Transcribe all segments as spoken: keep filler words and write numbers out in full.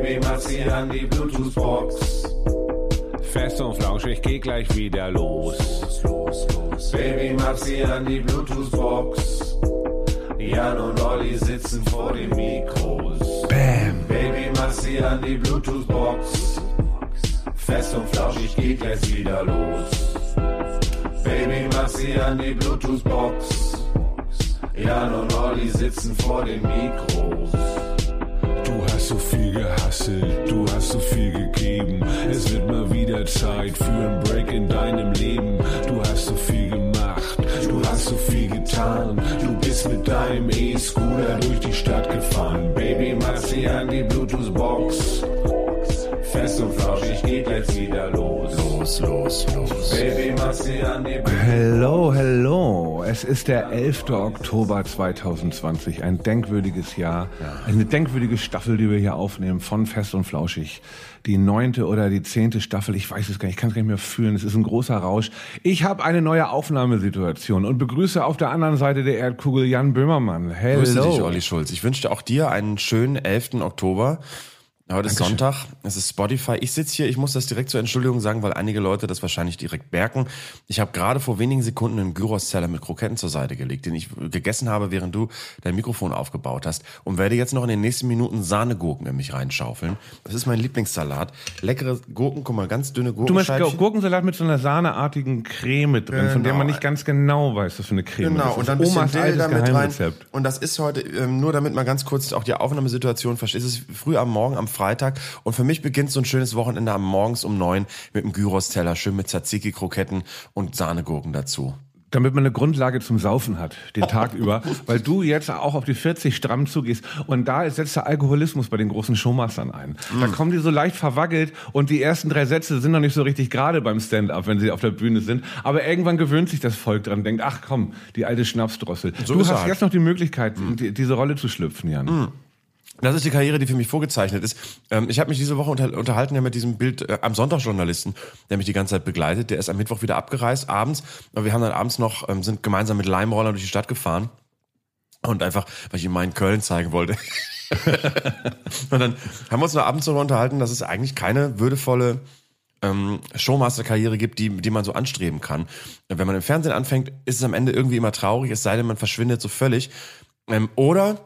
Baby, mach sie an die Bluetooth-Box. Fest und flauschig, geht gleich wieder los. Los, los. Baby, mach sie an die Bluetooth-Box. Jan und Olli sitzen vor den Mikros. Bam. Baby, mach sie an die Bluetooth-Box. Fest und flauschig, geht gleich wieder los. Baby, mach sie an die Bluetooth-Box. Jan und Olli sitzen vor den Mikros. Du hast so viel gehasselt, du hast so viel gegeben. Es wird mal wieder Zeit für einen Break in deinem Leben. Du hast so viel gemacht, du hast so viel getan. Du bist mit deinem E-Scooter durch die Stadt gefahren. Baby, mach sie an die Bluetooth-Box. Fest und flauschig, geht jetzt wieder los. Los, los, los. Baby, mach sie an die Bluetooth-Box. Hello, hello. Es ist der elfter Oktober zweitausendzwanzig. Ein denkwürdiges Jahr. Eine denkwürdige Staffel, die wir hier aufnehmen von Fest und Flauschig. Die neunte oder die zehnte Staffel. Ich weiß es gar nicht. Ich kann es gar nicht mehr fühlen. Es ist ein großer Rausch. Ich habe eine neue Aufnahmesituation und begrüße auf der anderen Seite der Erdkugel Jan Böhmermann. Hello. Grüße dich, Olli Schulz. Ich wünsche auch dir einen schönen elften Oktober. Heute ist Dankeschön. Sonntag, es ist Spotify. Ich sitze hier, ich muss das direkt zur Entschuldigung sagen, weil einige Leute das wahrscheinlich direkt merken. Ich habe gerade vor wenigen Sekunden einen Gyros-Teller mit Kroketten zur Seite gelegt, den ich gegessen habe, während du dein Mikrofon aufgebaut hast, und werde jetzt noch in den nächsten Minuten Sahnegurken in mich reinschaufeln. Das ist mein Lieblingssalat. Leckere Gurken, guck mal, ganz dünne Du meinst Gurkenscheibchen. Gurkensalat mit so einer sahneartigen Creme drin, Genau. von der man nicht ganz genau weiß, was für eine Creme Genau, das ist. und dann ein bisschen Omas Dill altes damit rein. Geheimrezept. Und das ist heute, ähm, nur damit man ganz kurz auch die Aufnahmesituation versteht, es ist früh am Morgen, am Freitag, und für mich beginnt so ein schönes Wochenende am Morgens um neun mit einem Gyros-Teller, schön mit Tzatziki-Kroketten und Sahnegurken dazu. Damit man eine Grundlage zum Saufen hat, den Tag über, weil du jetzt auch auf die vierzig stramm zugehst. Und da setzt der Alkoholismus bei den großen Showmastern ein. Da kommen die so leicht verwackelt und die ersten drei Sätze sind noch nicht so richtig gerade beim Stand-up, wenn sie auf der Bühne sind. Aber irgendwann gewöhnt sich das Volk dran, denkt, ach komm, die alte Schnapsdrossel. So du ist er hast halt. jetzt noch die Möglichkeit, die, diese Rolle zu schlüpfen, Jan. Das ist die Karriere, die für mich vorgezeichnet ist. Ähm, ich habe mich diese Woche unter, unterhalten ja mit diesem Bild äh, am Sonntagjournalisten, der mich die ganze Zeit begleitet. Der ist am Mittwoch wieder abgereist, abends. Aber wir haben dann abends noch, ähm, sind gemeinsam mit Leimrollern durch die Stadt gefahren. Und einfach, weil ich ihm meinen Köln zeigen wollte. Und dann haben wir uns noch abends darüber unterhalten, dass es eigentlich keine würdevolle ähm, Showmaster-Karriere gibt, die, die man so anstreben kann. Wenn man im Fernsehen anfängt, ist es am Ende irgendwie immer traurig, es sei denn, man verschwindet so völlig. Ähm, oder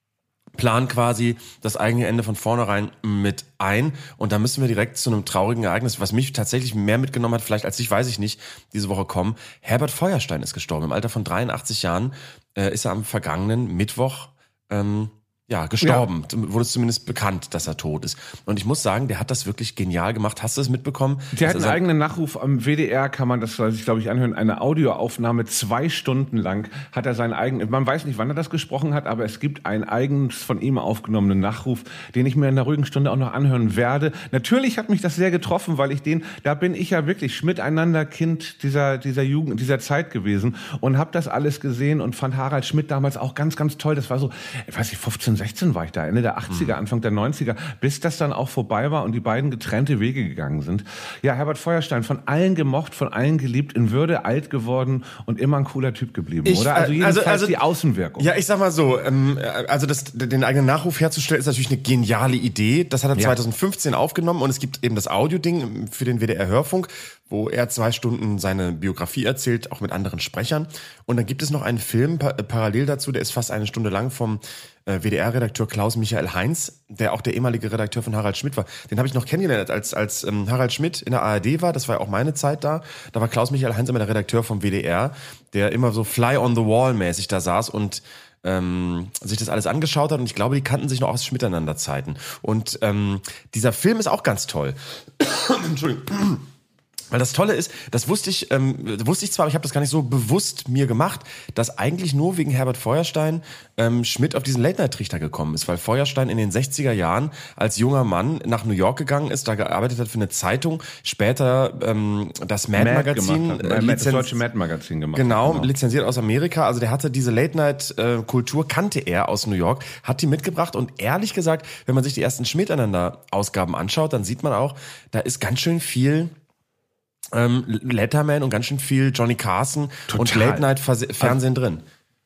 plan quasi das eigene Ende von vornherein mit ein, und da müssen wir direkt zu einem traurigen Ereignis, was mich tatsächlich mehr mitgenommen hat, vielleicht als dich, weiß ich nicht, diese Woche kommen. Herbert Feuerstein ist gestorben. Im Alter von dreiundachtzig Jahren äh, ist er am vergangenen Mittwoch ähm, ja gestorben. Ja. Wurde es zumindest bekannt, dass er tot ist. Und ich muss sagen, der hat das wirklich genial gemacht. Hast du es mitbekommen? Der hat Das einen ist eigenen Nachruf am W D R, kann man das sich, glaube ich, anhören. Eine Audioaufnahme, zwei Stunden lang hat er seinen eigenen, man weiß nicht, wann er das gesprochen hat, aber es gibt einen eigens von ihm aufgenommenen Nachruf, den ich mir in der ruhigen Stunde auch noch anhören werde. Natürlich hat mich das sehr getroffen, weil ich den, da bin ich ja wirklich miteinander Kind dieser, dieser Jugend, dieser Zeit gewesen und habe das alles gesehen und fand Harald Schmidt damals auch ganz, ganz toll. Das war so, ich weiß nicht, fünfzehn, sechzehn war ich da, Ende der achtziger, Anfang der neunziger, bis das dann auch vorbei war und die beiden getrennte Wege gegangen sind. Ja, Herbert Feuerstein, von allen gemocht, von allen geliebt, in Würde alt geworden und immer ein cooler Typ geblieben, Ich, oder? Also äh, jedenfalls also- also- die Außenwirkung. Ja, ich sag mal so, ähm, also das, den eigenen Nachruf herzustellen, ist natürlich eine geniale Idee. Das hat er Ja. zweitausendfünfzehn aufgenommen, und es gibt eben das Audio-Ding für den W D R-Hörfunk, wo er zwei Stunden seine Biografie erzählt, auch mit anderen Sprechern. Und dann gibt es noch einen Film pa- parallel dazu, der ist fast eine Stunde lang, vom äh, W D R-Redakteur Klaus-Michael Heinz, der auch der ehemalige Redakteur von Harald Schmidt war. Den habe ich noch kennengelernt, als als ähm, Harald Schmidt in der A R D war. Das war ja auch meine Zeit da. Da war Klaus-Michael Heinz immer der Redakteur vom W D R, der immer so Fly-on-the-Wall-mäßig da saß und ähm, sich das alles angeschaut hat, und ich glaube, die kannten sich noch aus Schmiteinander-Zeiten. Und ähm, dieser Film ist auch ganz toll. Entschuldigung. Weil das Tolle ist, das wusste ich, ähm, wusste ich zwar, aber ich habe das gar nicht so bewusst mir gemacht, dass eigentlich nur wegen Herbert Feuerstein ähm, Schmidt auf diesen Late-Night-Trichter gekommen ist, weil Feuerstein in den sechziger Jahren als junger Mann nach New York gegangen ist, da gearbeitet hat für eine Zeitung, später ähm, das Mad-Magazin, Mad äh, gemacht hat. Das lizenz- deutsche Mad-Magazin gemacht. Genau, hat, lizenziert aus Amerika. Also der hatte diese Late-Night-Kultur, kannte er aus New York, hat die mitgebracht, und ehrlich gesagt, wenn man sich die ersten Schmiteinander-Ausgaben anschaut, dann sieht man auch, da ist ganz schön viel ähm, Letterman und ganz schön viel Johnny Carson Total. und Late-Night-Fernsehen drin.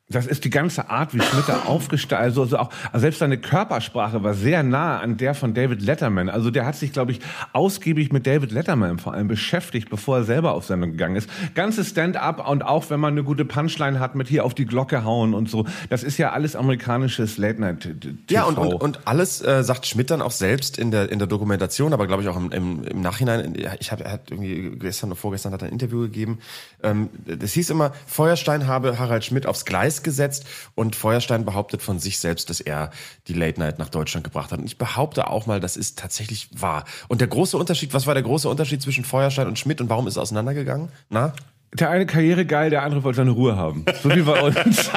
Das ist die ganze Art, wie Schmidt da aufgestellt, also, also auch, also selbst seine Körpersprache war sehr nah an der von David Letterman. Also der hat sich, glaube ich, ausgiebig mit David Letterman vor allem beschäftigt, bevor er selber auf Sendung gegangen ist. Ganzes Stand-up und auch wenn man eine gute Punchline hat mit hier auf die Glocke hauen und so. Das ist ja alles amerikanisches Late-Night-T V. Ja, und, und, und alles äh, sagt Schmidt dann auch selbst in der in der Dokumentation, aber glaube ich auch im, im, im Nachhinein. Ich habe, er hat irgendwie gestern oder vorgestern hat er ein Interview gegeben. Ähm, das hieß immer, Feuerstein habe Harald Schmidt aufs Gleis gesetzt und Feuerstein behauptet von sich selbst, dass er die Late Night nach Deutschland gebracht hat. Und ich behaupte auch mal, das ist tatsächlich wahr. Und der große Unterschied, was war der große Unterschied zwischen Feuerstein und Schmidt und warum ist es auseinandergegangen? Na? Der eine Karriere geil, der andere wollte seine Ruhe haben. So wie bei uns.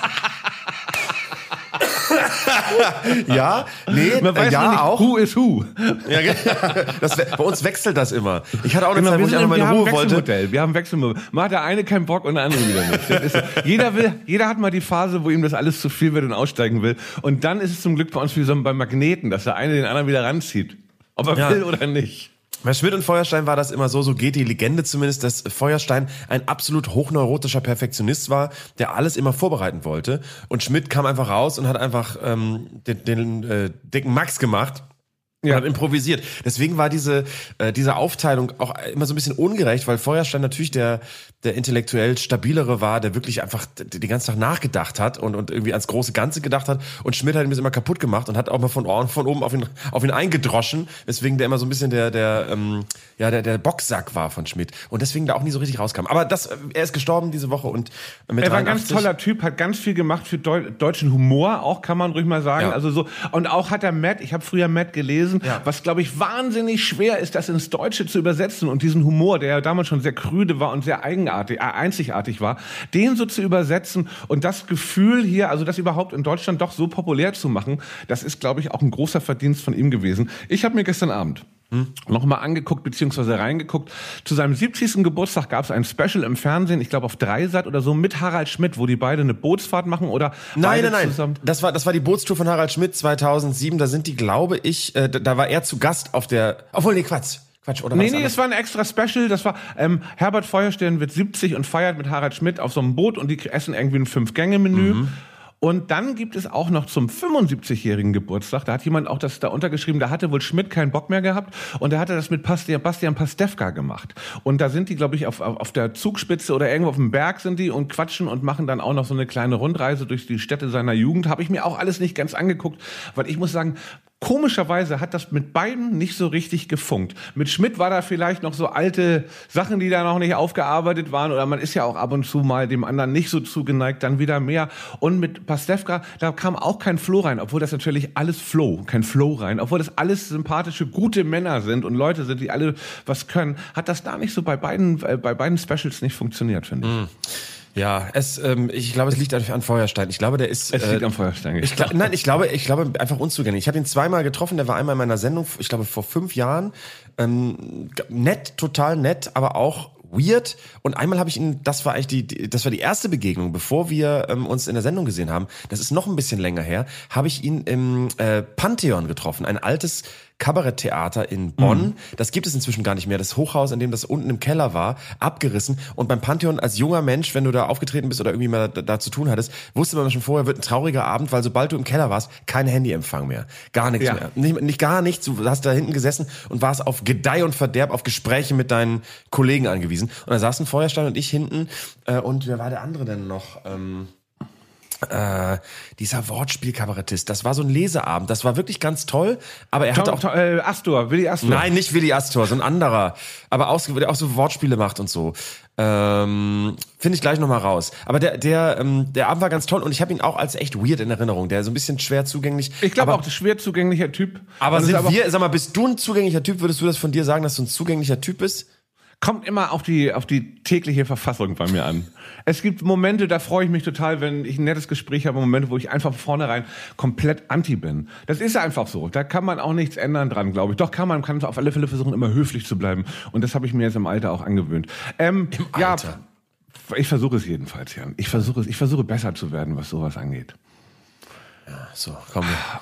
Ja, nee, Man weiß ja nicht, auch. Who is who? Ja, das, bei uns wechselt das immer. Ich hatte auch eine Genau, Zeit, wo wir, ich sind, einfach wir meine haben Ruhe ein wollte. Wechselmodell. Wir haben ein Wechselmodell. Mal hat der eine keinen Bock und der andere wieder nicht. Das ist, jeder will, jeder hat mal die Phase, wo ihm das alles zu viel wird und aussteigen will. Und dann ist es zum Glück bei uns wie so bei Magneten, dass der eine den anderen wieder ranzieht. Ob er Ja. will oder nicht. Bei Schmidt und Feuerstein war das immer so, so geht die Legende zumindest, dass Feuerstein ein absolut hochneurotischer Perfektionist war, der alles immer vorbereiten wollte. Und Schmidt kam einfach raus und hat einfach ähm, den, den äh, dicken Max gemacht. Und Ja. hat improvisiert. Deswegen war diese äh, diese Aufteilung auch immer so ein bisschen ungerecht, weil Feuerstein natürlich der der intellektuell stabilere war, der wirklich einfach den ganzen Tag nachgedacht hat und und irgendwie ans große Ganze gedacht hat. Und Schmidt hat ihn ein bisschen immer kaputt gemacht und hat auch mal von, von oben auf ihn auf ihn eingedroschen, weswegen der immer so ein bisschen der der ähm, ja der der Boxsack war von Schmidt und deswegen da auch nie so richtig rauskam. Aber das er ist gestorben diese Woche und mit Er war ein dreiundachtzig ganz toller Typ, hat ganz viel gemacht für Deu- deutschen Humor, auch kann man ruhig mal sagen. Ja. Also so und auch hat er Matt, ich habe früher Matt gelesen, Ja. was glaube ich wahnsinnig schwer ist, das ins Deutsche zu übersetzen und diesen Humor, der ja damals schon sehr krüde war und sehr eigenartig, äh, einzigartig war, den so zu übersetzen und das Gefühl hier, also das überhaupt in Deutschland doch so populär zu machen, das ist glaube ich auch ein großer Verdienst von ihm gewesen. Ich habe mir gestern Abend Hm. nochmal angeguckt beziehungsweise reingeguckt. Zu seinem siebzigsten Geburtstag gab es ein Special im Fernsehen, ich glaube auf Dreisat oder so, mit Harald Schmidt, wo die beide eine Bootsfahrt machen oder Nein, beide nein, nein. zusammen. Das war, das war die Bootstour von Harald Schmidt zweitausendsieben. Da sind die, glaube ich, äh, da da war er zu Gast auf der, obwohl, nee, Quatsch. Quatsch, oder Nee, was nee, anderes? es war ein extra Special. Das war, ähm, Herbert Feuerstein wird siebzig und feiert mit Harald Schmidt auf so einem Boot und die essen irgendwie ein Fünf-Gänge-Menü. Mhm. Und dann gibt es auch noch zum fünfundsiebzigjährigen Geburtstag, da hat jemand auch das da untergeschrieben, da hatte wohl Schmidt keinen Bock mehr gehabt und er hatte das mit Bastian, Bastian Pastewka gemacht. Und da sind die, glaube ich, auf, auf der Zugspitze oder irgendwo auf dem Berg sind die und quatschen und machen dann auch noch so eine kleine Rundreise durch die Städte seiner Jugend. Habe ich mir auch alles nicht ganz angeguckt, weil ich muss sagen, komischerweise hat das mit beiden nicht so richtig gefunkt. Mit Schmidt war da vielleicht noch so alte Sachen, die da noch nicht aufgearbeitet waren oder man ist ja auch ab und zu mal dem anderen nicht so zugeneigt, dann wieder mehr. Und mit Pastewka, da kam auch kein Flow rein, obwohl das natürlich alles Flow, kein Flow rein, obwohl das alles sympathische, gute Männer sind und Leute sind, die alle was können, hat das da nicht so bei beiden, äh, bei beiden Specials nicht funktioniert, finde ich. Mm. Ja, es, ähm, ich glaube, es liegt einfach an Feuerstein. Ich glaube, der ist. Es liegt äh, am Feuerstein. Ich glaub, nein, ich glaube, ich glaube einfach unzugänglich. Ich habe ihn zweimal getroffen. Der war einmal in meiner Sendung, ich glaube vor fünf Jahren. Ähm, nett, total nett, aber auch weird. Und einmal habe ich ihn, das war eigentlich die, die, das war die erste Begegnung, bevor wir ähm, uns in der Sendung gesehen haben. Das ist noch ein bisschen länger her. Habe ich ihn im äh, Pantheon getroffen, ein altes Kabaretttheater in Bonn. Mhm. Das gibt es inzwischen gar nicht mehr. Das Hochhaus, in dem das unten im Keller war, abgerissen. Und beim Pantheon als junger Mensch, wenn du da aufgetreten bist oder irgendwie mal da, da zu tun hattest, wusste man schon vorher, wird ein trauriger Abend, weil sobald du im Keller warst, kein Handyempfang mehr. Gar nichts ja. mehr. Nicht, nicht gar nichts. Du hast da hinten gesessen und warst auf Gedeih und Verderb, auf Gespräche mit deinen Kollegen angewiesen. Und da saßen Feuerstein und ich hinten. Äh, und wer war der andere denn noch? Ähm Äh, dieser Wortspielkabarettist, das war so ein Leseabend, das war wirklich ganz toll, aber er Tom, hatte auch... Tom, äh, Astor, Willi Astor. Nein, nicht Willi Astor, so ein anderer, aber auch, der auch so Wortspiele macht und so. Ähm, finde ich gleich nochmal raus. Aber der, der, ähm, der Abend war ganz toll und ich habe ihn auch als echt weird in Erinnerung, der so ein bisschen schwer zugänglich. Ich glaube aber, auch, ein schwer zugänglicher Typ. Aber Und sind aber wir, sag mal, bist du ein zugänglicher Typ? Würdest du das von dir sagen, dass du ein zugänglicher Typ bist? Kommt immer auf die, auf die tägliche Verfassung bei mir an. Es gibt Momente, da freue ich mich total, wenn ich ein nettes Gespräch habe, Momente, wo ich einfach von vornherein komplett anti bin. Das ist einfach so. Da kann man auch nichts ändern dran, glaube ich. Doch kann man, kann auf alle Fälle versuchen, immer höflich zu bleiben. Und das habe ich mir jetzt im Alter auch angewöhnt. Ähm, Im ja, Alter? Ich versuche es jedenfalls, Jan. Ich versuche es, ich versuche besser zu werden, was sowas angeht. Ja, so, komm.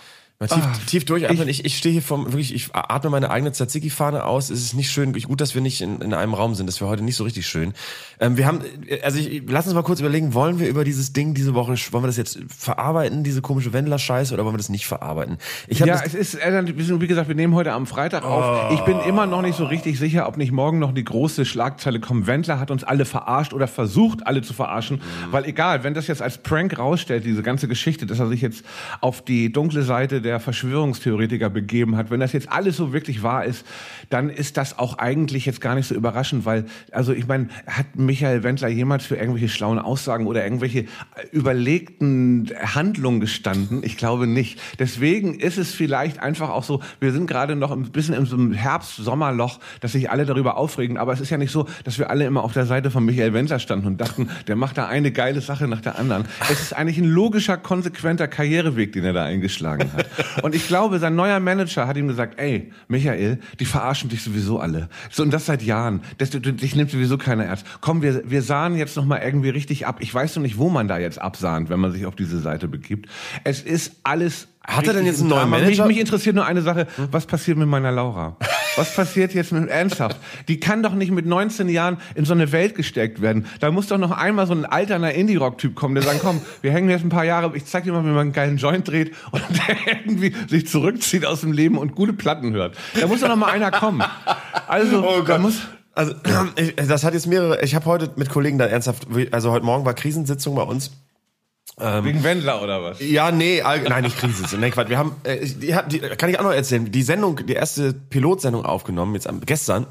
Tief, ah, tief durchatmen. Ich, ich stehe hier vom, wirklich, ich atme meine eigene Tzatziki-Fahne aus. Es ist nicht schön. Gut, dass wir nicht in, in einem Raum sind. Das wäre heute nicht so richtig schön. Ähm, wir haben, also ich, lass uns mal kurz überlegen, wollen wir über dieses Ding diese Woche, wollen wir das jetzt verarbeiten, diese komische Wendler-Scheiße, oder wollen wir das nicht verarbeiten? Ich ja, es ist, wie gesagt, wir nehmen heute am Freitag auf. Oh. Ich bin immer noch nicht so richtig sicher, ob nicht morgen noch die große Schlagzeile kommt. Wendler hat uns alle verarscht oder versucht, alle zu verarschen. Mhm. Weil egal, wenn das jetzt als Prank rausstellt, diese ganze Geschichte, dass er sich jetzt auf die dunkle Seite der Verschwörungstheoretiker begeben hat, wenn das jetzt alles so wirklich wahr ist, dann ist das auch eigentlich jetzt gar nicht so überraschend, weil, also ich meine, hat Michael Wendler jemals für irgendwelche schlauen Aussagen oder irgendwelche überlegten Handlungen gestanden? Ich glaube nicht. Deswegen ist es vielleicht einfach auch so, wir sind gerade noch ein bisschen in so einem Herbst-Sommerloch, dass sich alle darüber aufregen, aber es ist ja nicht so, dass wir alle immer auf der Seite von Michael Wendler standen und dachten, der macht da eine geile Sache nach der anderen. Es ist eigentlich ein logischer, konsequenter Karriereweg, den er da eingeschlagen hat. Und ich glaube, sein neuer Manager hat ihm gesagt, ey, Michael, die verarschen dich sowieso alle. So, und das seit Jahren. Das, dich nimmt sowieso keiner ernst. Komm, wir, wir sahen jetzt noch mal irgendwie richtig ab. Ich weiß noch nicht, wo man da jetzt absahnt, wenn man sich auf diese Seite begibt. Es ist alles... Hat er denn jetzt einen neuen Manager? Mich, mich interessiert nur eine Sache. Was passiert mit meiner Laura? Was passiert jetzt mit ernsthaft? Die kann doch nicht mit neunzehn Jahren in so eine Welt gesteckt werden. Da muss doch noch einmal so ein alterner Indie-Rock-Typ kommen, der sagt, komm, wir hängen jetzt ein paar Jahre, ich zeig dir mal, wie man einen geilen Joint dreht und der irgendwie sich zurückzieht aus dem Leben und gute Platten hört. Da muss doch noch mal einer kommen. Also, oh da muss... Also, ich, das hat jetzt mehrere, ich habe heute mit Kollegen da ernsthaft, also heute Morgen war Krisensitzung bei uns. Ähm, Wegen Wendler oder was? Ja, nee, all, nein, nicht Krise. Nee, Quatsch. Wir haben, äh, die, die, kann ich auch noch erzählen, die Sendung, die erste Pilotsendung aufgenommen, jetzt am, gestern,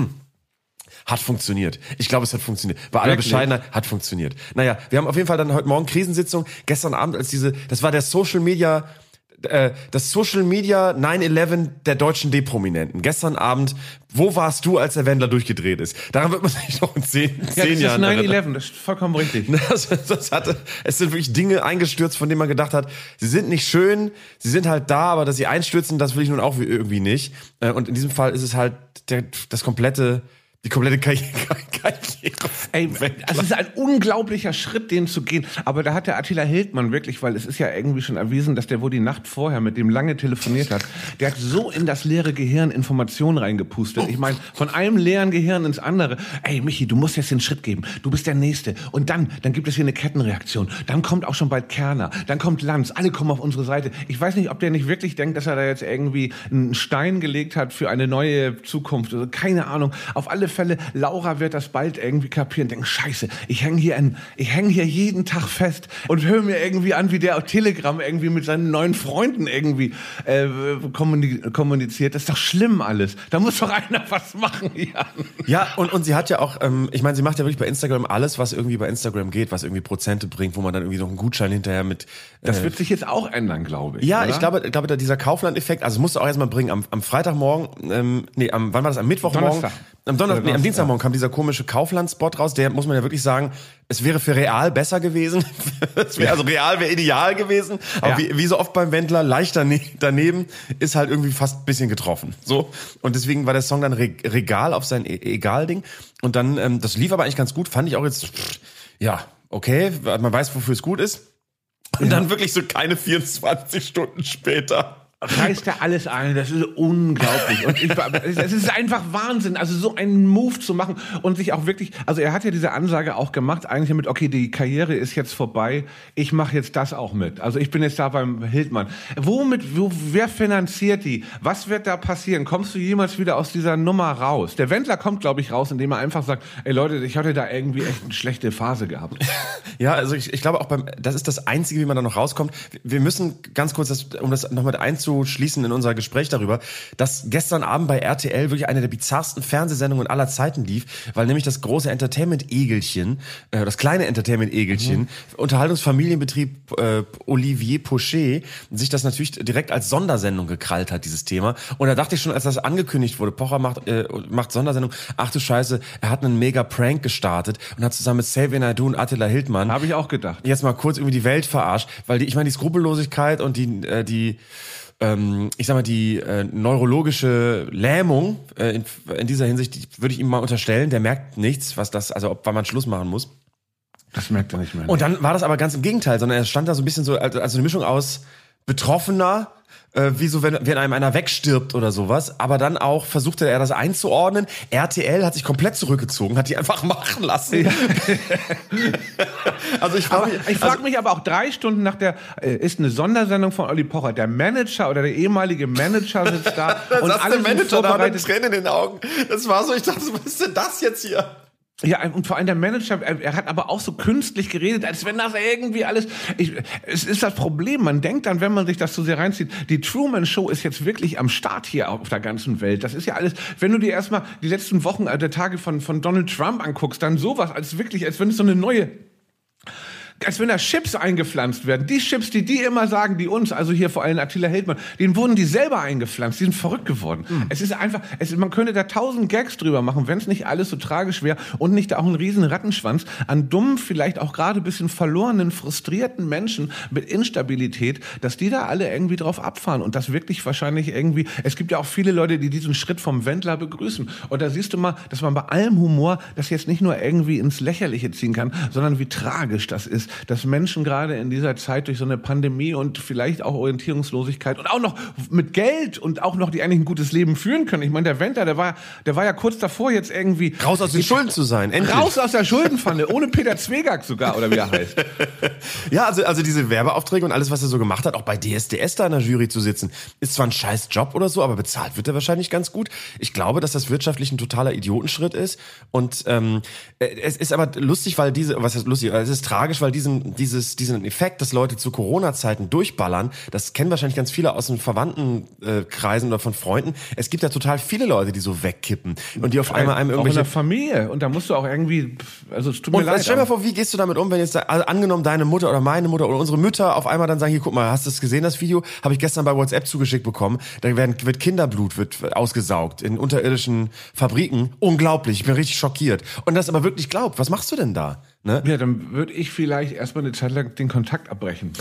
hat funktioniert. Ich glaube, es hat funktioniert. Bei aller Bescheidenheit hat funktioniert. Naja, wir haben auf jeden Fall dann heute Morgen Krisensitzung. Gestern Abend, als diese, das war der Social Media, äh, das Social Media nine eleven der deutschen D-Prominenten. Gestern Abend, wo warst du, als der Wendler durchgedreht ist? Daran wird man sich noch in zehn, ja, zehn Jahren... Ja, das ist nine eleven, das ist vollkommen richtig. Das, das hatte, es sind wirklich Dinge eingestürzt, von denen man gedacht hat, sie sind nicht schön, sie sind halt da, aber dass sie einstürzen, das will ich nun auch irgendwie nicht. Und in diesem Fall ist es halt der, das komplette... Die komplette Karriere. Karriere Ey, es ist ein unglaublicher Schritt, den zu gehen. Aber da hat der Attila Hildmann wirklich, weil es ist ja irgendwie schon erwiesen, dass der wohl die Nacht vorher mit dem lange telefoniert hat. Der hat so in das leere Gehirn Informationen reingepustet. Ich meine, von einem leeren Gehirn ins andere. Ey, Michi, du musst jetzt den Schritt geben. Du bist der Nächste. Und dann, dann gibt es hier eine Kettenreaktion. Dann kommt auch schon bald Kerner. Dann kommt Lanz. Alle kommen auf unsere Seite. Ich weiß nicht, ob der nicht wirklich denkt, dass er da jetzt irgendwie einen Stein gelegt hat für eine neue Zukunft. Also keine Ahnung. Auf alle Fälle, Laura wird das bald irgendwie kapieren, denken, scheiße, ich hänge hier an, ich hänge hier jeden Tag fest und höre mir irgendwie an, wie der auf Telegram irgendwie mit seinen neuen Freunden irgendwie äh, kommuniziert. Das ist doch schlimm alles. Da muss doch einer was machen, Jan. Ja, und, und sie hat ja auch, ähm, ich meine, sie macht ja wirklich bei Instagram alles, was irgendwie bei Instagram geht, was irgendwie Prozente bringt, wo man dann irgendwie noch einen Gutschein hinterher mit... Äh, das wird sich jetzt auch ändern, glaube ich. Ja, oder? ich glaube, ich glaube, dieser Kaufland-Effekt, also musst du auch erstmal bringen, am, am Freitagmorgen, ähm, nee, am, wann war das, am Mittwochmorgen? Donnerstag. Am Donnerstag, nee, am Dienstagmorgen kam dieser komische Kaufland-Spot raus, der, muss man ja wirklich sagen, es wäre für Real besser gewesen. Es wäre, also Real wäre ideal gewesen, aber ja. wie, wie so oft beim Wendler, leicht daneben, ist halt irgendwie fast ein bisschen getroffen. So. Und deswegen war der Song dann Regal auf sein Egal-Ding. Und dann, ähm, das lief aber eigentlich ganz gut, fand ich auch jetzt, pff, ja, okay, man weiß, wofür es gut ist. Und ja. dann wirklich so keine vierundzwanzig Stunden später reißt er alles ein, das ist unglaublich. Und ich, es ist einfach Wahnsinn, also so einen Move zu machen und sich auch wirklich, also er hat ja diese Ansage auch gemacht, eigentlich mit, okay, die Karriere ist jetzt vorbei, ich mache jetzt das auch mit. Also ich bin jetzt da beim Hildmann. Womit, wo, wer finanziert die? Was wird da passieren? Kommst du jemals wieder aus dieser Nummer raus? Der Wendler kommt, glaube ich, raus, indem er einfach sagt, ey Leute, ich hatte da irgendwie echt eine schlechte Phase gehabt. Ja, also ich, ich glaube auch beim, das ist das Einzige, wie man da noch rauskommt. Wir müssen ganz kurz, das, um das noch mit einzu schließen in unser Gespräch darüber, dass gestern Abend bei R T L wirklich eine der bizarrsten Fernsehsendungen aller Zeiten lief, weil nämlich das große Entertainment-Egelchen, äh, das kleine Entertainment-Egelchen, mhm. Unterhaltungsfamilienbetrieb äh, Olivier Pochet, sich das natürlich direkt als Sondersendung gekrallt hat, dieses Thema. Und da dachte ich schon, als das angekündigt wurde, Pocher macht, äh, macht Sondersendung, ach du Scheiße, er hat einen mega Prank gestartet und hat zusammen mit Xavier Naidoo und Attila Hildmann, habe ich auch gedacht, jetzt mal kurz irgendwie die Welt verarscht, weil die, ich meine, die Skrupellosigkeit und die, äh, die ich sag mal, die äh, neurologische Lähmung äh, in, in dieser Hinsicht, die würde ich ihm mal unterstellen, der merkt nichts, was das, also ob wann man Schluss machen muss. Das merkt er nicht mehr. Und dann war das aber ganz im Gegenteil, sondern er stand da so ein bisschen so, also eine Mischung aus betroffener, äh, wie so, wenn, wenn einem einer wegstirbt oder sowas. Aber dann auch versuchte er das einzuordnen. R T L hat sich komplett zurückgezogen, hat die einfach machen lassen. Ja. Also ich frage mich, ich frag also, mich aber auch drei Stunden nach der, äh, ist eine Sondersendung von Olli Pocher. Der Manager oder der ehemalige Manager sitzt da und alles der Manager da mit Tränen in den Augen. Das war so, ich dachte, was ist denn das jetzt hier? Ja, und vor allem der Manager, er, er hat aber auch so künstlich geredet, als wenn das irgendwie alles, ich, es ist das Problem, man denkt dann, wenn man sich das so sehr reinzieht, die Truman Show ist jetzt wirklich am Start hier auf der ganzen Welt. Das ist ja alles, wenn du dir erstmal die letzten Wochen, äh, der Tage von, von Donald Trump anguckst, dann sowas, als wirklich, als wenn es so eine neue, als wenn da Chips eingepflanzt werden. Die Chips, die die immer sagen, die uns, also hier vor allem Attila Hildmann, denen wurden die selber eingepflanzt. Die sind verrückt geworden. Mhm. Es ist einfach, es, man könnte da tausend Gags drüber machen, wenn es nicht alles so tragisch wäre und nicht da auch ein riesen Rattenschwanz an dummen, vielleicht auch gerade ein bisschen verlorenen, frustrierten Menschen mit Instabilität, dass die da alle irgendwie drauf abfahren und das wirklich wahrscheinlich irgendwie, es gibt ja auch viele Leute, die diesen Schritt vom Wendler begrüßen. Und da siehst du mal, dass man bei allem Humor das jetzt nicht nur irgendwie ins Lächerliche ziehen kann, sondern wie tragisch das ist, dass Menschen gerade in dieser Zeit durch so eine Pandemie und vielleicht auch Orientierungslosigkeit und auch noch mit Geld und auch noch die eigentlich ein gutes Leben führen können. Ich meine, der Wendler, der war, der war ja kurz davor jetzt irgendwie raus aus den Schulden zu sein. Endlich. Raus aus der Schuldenfalle, ohne Peter Zwegak sogar, oder wie er heißt. Ja, also, also diese Werbeaufträge und alles, was er so gemacht hat, auch bei D S D S da in der Jury zu sitzen, ist zwar ein scheiß Job oder so, aber bezahlt wird er wahrscheinlich ganz gut. Ich glaube, dass das wirtschaftlich ein totaler Idiotenschritt ist. Und ähm, es ist aber lustig, weil diese, was heißt lustig, es ist tragisch, weil diesen, dieses, diesen Effekt, dass Leute zu Corona-Zeiten durchballern, das kennen wahrscheinlich ganz viele aus den Verwandtenkreisen äh, oder von Freunden. Es gibt ja total viele Leute, die so wegkippen und die auf einmal einem irgendwelche... Auch in der Familie. Und da musst du auch irgendwie, also es tut mir und leid. Stell dir mal vor, wie gehst du damit um, wenn jetzt, da, also angenommen deine Mutter oder meine Mutter oder unsere Mütter auf einmal dann sagen, hier, guck mal, hast du das gesehen, das Video? Habe ich gestern bei WhatsApp zugeschickt bekommen. Da werden, wird Kinderblut wird ausgesaugt in unterirdischen Fabriken. Unglaublich, ich bin richtig schockiert. Und das aber wirklich glaubt, was machst du denn da? Ne? Ja, dann würde ich vielleicht erstmal eine Zeit lang den Kontakt abbrechen.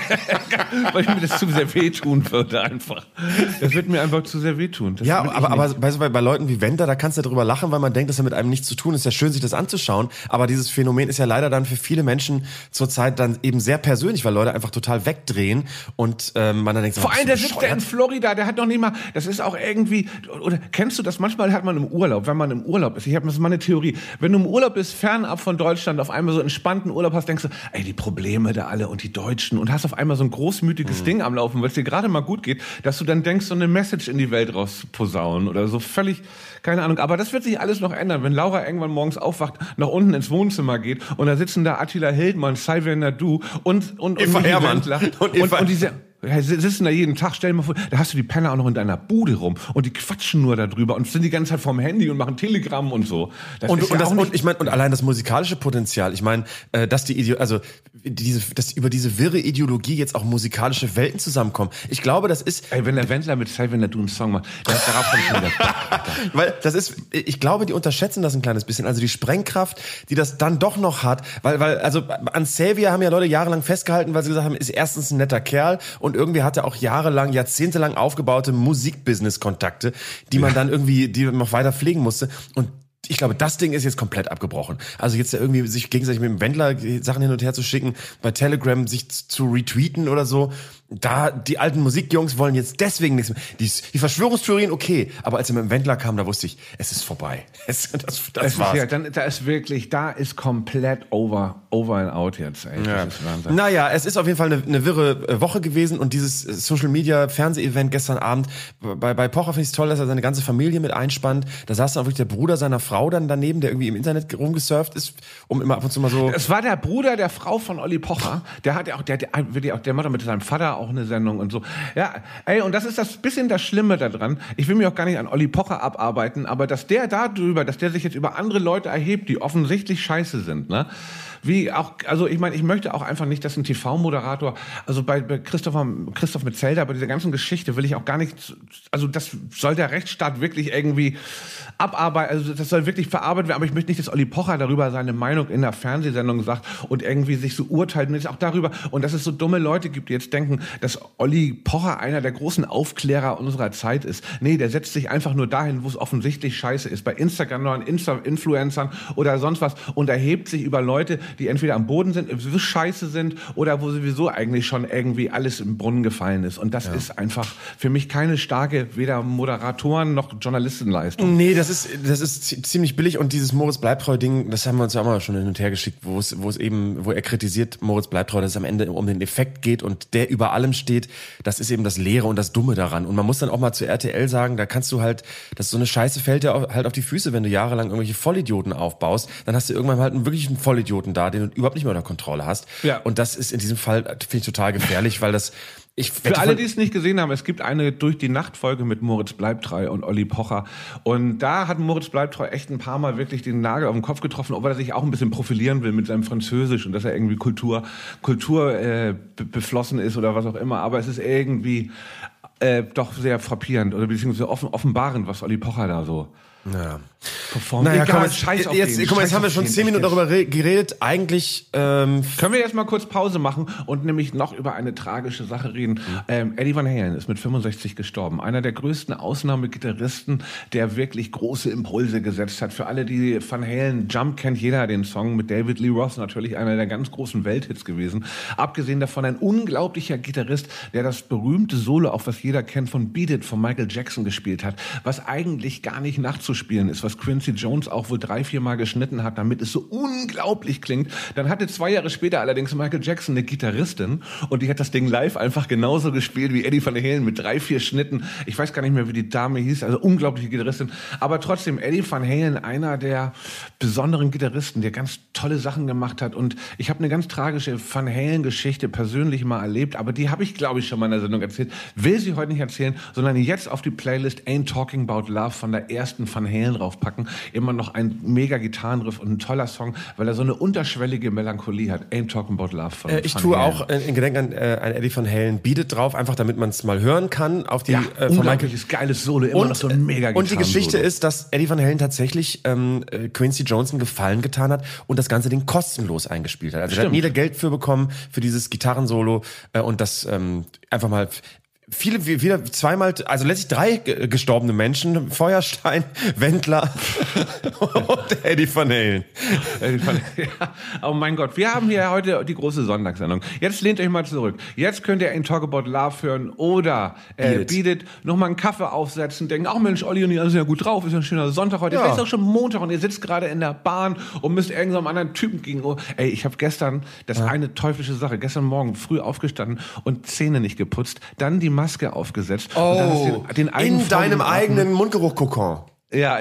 Weil mir das zu sehr wehtun würde einfach. Das wird mir einfach zu sehr wehtun. Das ja, aber, aber bei, bei Leuten wie Wendler, da kannst du ja drüber lachen, weil man denkt, das hat mit einem nichts zu tun. Ist ja schön, sich das anzuschauen. Aber dieses Phänomen ist ja leider dann für viele Menschen zurzeit dann eben sehr persönlich, weil Leute einfach total wegdrehen und ähm, man dann denkt, so, vor allem der sitzt der in Florida, der hat noch nicht mal, das ist auch irgendwie, oder kennst du das, manchmal hat man im Urlaub, wenn man im Urlaub ist, ich habe das mal eine Theorie, wenn du im Urlaub bist, fernab von Deutschland, auf einmal so entspannten Urlaub hast, denkst du, ey, die Probleme da alle und die Deutschen und hast auf einmal so ein großmütiges mhm. Ding am Laufen, weil es dir gerade mal gut geht, dass du dann denkst, so eine Message in die Welt rausposaunen oder so völlig, keine Ahnung. Aber das wird sich alles noch ändern, wenn Laura irgendwann morgens aufwacht, nach unten ins Wohnzimmer geht und da sitzen da Attila Hildmann, Xavier Nadu und, und, Eva und Hermann und, und, und diese... Ja, sitzen da jeden Tag, stell dir mal vor, da hast du die Penner auch noch in deiner Bude rum und die quatschen nur darüber und sind die ganze Zeit vorm Handy und machen Telegramm und so. Das und, ist und, ja das, und ich meine, und allein das musikalische Potenzial, ich meine, äh, dass die Ideo- also diese, dass über diese wirre Ideologie jetzt auch musikalische Welten zusammenkommen. Ich glaube, das ist. Ey, wenn der Wendler mit Xavier Nadu einen Song macht, darauf habe ich wieder Bock. Weil das ist, ich glaube, die unterschätzen das ein kleines bisschen. Also die Sprengkraft, die das dann doch noch hat, weil, weil, also an Xavier haben ja Leute jahrelang festgehalten, weil sie gesagt haben, ist erstens ein netter Kerl und irgendwie hat er auch jahrelang, jahrzehntelang aufgebaute Musikbusiness-Kontakte, die man dann irgendwie, die man noch weiter pflegen musste. Und ich glaube, das Ding ist jetzt komplett abgebrochen. Also jetzt irgendwie sich gegenseitig mit dem Wendler Sachen hin und her zu schicken, bei Telegram sich zu retweeten oder so. Da, die alten Musikjungs wollen jetzt deswegen nichts mehr. Die, die Verschwörungstheorien, okay. Aber als er mit dem Wendler kam, da wusste ich, es ist vorbei. Es, das das es war's. Ist, ja, dann, da ist wirklich, da ist komplett over, over and out jetzt, ey. Ja. Das ist Wahnsinn. Naja, es ist auf jeden Fall eine, eine wirre Woche gewesen und dieses Social Media Fernseh-Event gestern Abend, bei, bei Pocher finde ich es toll, dass er seine ganze Familie mit einspannt. Da saß dann auch wirklich der Bruder seiner Frau dann daneben, der irgendwie im Internet rumgesurft ist, um immer ab und zu mal so... Es war der Bruder der Frau von Olli Pocher. Der hat ja auch, der, der, der, der macht mit seinem Vater auch eine Sendung und so. Ja, ey, und das ist das bisschen das Schlimme daran. Ich will mich auch gar nicht an Olli Pocher abarbeiten, aber dass der da drüber, dass der sich jetzt über andere Leute erhebt, die offensichtlich scheiße sind, ne? Wie auch, also ich meine, ich möchte auch einfach nicht, dass ein T V-Moderator, also bei, bei Christopher, Christoph Metzelder, bei dieser ganzen Geschichte will ich auch gar nicht, also das soll der Rechtsstaat wirklich irgendwie abarbeiten, also das soll wirklich verarbeitet werden, aber ich möchte nicht, dass Olli Pocher darüber seine Meinung in der Fernsehsendung sagt und irgendwie sich so urteilt und ist auch darüber, und dass es so dumme Leute gibt, die jetzt denken, dass Olli Pocher einer der großen Aufklärer unserer Zeit ist. Nee, der setzt sich einfach nur dahin, wo es offensichtlich scheiße ist, bei Instagram, Insta-Influencern oder sonst was und erhebt sich über Leute, die entweder am Boden sind, so scheiße sind oder wo sowieso eigentlich schon irgendwie alles im Brunnen gefallen ist. Und das ja. ist einfach für mich keine starke, weder Moderatoren noch Journalistenleistung. Nee, das ist, das ist ziemlich billig und dieses Moritz Bleibtreu-Ding, das haben wir uns ja auch mal schon hin und her geschickt, wo es, wo es eben, wo er kritisiert, Moritz Bleibtreu, dass es am Ende um den Effekt geht und der über allem steht. Das ist eben das Leere und das Dumme daran. Und man muss dann auch mal zu R T L sagen, da kannst du halt, dass so eine Scheiße fällt ja halt auf die Füße, wenn du jahrelang irgendwelche Vollidioten aufbaust, dann hast du irgendwann halt einen wirklichen Vollidioten da, den du überhaupt nicht mehr unter Kontrolle hast. Ja. Und das ist in diesem Fall, finde ich, total gefährlich, weil das... Ich Für alle, die es nicht gesehen haben, es gibt eine Durch die Nacht-Folge mit Moritz Bleibtreu und Olli Pocher. Und da hat Moritz Bleibtreu echt ein paar Mal wirklich den Nagel auf den Kopf getroffen, ob er sich auch ein bisschen profilieren will mit seinem Französisch und dass er irgendwie Kultur, Kultur äh, beflossen ist oder was auch immer. Aber es ist irgendwie äh, doch sehr frappierend oder beziehungsweise offen, offenbarend, was Olli Pocher da so... Ja. Performt. Naja, Egal, komm, jetzt, Scheiß auf jetzt, den, guck mal, jetzt haben wir schon zehn Minuten darüber geredet. Eigentlich ähm, können wir jetzt mal kurz Pause machen und nämlich noch über eine tragische Sache reden. Mhm. Ähm, Eddie Van Halen ist mit fünfundsechzig gestorben. Einer der größten Ausnahmegitarristen, der wirklich große Impulse gesetzt hat. Für alle, die Van Halen Jump kennt, jeder den Song mit David Lee Roth, natürlich einer der ganz großen Welthits gewesen. Abgesehen davon ein unglaublicher Gitarrist, der das berühmte Solo, auch was jeder kennt, von Beat It von Michael Jackson gespielt hat, was eigentlich gar nicht nachzuspielen ist, was Quincy Jones auch wohl drei, vier Mal geschnitten hat, damit es so unglaublich klingt. Dann hatte zwei Jahre später allerdings Michael Jackson eine Gitarristin und die hat das Ding live einfach genauso gespielt wie Eddie Van Halen mit drei, vier Schnitten. Ich weiß gar nicht mehr, wie die Dame hieß, also unglaubliche Gitarristin. Aber trotzdem, Eddie Van Halen, einer der besonderen Gitarristen, der ganz tolle Sachen gemacht hat. Und ich habe eine ganz tragische Van Halen-Geschichte persönlich mal erlebt, aber die habe ich, glaube ich, schon mal in der Sendung erzählt. Will sie heute nicht erzählen, sondern jetzt auf die Playlist Ain't Talking About Love von der ersten Van Halen raufpacken. Immer noch ein mega Gitarrenriff und ein toller Song, weil er so eine unterschwellige Melancholie hat. Ain't Talking About Love von äh, Ich Van tue Halen. auch in Gedenken an, äh, an Eddie Van Halen Beat It drauf, einfach damit man es mal hören kann. Auf die, ja, äh, von unglaubliches, Michael. geiles Solo, immer und, noch so ein mega Und die Geschichte Gitarrensolo. ist, dass Eddie Van Halen tatsächlich ähm, Quincy Jones einen Gefallen getan hat und das ganze Ding kostenlos eingespielt hat. Also er hat nie Geld für bekommen, für dieses Gitarrensolo äh, und das ähm, einfach mal... Viele, wieder zweimal, also letztlich drei gestorbene Menschen, Feuerstein, Wendler und Eddie Van Halen. Eddie Van Halen. Ja. Oh mein Gott, wir haben hier heute die große Sonntagssendung. Jetzt lehnt euch mal zurück. Jetzt könnt ihr Ain't Talk About Love hören oder äh, Beat It. Beat It, nochmal einen Kaffee aufsetzen, denken, ach Mensch, Olli und die sind ja gut drauf, ist ja ein schöner Sonntag heute. Ja. Es ist auch schon Montag und ihr sitzt gerade in der Bahn und müsst irgendeinem anderen Typen gegen. Oh, ey, ich habe gestern, das ist ja. eine teuflische Sache, gestern Morgen früh aufgestanden und Zähne nicht geputzt, dann die Maske aufgesetzt. Oh, und dann hast du den, den in deinem eigenen Mundgeruch-Kokon. Ja.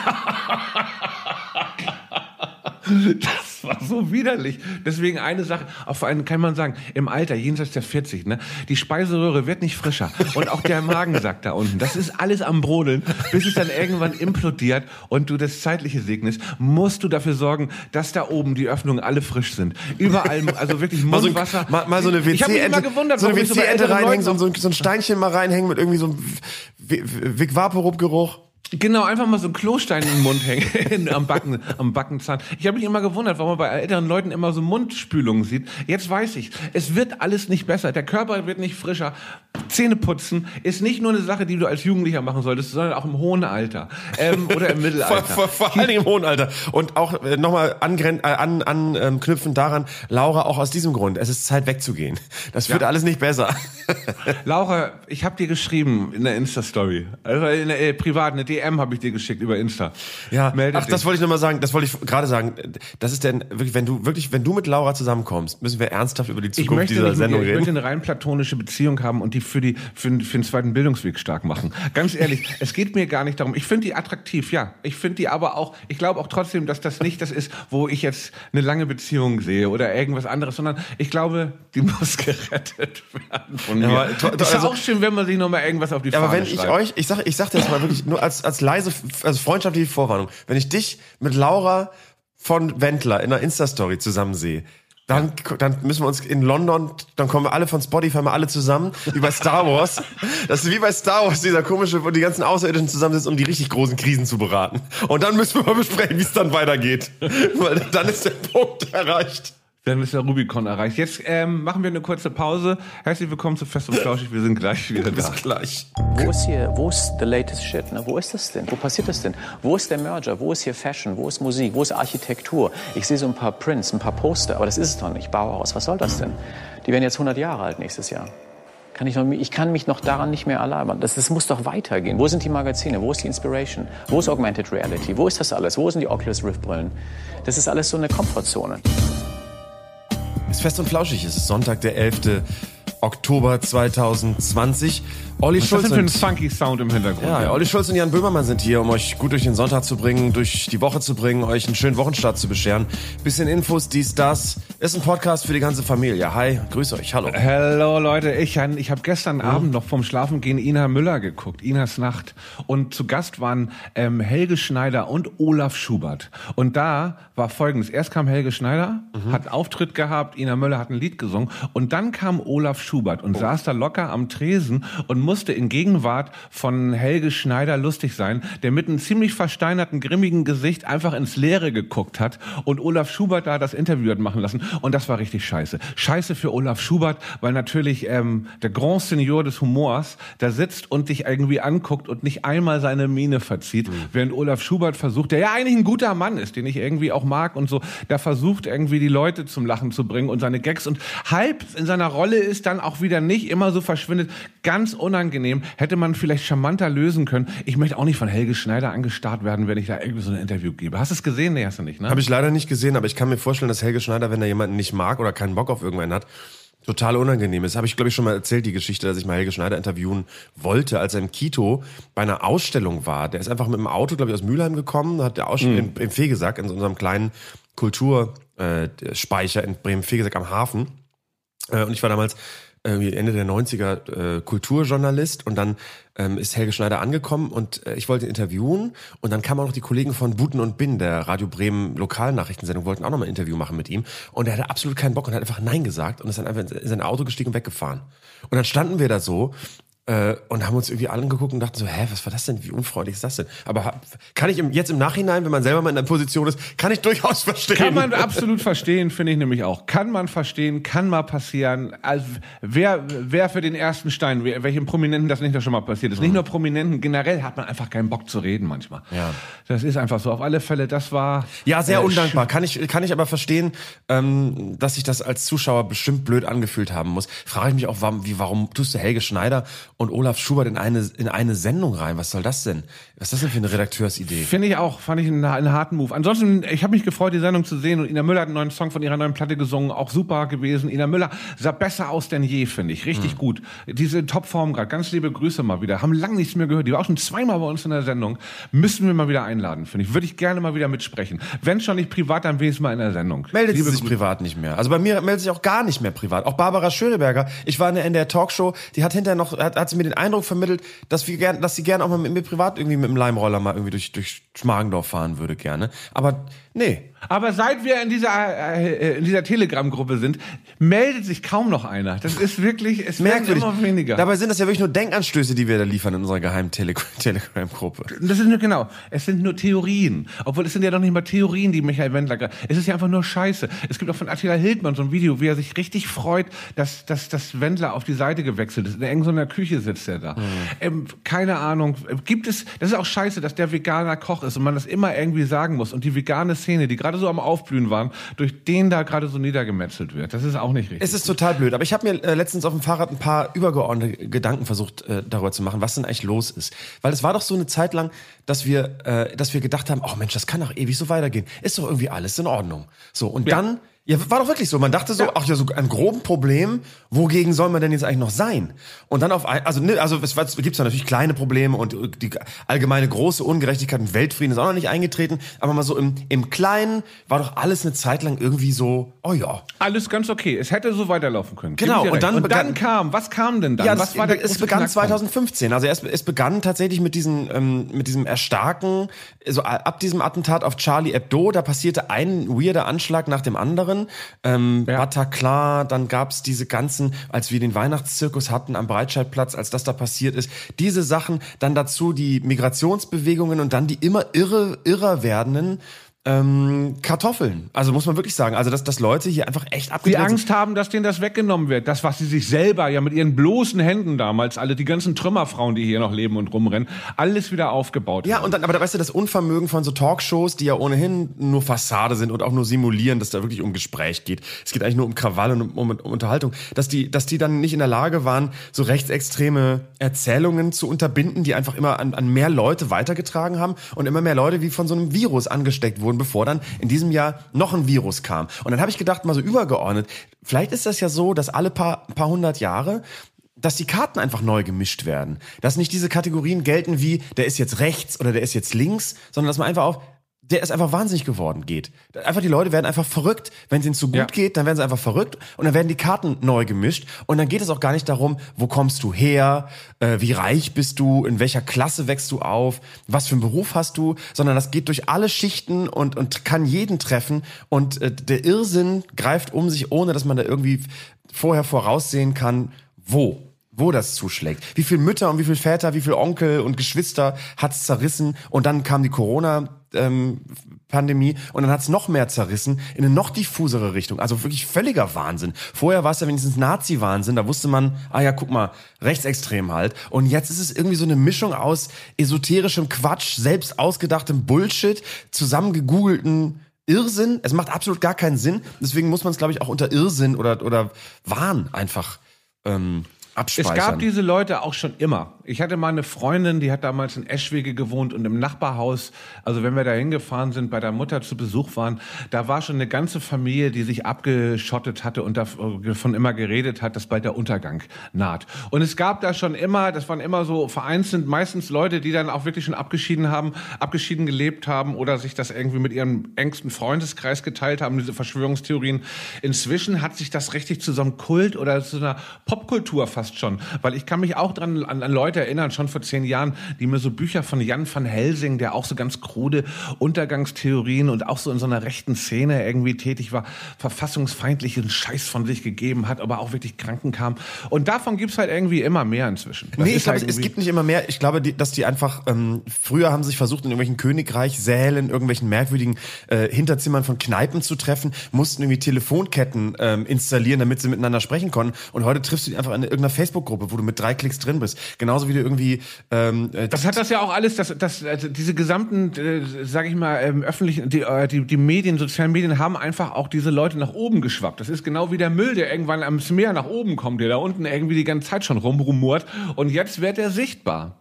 Das war so widerlich. Deswegen eine Sache, auf einen kann man sagen, im Alter, jenseits der vierzig, ne, die Speiseröhre wird nicht frischer. Und auch der Magensack da unten, das ist alles am Brodeln, bis es dann irgendwann implodiert und du das Zeitliche segnest, musst du dafür sorgen, dass da oben die Öffnungen alle frisch sind. Überall, also wirklich Mundwasser. Mal so, mal, mal so eine W C-Ente so W C so reinhängen, so, so ein Steinchen mal reinhängen mit irgendwie so einem Vic Vaporub-Geruch. Genau, einfach mal so einen Klostein in den Mund hängen, am Backen, am Backenzahn. Ich habe mich immer gewundert, warum man bei älteren Leuten immer so Mundspülungen sieht. Jetzt weiß ich, es wird alles nicht besser. Der Körper wird nicht frischer. Zähne putzen ist nicht nur eine Sache, die du als Jugendlicher machen solltest, sondern auch im hohen Alter ähm, oder im Mittelalter. vor, vor, vor allen Dingen im hohen Alter. Und auch äh, nochmal anknüpfen äh, an, an, ähm, daran, Laura, auch aus diesem Grund, es ist Zeit wegzugehen. Das wird ja alles nicht besser. Laura, ich habe dir geschrieben in der Insta-Story, also in der äh, privat, eine D M habe ich dir geschickt über Insta. Ja, Melde ach, dich. Das wollte ich nochmal sagen, das wollte ich gerade sagen. Das ist denn wirklich, wenn du wirklich, wenn du mit Laura zusammenkommst, müssen wir ernsthaft über die Zukunft dieser nicht, Sendung ich reden. Ich möchte eine rein platonische Beziehung haben und die für die für, für den zweiten Bildungsweg stark machen. Ganz ehrlich, es geht mir gar nicht darum. Ich finde die attraktiv, ja. Ich finde die aber auch, ich glaube auch trotzdem, dass das nicht das ist, wo ich jetzt eine lange Beziehung sehe oder irgendwas anderes, sondern ich glaube, die muss gerettet werden von mir. Ja, aber, ist ja also, auch schön, wenn man sich nochmal irgendwas auf die Fahne aber wenn schreibt. ich euch, ich sag, ich sag das mal wirklich nur als, als leise, also freundschaftliche Vorwarnung. Wenn ich dich mit Laura von Wendler in einer Insta-Story zusammen sehe, Dann, dann müssen wir uns in London, dann kommen wir alle von Spotify mal alle zusammen, wie bei Star Wars. Das ist wie bei Star Wars, dieser komische, wo die ganzen Außerirdischen zusammensitzen, um die richtig großen Krisen zu beraten. Und dann müssen wir mal besprechen, wie es dann weitergeht. Weil dann ist der Punkt erreicht. Dann ist der Rubikon erreicht. Jetzt ähm, machen wir eine kurze Pause. Herzlich willkommen zu Fest und Flauschig. Wir sind gleich wieder da. Bis gleich. Wo ist hier, wo ist the latest shit? Ne? Wo ist das denn? Wo passiert das denn? Wo ist der Merger? Wo ist hier Fashion? Wo ist Musik? Wo ist Architektur? Ich sehe so ein paar Prints, ein paar Poster, aber das ist es doch nicht. Bauhaus, was soll das denn? Die werden jetzt hundert Jahre alt nächstes Jahr. Kann ich, noch, ich kann mich noch daran nicht mehr erlauben. Das, das muss doch weitergehen. Wo sind die Magazine? Wo ist die Inspiration? Wo ist Augmented Reality? Wo ist das alles? Wo sind die Oculus Rift Brillen? Das ist alles so eine Komfortzone. Ist Fest und Flauschig. Es ist Sonntag, der elfte Oktober zweitausendzwanzig. Olli Was Schulz ist das denn und für ein funky Sound im Hintergrund? ja, Olli Schulz und Jan Böhmermann sind hier, um euch gut durch den Sonntag zu bringen, durch die Woche zu bringen, euch einen schönen Wochenstart zu bescheren. Bisschen Infos, dies, das. Ist ein Podcast für die ganze Familie. Hi, grüß euch, hallo. Hallo Leute, ich, ich habe gestern mhm. Abend noch vorm Schlafengehen Ina Müller geguckt, Inas Nacht. Und zu Gast waren ähm, Helge Schneider und Olaf Schubert. Und da war Folgendes. Erst kam Helge Schneider, mhm. hat einen Auftritt gehabt, Ina Müller hat ein Lied gesungen. Und dann kam Olaf Schubert und oh. saß da locker am Tresen und musste in Gegenwart von Helge Schneider lustig sein, der mit einem ziemlich versteinerten, grimmigen Gesicht einfach ins Leere geguckt hat und Olaf Schubert da das Interview hat machen lassen. Und das war richtig scheiße. Scheiße für Olaf Schubert, weil natürlich ähm, der Grand Senior des Humors da sitzt und dich irgendwie anguckt und nicht einmal seine Miene verzieht, mhm. während Olaf Schubert versucht, der ja eigentlich ein guter Mann ist, den ich irgendwie auch mag und so, der versucht irgendwie die Leute zum Lachen zu bringen und seine Gags und halb in seiner Rolle ist dann auch wieder nicht immer so verschwindet. Ganz unangenehm. Hätte man vielleicht charmanter lösen können. Ich möchte auch nicht von Helge Schneider angestarrt werden, wenn ich da irgendwie so ein Interview gebe. Hast du es gesehen? Nee, hast du nicht, ne? Habe ich leider nicht gesehen, aber ich kann mir vorstellen, dass Helge Schneider, wenn er jemanden nicht mag oder keinen Bock auf irgendwen hat, total unangenehm ist. Habe ich, glaube ich, schon mal erzählt, die Geschichte, dass ich mal Helge Schneider interviewen wollte, als er im Kito bei einer Ausstellung war. Der ist einfach mit dem Auto, glaube ich, aus Mülheim gekommen, hat der Ausstellung mm. im, im Fegesack, in so unserem kleinen Kulturspeicher äh, in Bremen-Fegesack am Hafen. Äh, und ich war damals Ende der neunziger äh, Kulturjournalist und dann ähm, ist Helge Schneider angekommen und äh, ich wollte ihn interviewen und dann kamen auch noch die Kollegen von Buten und Bin, der Radio Bremen Lokalnachrichtensendung, wollten auch noch mal ein Interview machen mit ihm und er hatte absolut keinen Bock und hat einfach Nein gesagt und ist dann einfach in sein Auto gestiegen und weggefahren. Und dann standen wir da so äh, und haben uns irgendwie alle angeguckt und dachten so, hä, was war das denn, wie unfreundlich ist das denn? Aber kann ich im, jetzt im Nachhinein, wenn man selber mal in der Position ist, kann ich durchaus verstehen. Kann man absolut verstehen, finde ich nämlich auch. Kann man verstehen, kann mal passieren. Also, wer, wer für den ersten Stein, wer, welchem Prominenten das nicht noch schon mal passiert ist. Mhm. Nicht nur Prominenten, generell hat man einfach keinen Bock zu reden manchmal. Ja. Das ist einfach so. Auf alle Fälle, das war... Ja, sehr äh, undankbar. Kann ich, kann ich aber verstehen, ähm, dass sich das als Zuschauer bestimmt blöd angefühlt haben muss. Frage ich mich auch, warum, wie, warum tust du Helge Schneider und Olaf Schubert in eine, in eine Sendung rein? Was soll das denn? Was ist das denn für eine Redakteursidee? Finde ich auch, fand ich einen, einen harten Move. Ansonsten, ich habe mich gefreut, die Sendung zu sehen und Ina Müller hat einen neuen Song von ihrer neuen Platte gesungen, auch super gewesen. Ina Müller sah besser aus denn je, finde ich. Richtig mhm. gut. Diese Topform gerade, ganz liebe Grüße mal wieder. Haben lange nichts mehr gehört. Die war auch schon zweimal bei uns in der Sendung. Müssen wir mal wieder einladen, finde ich. Würde ich gerne mal wieder mitsprechen. Wenn schon nicht privat, dann wenigstens mal in der Sendung. Meldet liebe sie sich Grü- privat nicht mehr. Also bei mir meldet sich auch gar nicht mehr privat. Auch Barbara Schöneberger. Ich war in der, in der Talkshow, die hat hinterher noch, hat, hat sie mir den Eindruck vermittelt, dass wir gern, dass sie gerne auch mal mit mir privat irgendwie mit dem Leimroller mal irgendwie durch, durch Schmargendorf fahren würde gerne. Aber nee. Aber seit wir in dieser, äh, in dieser Telegram-Gruppe sind, meldet sich kaum noch einer. Das ist wirklich, es werden immer weniger. Dabei sind das ja wirklich nur Denkanstöße, die wir da liefern in unserer geheimen Tele- Telegram-Gruppe. Das ist nur, genau, es sind nur Theorien. Obwohl, es sind ja doch nicht mal Theorien, die Michael Wendler, es ist ja einfach nur Scheiße. Es gibt auch von Attila Hildmann so ein Video, wie er sich richtig freut, dass, dass, dass Wendler auf die Seite gewechselt ist. In irgendeiner Küche sitzt er da. Mhm. Ähm, keine Ahnung. Gibt es, das ist auch scheiße, dass der veganer Koch ist und man das immer irgendwie sagen muss. Und die vegane Szene, die gerade so am Aufblühen waren, durch den da gerade so niedergemetzelt wird. Das ist auch nicht richtig. Es ist total blöd. Aber ich habe mir äh, letztens auf dem Fahrrad ein paar übergeordnete Gedanken versucht, äh, darüber zu machen, was denn eigentlich los ist. Weil es war doch so eine Zeit lang, dass wir, äh, dass wir gedacht haben, oh Mensch, das kann doch ewig so weitergehen. Ist doch irgendwie alles in Ordnung. So, und ja. dann... Ja, war doch wirklich so. Man dachte so, ja. ach ja, so ein groben Problem, wogegen soll man denn jetzt eigentlich noch sein? Und dann auf ein, also, ne, also es, es gibt zwar natürlich kleine Probleme und die allgemeine große Ungerechtigkeit und Weltfrieden ist auch noch nicht eingetreten, aber mal so im, im Kleinen war doch alles eine Zeit lang irgendwie so, oh ja. Alles ganz okay. Es hätte so weiterlaufen können. Genau. Und dann, und begann, dann kam, was kam denn dann? Ja, was das, war der es begann zwanzig fünfzehn. Also es, es begann tatsächlich mit diesem, ähm, mit diesem Erstarken, so ab diesem Attentat auf Charlie Hebdo, da passierte ein weirder Anschlag nach dem anderen. Ähm, Ja. Bataclan, dann gab's diese ganzen, als wir den Weihnachtszirkus hatten am Breitscheidplatz, als das da passiert ist, diese Sachen, dann dazu die Migrationsbewegungen und dann die immer irre, irrer werdenden ähm, Kartoffeln. Also muss man wirklich sagen, also dass, dass Leute hier einfach echt Die abgedreht Angst haben, dass denen das weggenommen wird. Das, was sie sich selber ja mit ihren bloßen Händen damals, alle die ganzen Trümmerfrauen, die hier noch leben und rumrennen, alles wieder aufgebaut Ja, haben. und dann, aber da weißt du, das Unvermögen von so Talkshows, die ja ohnehin nur Fassade sind und auch nur simulieren, dass da wirklich um Gespräch geht. Es geht eigentlich nur um Krawall und um, um, um Unterhaltung. Dass die, dass die dann nicht in der Lage waren, so rechtsextreme Erzählungen zu unterbinden, die einfach immer an, an mehr Leute weitergetragen haben und immer mehr Leute wie von so einem Virus angesteckt wurden, bevor dann in diesem Jahr noch ein Virus kam. Und dann habe ich gedacht, mal so übergeordnet, vielleicht ist das ja so, dass alle paar, paar hundert Jahre dass die Karten einfach neu gemischt werden. Dass nicht diese Kategorien gelten wie, der ist jetzt rechts oder der ist jetzt links, sondern dass man einfach auf, der ist einfach wahnsinnig geworden geht. Einfach die Leute werden einfach verrückt. Wenn es ihnen zu gut Ja. geht, dann werden sie einfach verrückt und dann werden die Karten neu gemischt. Und dann geht es auch gar nicht darum, wo kommst du her, äh, wie reich bist du, in welcher Klasse wächst du auf, was für einen Beruf hast du, sondern das geht durch alle Schichten und, und kann jeden treffen. Und äh, der Irrsinn greift um sich, ohne dass man da irgendwie vorher voraussehen kann, wo. Wo das zuschlägt. Wie viele Mütter und wie viele Väter, wie viele Onkel und Geschwister hat's zerrissen und dann kam die Corona-Pandemie ähm, und dann hat's noch mehr zerrissen in eine noch diffusere Richtung. Also wirklich völliger Wahnsinn. Vorher war es ja wenigstens Nazi-Wahnsinn, da wusste man, ah ja, guck mal, rechtsextrem halt. Und jetzt ist es irgendwie so eine Mischung aus esoterischem Quatsch, selbst ausgedachtem Bullshit, zusammengegoogelten Irrsinn. Es macht absolut gar keinen Sinn. Deswegen muss man es, glaube ich, auch unter Irrsinn oder, oder Wahn einfach ähm, abspeichern. Es gab diese Leute auch schon immer. Ich hatte mal eine Freundin, die hat damals in Eschwege gewohnt und im Nachbarhaus, also wenn wir da hingefahren sind, bei der Mutter zu Besuch waren, da war schon eine ganze Familie, die sich abgeschottet hatte und davon immer geredet hat, dass bald der Untergang naht. Und es gab da schon immer, das waren immer so vereinzelt, meistens Leute, die dann auch wirklich schon abgeschieden haben, abgeschieden gelebt haben oder sich das irgendwie mit ihrem engsten Freundeskreis geteilt haben, diese Verschwörungstheorien. Inzwischen hat sich das richtig zu so einem Kult oder zu einer Popkultur fast schon, weil ich kann mich auch dran an, an Leute erinnern, schon vor zehn Jahren, die mir so Bücher von Jan van Helsing, der auch so ganz krude Untergangstheorien und auch so in so einer rechten Szene irgendwie tätig war, verfassungsfeindlichen Scheiß von sich gegeben hat, aber auch wirklich kranken kam. Und davon gibt's halt irgendwie immer mehr inzwischen. Das Nee, ist ich glaube, halt es gibt nicht immer mehr. Ich glaube, die, dass die einfach, ähm, früher haben sie sich versucht, in irgendwelchen Königreichsälen, irgendwelchen merkwürdigen äh, Hinterzimmern von Kneipen zu treffen, mussten irgendwie Telefonketten ähm, installieren, damit sie miteinander sprechen konnten. Und heute triffst du die einfach in irgendeiner Facebook-Gruppe, wo du mit drei Klicks drin bist. Genauso wie du irgendwie... Ähm, äh, Das hat das ja auch alles, das, das, also diese gesamten, äh, sag ich mal, ähm, öffentlichen, die, äh, die, die Medien, sozialen Medien haben einfach auch diese Leute nach oben geschwappt. Das ist genau wie der Müll, der irgendwann ans Meer nach oben kommt, der da unten irgendwie die ganze Zeit schon rumrumort. Und jetzt wird er sichtbar.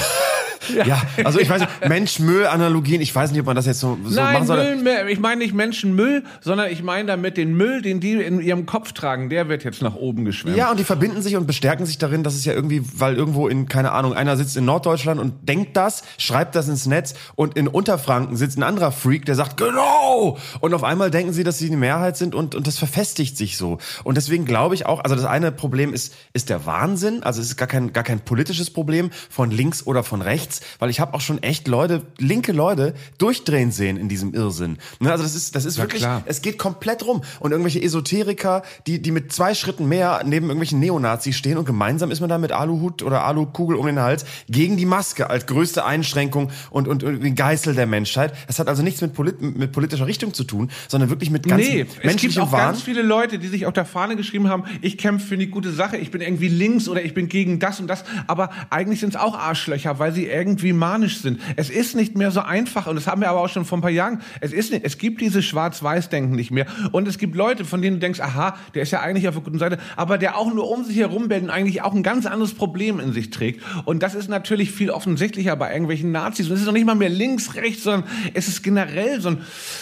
ja, also ich weiß nicht, Mensch-Müll-Analogien, ich weiß nicht, ob man das jetzt so, so Nein, machen soll. Müll, ich meine nicht Menschenmüll, sondern ich meine damit den Müll, den die in ihrem Kopf tragen, der wird jetzt nach oben geschwemmt. Ja, und die verbinden sich und bestärken sich darin, dass es ja irgendwie, weil irgendwo in, keine Ahnung, einer sitzt in Norddeutschland und denkt das, schreibt das ins Netz und in Unterfranken sitzt ein anderer Freak, der sagt, genau! Und auf einmal denken sie, dass sie die Mehrheit sind und, und das verfestigt sich so. Und deswegen glaube ich auch, also das eine Problem ist, ist der Wahnsinn, also es ist gar kein, gar kein politisches Problem von links oder von rechts, weil ich habe auch schon echt Leute, linke Leute, durchdrehen sehen in diesem Irrsinn. Ne, also das ist, das ist Ja, wirklich, klar. es geht komplett rum. Und irgendwelche Esoteriker, die, die mit zwei Schritten mehr neben irgendwelchen Neonazis stehen und gemeinsam ist man da mit Aluhut oder Alukugel um den Hals gegen die Maske als größte Einschränkung und, und, und den Geißel der Menschheit. Das hat also nichts mit, polit, mit politischer Richtung zu tun, sondern wirklich mit ganz Nee, es gibt menschlichem auch Wahn. ganz viele Leute, die sich auf der Fahne geschrieben haben, ich kämpfe für eine gute Sache, ich bin irgendwie links oder ich bin gegen das und das, aber eigentlich sind es auch Arschlöcher, weil sie irgendwie manisch sind. Es ist nicht mehr so einfach und das haben wir aber auch schon vor ein paar Jahren. Es ist nicht, es gibt dieses Schwarz-Weiß-Denken nicht mehr und es gibt Leute, von denen du denkst, aha, der ist ja eigentlich auf der guten Seite, aber der auch nur um sich herum bellt und eigentlich auch ein ganz anderes Problem in sich trägt. Und das ist natürlich viel offensichtlicher bei irgendwelchen Nazis. Und es ist noch nicht mal mehr links, rechts, sondern es ist generell so ein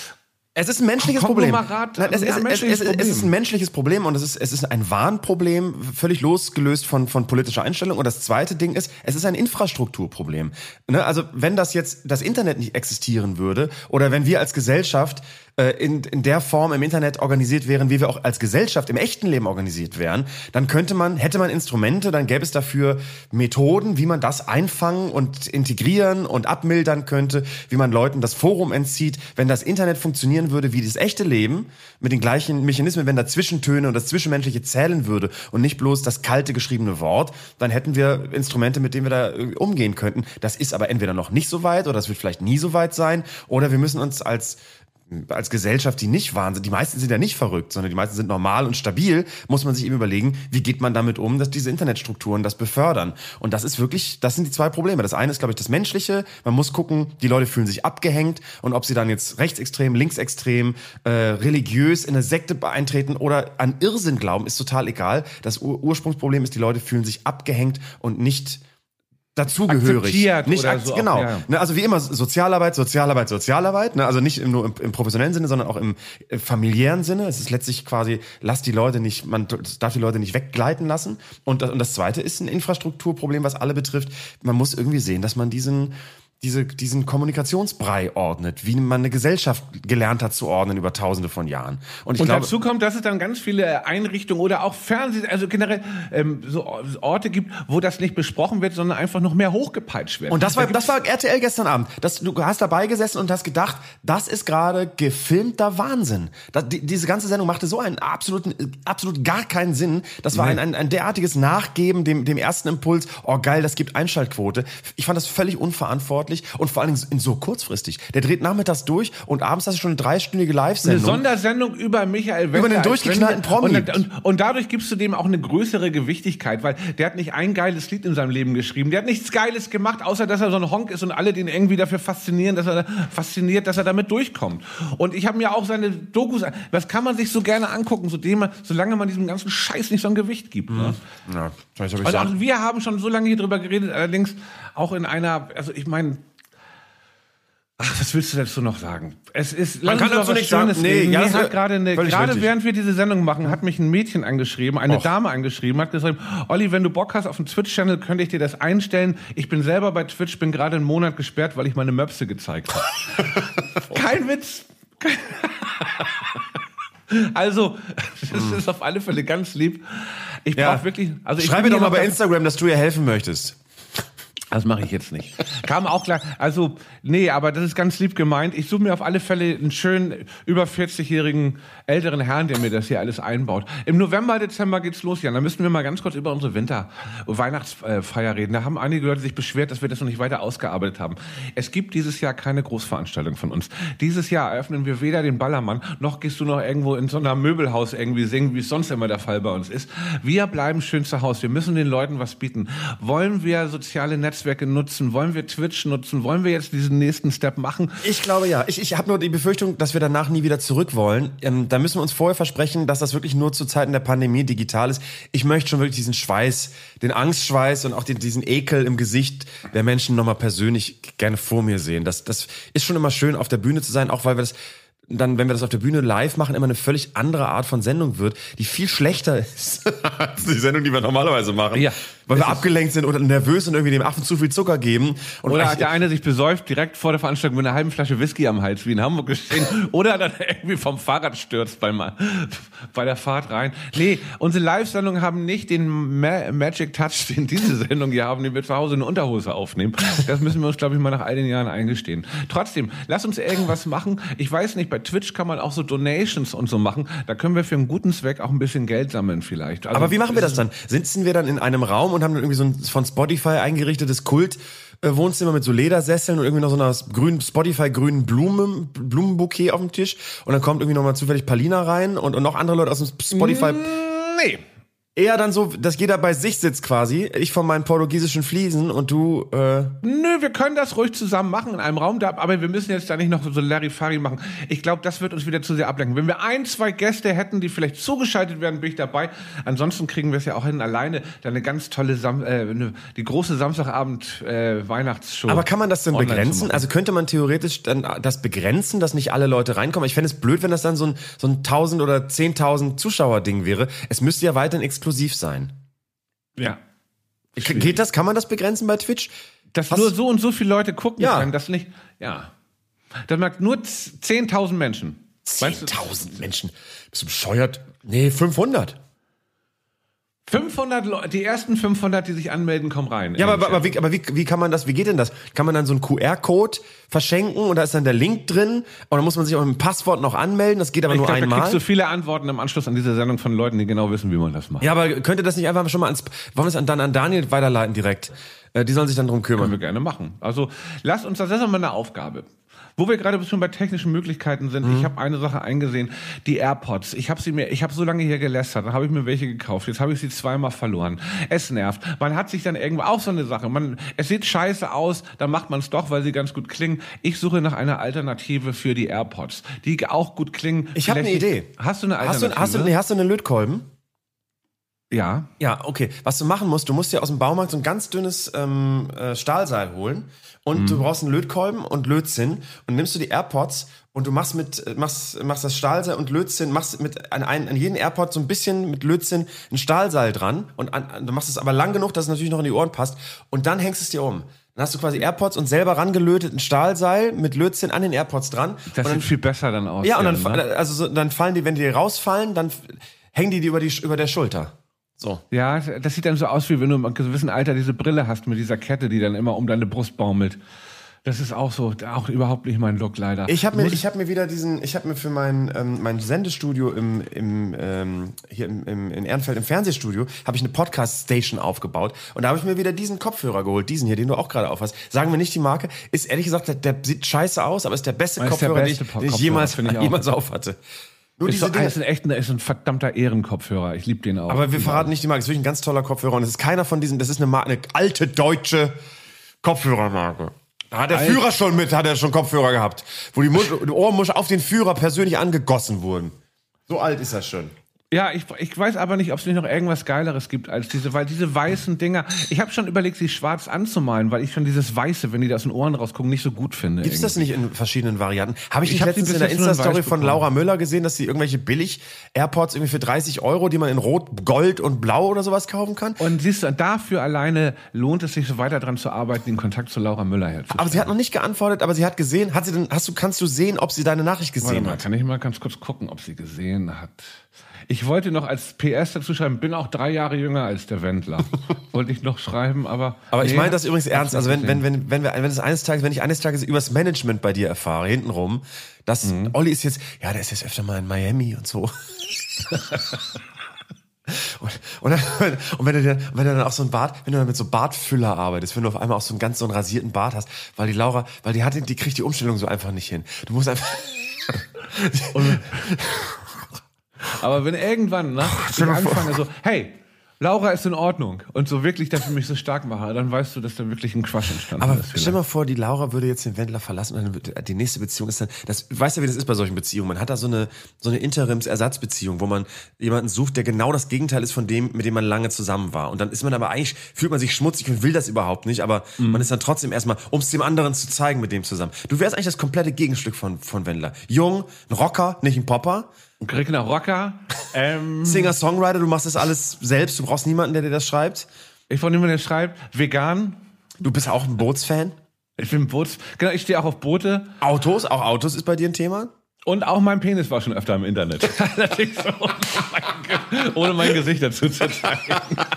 Es ist ein menschliches Problem. Konglomerat, Nein, es, ja, es, es, menschliches es, es ist Problem. ein menschliches Problem und es ist, es ist ein Wahnproblem, völlig losgelöst von, von politischer Einstellung. Und das zweite Ding ist, es ist ein Infrastrukturproblem. Ne? Also wenn das jetzt, das Internet nicht existieren würde oder wenn wir als Gesellschaft äh, in, in der Form im Internet organisiert wären, wie wir auch als Gesellschaft im echten Leben organisiert wären, dann könnte man, hätte man Instrumente, dann gäbe es dafür Methoden, wie man das einfangen und integrieren und abmildern könnte, wie man Leuten das Forum entzieht, wenn das Internet funktionieren würde wie das echte Leben, mit den gleichen Mechanismen, wenn da Zwischentöne und das Zwischenmenschliche zählen würde und nicht bloß das kalte geschriebene Wort, dann hätten wir Instrumente, mit denen wir da äh, umgehen könnten. Das ist aber entweder noch nicht so weit oder das wird vielleicht nie so weit sein oder wir müssen uns als als Gesellschaft, die nicht Wahnsinn, die meisten sind ja nicht verrückt, sondern die meisten sind normal und stabil, muss man sich eben überlegen, wie geht man damit um, dass diese Internetstrukturen das befördern. Und das ist wirklich, das sind die zwei Probleme. Das eine ist, glaube ich, das Menschliche. Man muss gucken, die Leute fühlen sich abgehängt und ob sie dann jetzt rechtsextrem, linksextrem, äh, religiös in eine Sekte eintreten oder an Irrsinn glauben, ist total egal. Das Ur- Ursprungsproblem ist, die Leute fühlen sich abgehängt und nicht dazugehörig. Nicht oder akt- so genau. auch, ja. Ne, also wie immer Sozialarbeit, Sozialarbeit, Sozialarbeit. Ne, also nicht im, nur im, im professionellen Sinne, sondern auch im äh, familiären Sinne. Es ist letztlich quasi, lass die Leute nicht, man darf die Leute nicht weggleiten lassen. Und das, und das Zweite ist ein Infrastrukturproblem, was alle betrifft. Man muss irgendwie sehen, dass man diesen diese, diesen Kommunikationsbrei ordnet, wie man eine Gesellschaft gelernt hat zu ordnen über tausende von Jahren. Und, ich Und glaube, dazu kommt, dass es dann ganz viele Einrichtungen oder auch Fernsehen, also generell ähm, so Orte gibt, wo das nicht besprochen wird, sondern einfach noch mehr hochgepeitscht wird. Und das war, Da das war R T L gestern Abend. Das, du hast dabei gesessen und hast gedacht, das ist gerade gefilmter Wahnsinn. Das, die, diese ganze Sendung machte so einen absoluten, absolut gar keinen Sinn. Das war ein, ein, ein derartiges Nachgeben dem, dem ersten Impuls. Oh geil, das gibt Einschaltquote. Ich fand das völlig unverantwortlich und vor allen Dingen in so kurzfristig. Der dreht nachmittags durch und abends hast du schon eine dreistündige eine Live-Sendung. Sondersendung über Michael Wendler. Über den durchgeknallten Promi. Und, und, und dadurch gibst du dem auch eine größere Gewichtigkeit, weil der hat nicht ein geiles Lied in seinem Leben geschrieben. Der hat nichts Geiles gemacht, außer dass er so ein Honk ist und alle den irgendwie dafür faszinieren, dass er fasziniert, dass er damit durchkommt. Und ich habe mir auch seine Dokus, was kann man sich so gerne angucken, so dem, solange man diesem ganzen Scheiß nicht so ein Gewicht gibt. Mhm. Ne? Ja, das hab ich Also, sagen. also wir haben schon so lange hier drüber geredet, allerdings auch in einer, also ich meine, ach, was willst du dazu noch sagen? Es ist, Man lass kann uns doch dazu was nicht sagen. Schönes Nee, reden. ja, Mir das hat wär- gerade eine, völlig gerade richtig. während wir diese Sendung machen, hat mich ein Mädchen angeschrieben, eine Och. Dame angeschrieben, hat gesagt, Olli, wenn du Bock hast auf einen Twitch-Channel, könnte ich dir das einstellen. Ich bin selber bei Twitch, bin gerade einen Monat gesperrt, weil ich meine Möpse gezeigt habe. Kein Witz. Also, das ist auf alle Fälle ganz lieb. Ich Ja. brauche wirklich, also ich Schreib bin mir doch mal jemand, bei der- Instagram, dass du ihr helfen möchtest. Das mache ich jetzt nicht. Kam auch klar. Also, nee, aber das ist ganz lieb gemeint. Ich suche mir auf alle Fälle einen schönen, über vierzig-jährigen älteren Herrn, der mir das hier alles einbaut. Im November, Dezember geht's los, Jan. Da müssen wir mal ganz kurz über unsere Winter-Weihnachtsfeier reden. Da haben einige Leute sich beschwert, dass wir das noch nicht weiter ausgearbeitet haben. Es gibt dieses Jahr keine Großveranstaltung von uns. Dieses Jahr eröffnen wir weder den Ballermann, noch gehst du noch irgendwo in so einer Möbelhaus irgendwie singen, wie es sonst immer der Fall bei uns ist. Wir bleiben schön zu Hause. Wir müssen den Leuten was bieten. Wollen wir soziale Netzwerke nutzen? Wollen wir Twitch nutzen? Wollen wir jetzt diesen nächsten Step machen? Ich glaube ja. Ich, ich habe nur die Befürchtung, dass wir danach nie wieder zurück wollen. Ähm, da müssen wir uns vorher versprechen, dass das wirklich nur zu Zeiten der Pandemie digital ist. Ich möchte schon wirklich diesen Schweiß, den Angstschweiß und auch den, diesen Ekel im Gesicht der Menschen nochmal persönlich gerne vor mir sehen. Das, das ist schon immer schön, auf der Bühne zu sein, auch weil wir das dann, wenn wir das auf der Bühne live machen, immer eine völlig andere Art von Sendung wird, die viel schlechter ist als die Sendung, die wir normalerweise machen. Ja. Weil wir abgelenkt sind oder nervös und irgendwie dem Affen zu viel Zucker geben. Und Oder eigentlich- hat der eine sich besäuft direkt vor der Veranstaltung mit einer halben Flasche Whisky am Hals, wie in Hamburg geschehen, oder dann irgendwie vom Fahrrad stürzt beim, bei der Fahrt rein. Nee, unsere Live-Sendungen haben nicht den Ma- Magic Touch, den diese Sendung hier haben, den wir zu Hause in Unterhose aufnehmen. Das müssen wir uns, glaube ich, mal nach all den Jahren eingestehen. Trotzdem, lass uns irgendwas machen. Ich weiß nicht, bei Twitch kann man auch so Donations und so machen. Da können wir für einen guten Zweck auch ein bisschen Geld sammeln vielleicht. Also, Aber wie machen wir das dann? Sitzen wir dann in einem Raum und haben dann irgendwie so ein von Spotify eingerichtetes Kult äh, Wohnzimmer mit so Ledersesseln und irgendwie noch so einer grünen Spotify grünen Blumen Blumenbouquet auf dem Tisch und dann kommt irgendwie noch mal zufällig Palina rein und, und noch andere Leute aus dem Spotify. Nee. Eher dann so, dass jeder bei sich sitzt quasi. Ich von meinen portugiesischen Fliesen und du äh Nö, wir können das ruhig zusammen machen in einem Raum, da, aber wir müssen jetzt da nicht noch so Larifari machen. Ich glaube, das wird uns wieder zu sehr ablenken. Wenn wir ein, zwei Gäste hätten, die vielleicht zugeschaltet werden, bin ich dabei. Ansonsten kriegen wir es ja auch hin, alleine da eine ganz tolle, Sam äh, eine, die große Samstagabend äh, Weihnachtsshow. Aber kann man das denn online zu begrenzen? machen. Also könnte man theoretisch dann das begrenzen, dass nicht alle Leute reinkommen? Ich fände es blöd, wenn das dann so ein, so ein tausend oder zehntausend Zuschauer-Ding wäre. Es müsste ja weiterhin exklusiv sein. Ja. K- Geht das? Kann man das begrenzen bei Twitch? Dass Was- nur so und so viele Leute gucken Ja. können, das nicht, ja. Das mag nur zehntausend Menschen. Meinst du- zehntausend Menschen. Bist du bescheuert? Nee, fünfhundert. fünfhundert Leute, die ersten fünfhundert, die sich anmelden, kommen rein. Ja, aber, aber, wie, aber wie, wie kann man das, wie geht denn das? Kann man dann so einen Q R-Code verschenken und da ist dann der Link drin und dann muss man sich auch mit dem Passwort noch anmelden, das geht aber ich nur glaub, da einmal? kriegst du viele Antworten im Anschluss an diese Sendung von Leuten, die genau wissen, wie man das macht. Ja, aber könnte das nicht einfach schon mal ans, wollen wir es an- dann an Daniel weiterleiten direkt? Äh, die sollen sich dann drum Können kümmern. wir gerne machen. Also, lass uns, das ist doch mal eine Aufgabe. Wo wir gerade schon bei technischen Möglichkeiten sind, mhm. ich habe eine Sache eingesehen, die AirPods. Ich habe sie mir, ich habe so lange hier gelästert, dann habe ich mir welche gekauft. Jetzt habe ich sie zweimal verloren. Es nervt. Man hat sich dann irgendwo auch so eine Sache. Man, es sieht scheiße aus, dann macht man es doch, weil sie ganz gut klingen. Ich suche nach einer Alternative für die AirPods, die auch gut klingen. Ich habe eine Idee. Hast du eine Alternative? Hast du, hast du, nee, hast du eine Lötkolben? Ja. Ja, okay. Was du machen musst, du musst dir aus dem Baumarkt so ein ganz dünnes ähm, äh, Stahlseil holen und mhm. du brauchst einen Lötkolben und Lötzinn und nimmst du die AirPods und du machst mit machst machst das Stahlseil und Lötzinn, machst mit an, an jeden AirPod so ein bisschen mit Lötzinn ein Stahlseil dran und an, an, du machst es aber lang genug, dass es natürlich noch in die Ohren passt und dann hängst es dir um. Dann hast du quasi AirPods und selber rangelötet ein Stahlseil mit Lötzinn an den AirPods dran. Das und dann, sieht viel besser dann aus. Ja, und dann ne? also so, dann fallen die, wenn die rausfallen, dann hängen die, die über die über der Schulter. So. Ja, das sieht dann so aus, wie wenn du im gewissen Alter diese Brille hast mit dieser Kette, die dann immer um deine Brust baumelt. Das ist auch so, auch überhaupt nicht mein Look leider. Ich habe mir, ich habe mir wieder diesen, ich habe mir für mein ähm, mein Sendestudio im im ähm, hier im, im in Ehrenfeld im Fernsehstudio habe ich eine Podcast Station aufgebaut und da habe ich mir wieder diesen Kopfhörer geholt, diesen hier, den du auch gerade auf hast. Sagen wir nicht die Marke, ist ehrlich gesagt, der, der sieht scheiße aus, aber ist der beste Kopfhörer, der beste den, ich, den ich jemals ich jemals auf hatte. Nur ist, diese so, Dinge, ist, ein echt, ist ein verdammter Ehrenkopfhörer. Ich liebe den auch. Aber wir verraten nicht die Marke. Es ist wirklich ein ganz toller Kopfhörer. Und es ist keiner von diesen, das ist eine, Marke, eine alte deutsche Kopfhörermarke. Da hat der Alt. Führer schon mit, hat er schon Kopfhörer gehabt. Wo die, Musch, die Ohrmuschel auf den Führer persönlich angegossen wurden. So alt ist das schon. Ja, ich, ich weiß aber nicht, ob es nicht noch irgendwas Geileres gibt als diese, weil diese weißen Dinger, ich habe schon überlegt, sie schwarz anzumalen, weil ich schon dieses Weiße, wenn die da aus den Ohren rausgucken, nicht so gut finde. Gibt's das nicht in verschiedenen Varianten? Habe ich, ich hab letztens in der Insta-Story von Laura Müller gesehen, dass sie irgendwelche Billig-AirPods irgendwie für dreißig Euro, die man in Rot, Gold und Blau oder sowas kaufen kann? Und siehst du, dafür alleine lohnt es sich so weiter dran zu arbeiten, den Kontakt zu Laura Müller herzustellen. Aber sie hat noch nicht geantwortet, aber sie hat gesehen, hat sie denn, hast du, kannst du sehen, ob sie deine Nachricht gesehen Warte mal, hat? Kann ich mal ganz kurz gucken, ob sie gesehen hat. Ich wollte noch als P S dazu schreiben, bin auch drei Jahre jünger als der Wendler. Wollte ich noch schreiben, aber... Aber nee, ich meine das übrigens ernst. Also wenn, wenn, wenn, wenn wir, wenn es eines Tages, wenn ich eines Tages übers Management bei dir erfahre, hintenrum, dass mhm. Olli ist jetzt, ja, der ist jetzt öfter mal in Miami und so. Und, und, dann, und wenn du dann, wenn du dann auch so ein Bart, wenn du dann mit so Bartfüller arbeitest, wenn du auf einmal auch so einen ganz so einen rasierten Bart hast, weil die Laura, weil die hat, die kriegt die Umstellung so einfach nicht hin. Du musst einfach... und, aber wenn irgendwann, ne, ich anfange so, hey, Laura ist in Ordnung und so wirklich das für mich so stark mache, dann weißt du, dass da wirklich ein Quatsch entstanden aber ist. Aber stell mal vor, die Laura würde jetzt den Wendler verlassen und dann wird, die nächste Beziehung ist dann, das, weißt du, wie das ist bei solchen Beziehungen? Man hat da so eine, so eine Interims-Ersatzbeziehung, wo man jemanden sucht, der genau das Gegenteil ist von dem, mit dem man lange zusammen war. Und dann ist man aber eigentlich, fühlt man sich schmutzig und will das überhaupt nicht, aber mhm. man ist dann trotzdem erstmal, um es dem anderen zu zeigen, mit dem zusammen. Du wärst eigentlich das komplette Gegenstück von, von Wendler. Jung, ein Rocker, nicht ein Popper. Krieg nach Rocker. Ähm, Singer-Songwriter, du machst das alles selbst, du brauchst niemanden, der dir das schreibt. Ich brauche niemanden, der schreibt. Vegan. Du bist auch ein Bootsfan? Ich bin ein Boots... Genau, ich stehe auch auf Boote. Autos, auch Autos ist bei dir ein Thema? Und auch mein Penis war schon öfter im Internet. Allerdings ohne mein, ohne mein Gesicht dazu zu zeigen.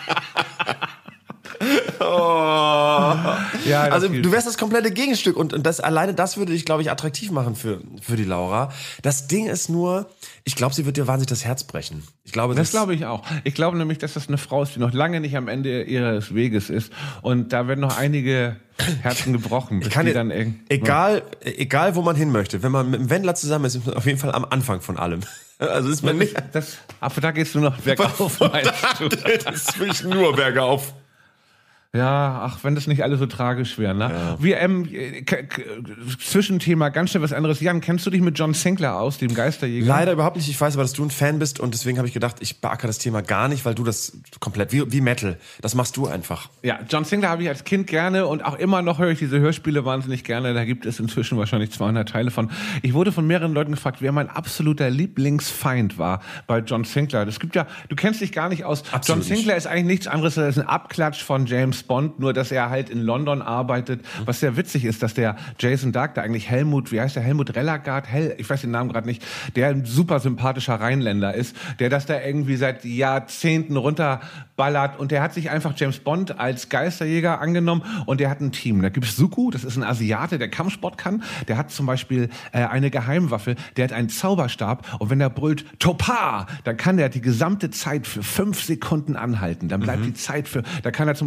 Oh. Ja, also du wärst das komplette Gegenstück und, und das alleine das würde dich, glaube ich, attraktiv machen für für die Laura. Das Ding ist nur, ich glaube, sie wird dir wahnsinnig das Herz brechen. Ich glaube, das, das glaube ich auch. Ich glaube nämlich, dass das eine Frau ist, die noch lange nicht am Ende ihres Weges ist und da werden noch einige Herzen gebrochen. Ich kann dir dann egal egal wo man hin möchte, wenn man mit dem Wendler zusammen ist, ist man auf jeden Fall am Anfang von allem. Also ist man nicht. Das, aber da gehst du noch bergauf, meinst du? Das ist wirklich nur bergauf. Ja, ach, wenn das nicht alles so tragisch wäre, ne? Ja. Wir, ähm, k- k- Zwischenthema, ganz schnell was anderes. Jan, kennst du dich mit John Sinclair aus, dem Geisterjäger? Leider überhaupt nicht. Ich weiß aber, dass du ein Fan bist und deswegen habe ich gedacht, ich beackere das Thema gar nicht, weil du das komplett, wie, wie Metal, das machst du einfach. Ja, John Sinclair habe ich als Kind gerne und auch immer noch höre ich diese Hörspiele wahnsinnig gerne. Da gibt es inzwischen wahrscheinlich zweihundert Teile von. Ich wurde von mehreren Leuten gefragt, wer mein absoluter Lieblingsfeind war bei John Sinclair. Das gibt ja, du kennst dich gar nicht aus. Absolut John Sinclair nicht. Ist eigentlich nichts anderes als ein Abklatsch von James Bond, nur dass er halt in London arbeitet. Was sehr witzig ist, dass der Jason Dark, der eigentlich Helmut, wie heißt der, Helmut Rellergard, Hell, ich weiß den Namen gerade nicht, der ein super sympathischer Rheinländer ist, der das da irgendwie seit Jahrzehnten runterballert und der hat sich einfach James Bond als Geisterjäger angenommen und der hat ein Team. Da gibt es Suku, das ist ein Asiate, der Kampfsport kann, der hat zum Beispiel äh, eine Geheimwaffe, der hat einen Zauberstab und wenn der brüllt Topa, dann kann der die gesamte Zeit für fünf Sekunden anhalten. Dann bleibt mhm. die Zeit für, da kann er zum Beispiel jemanden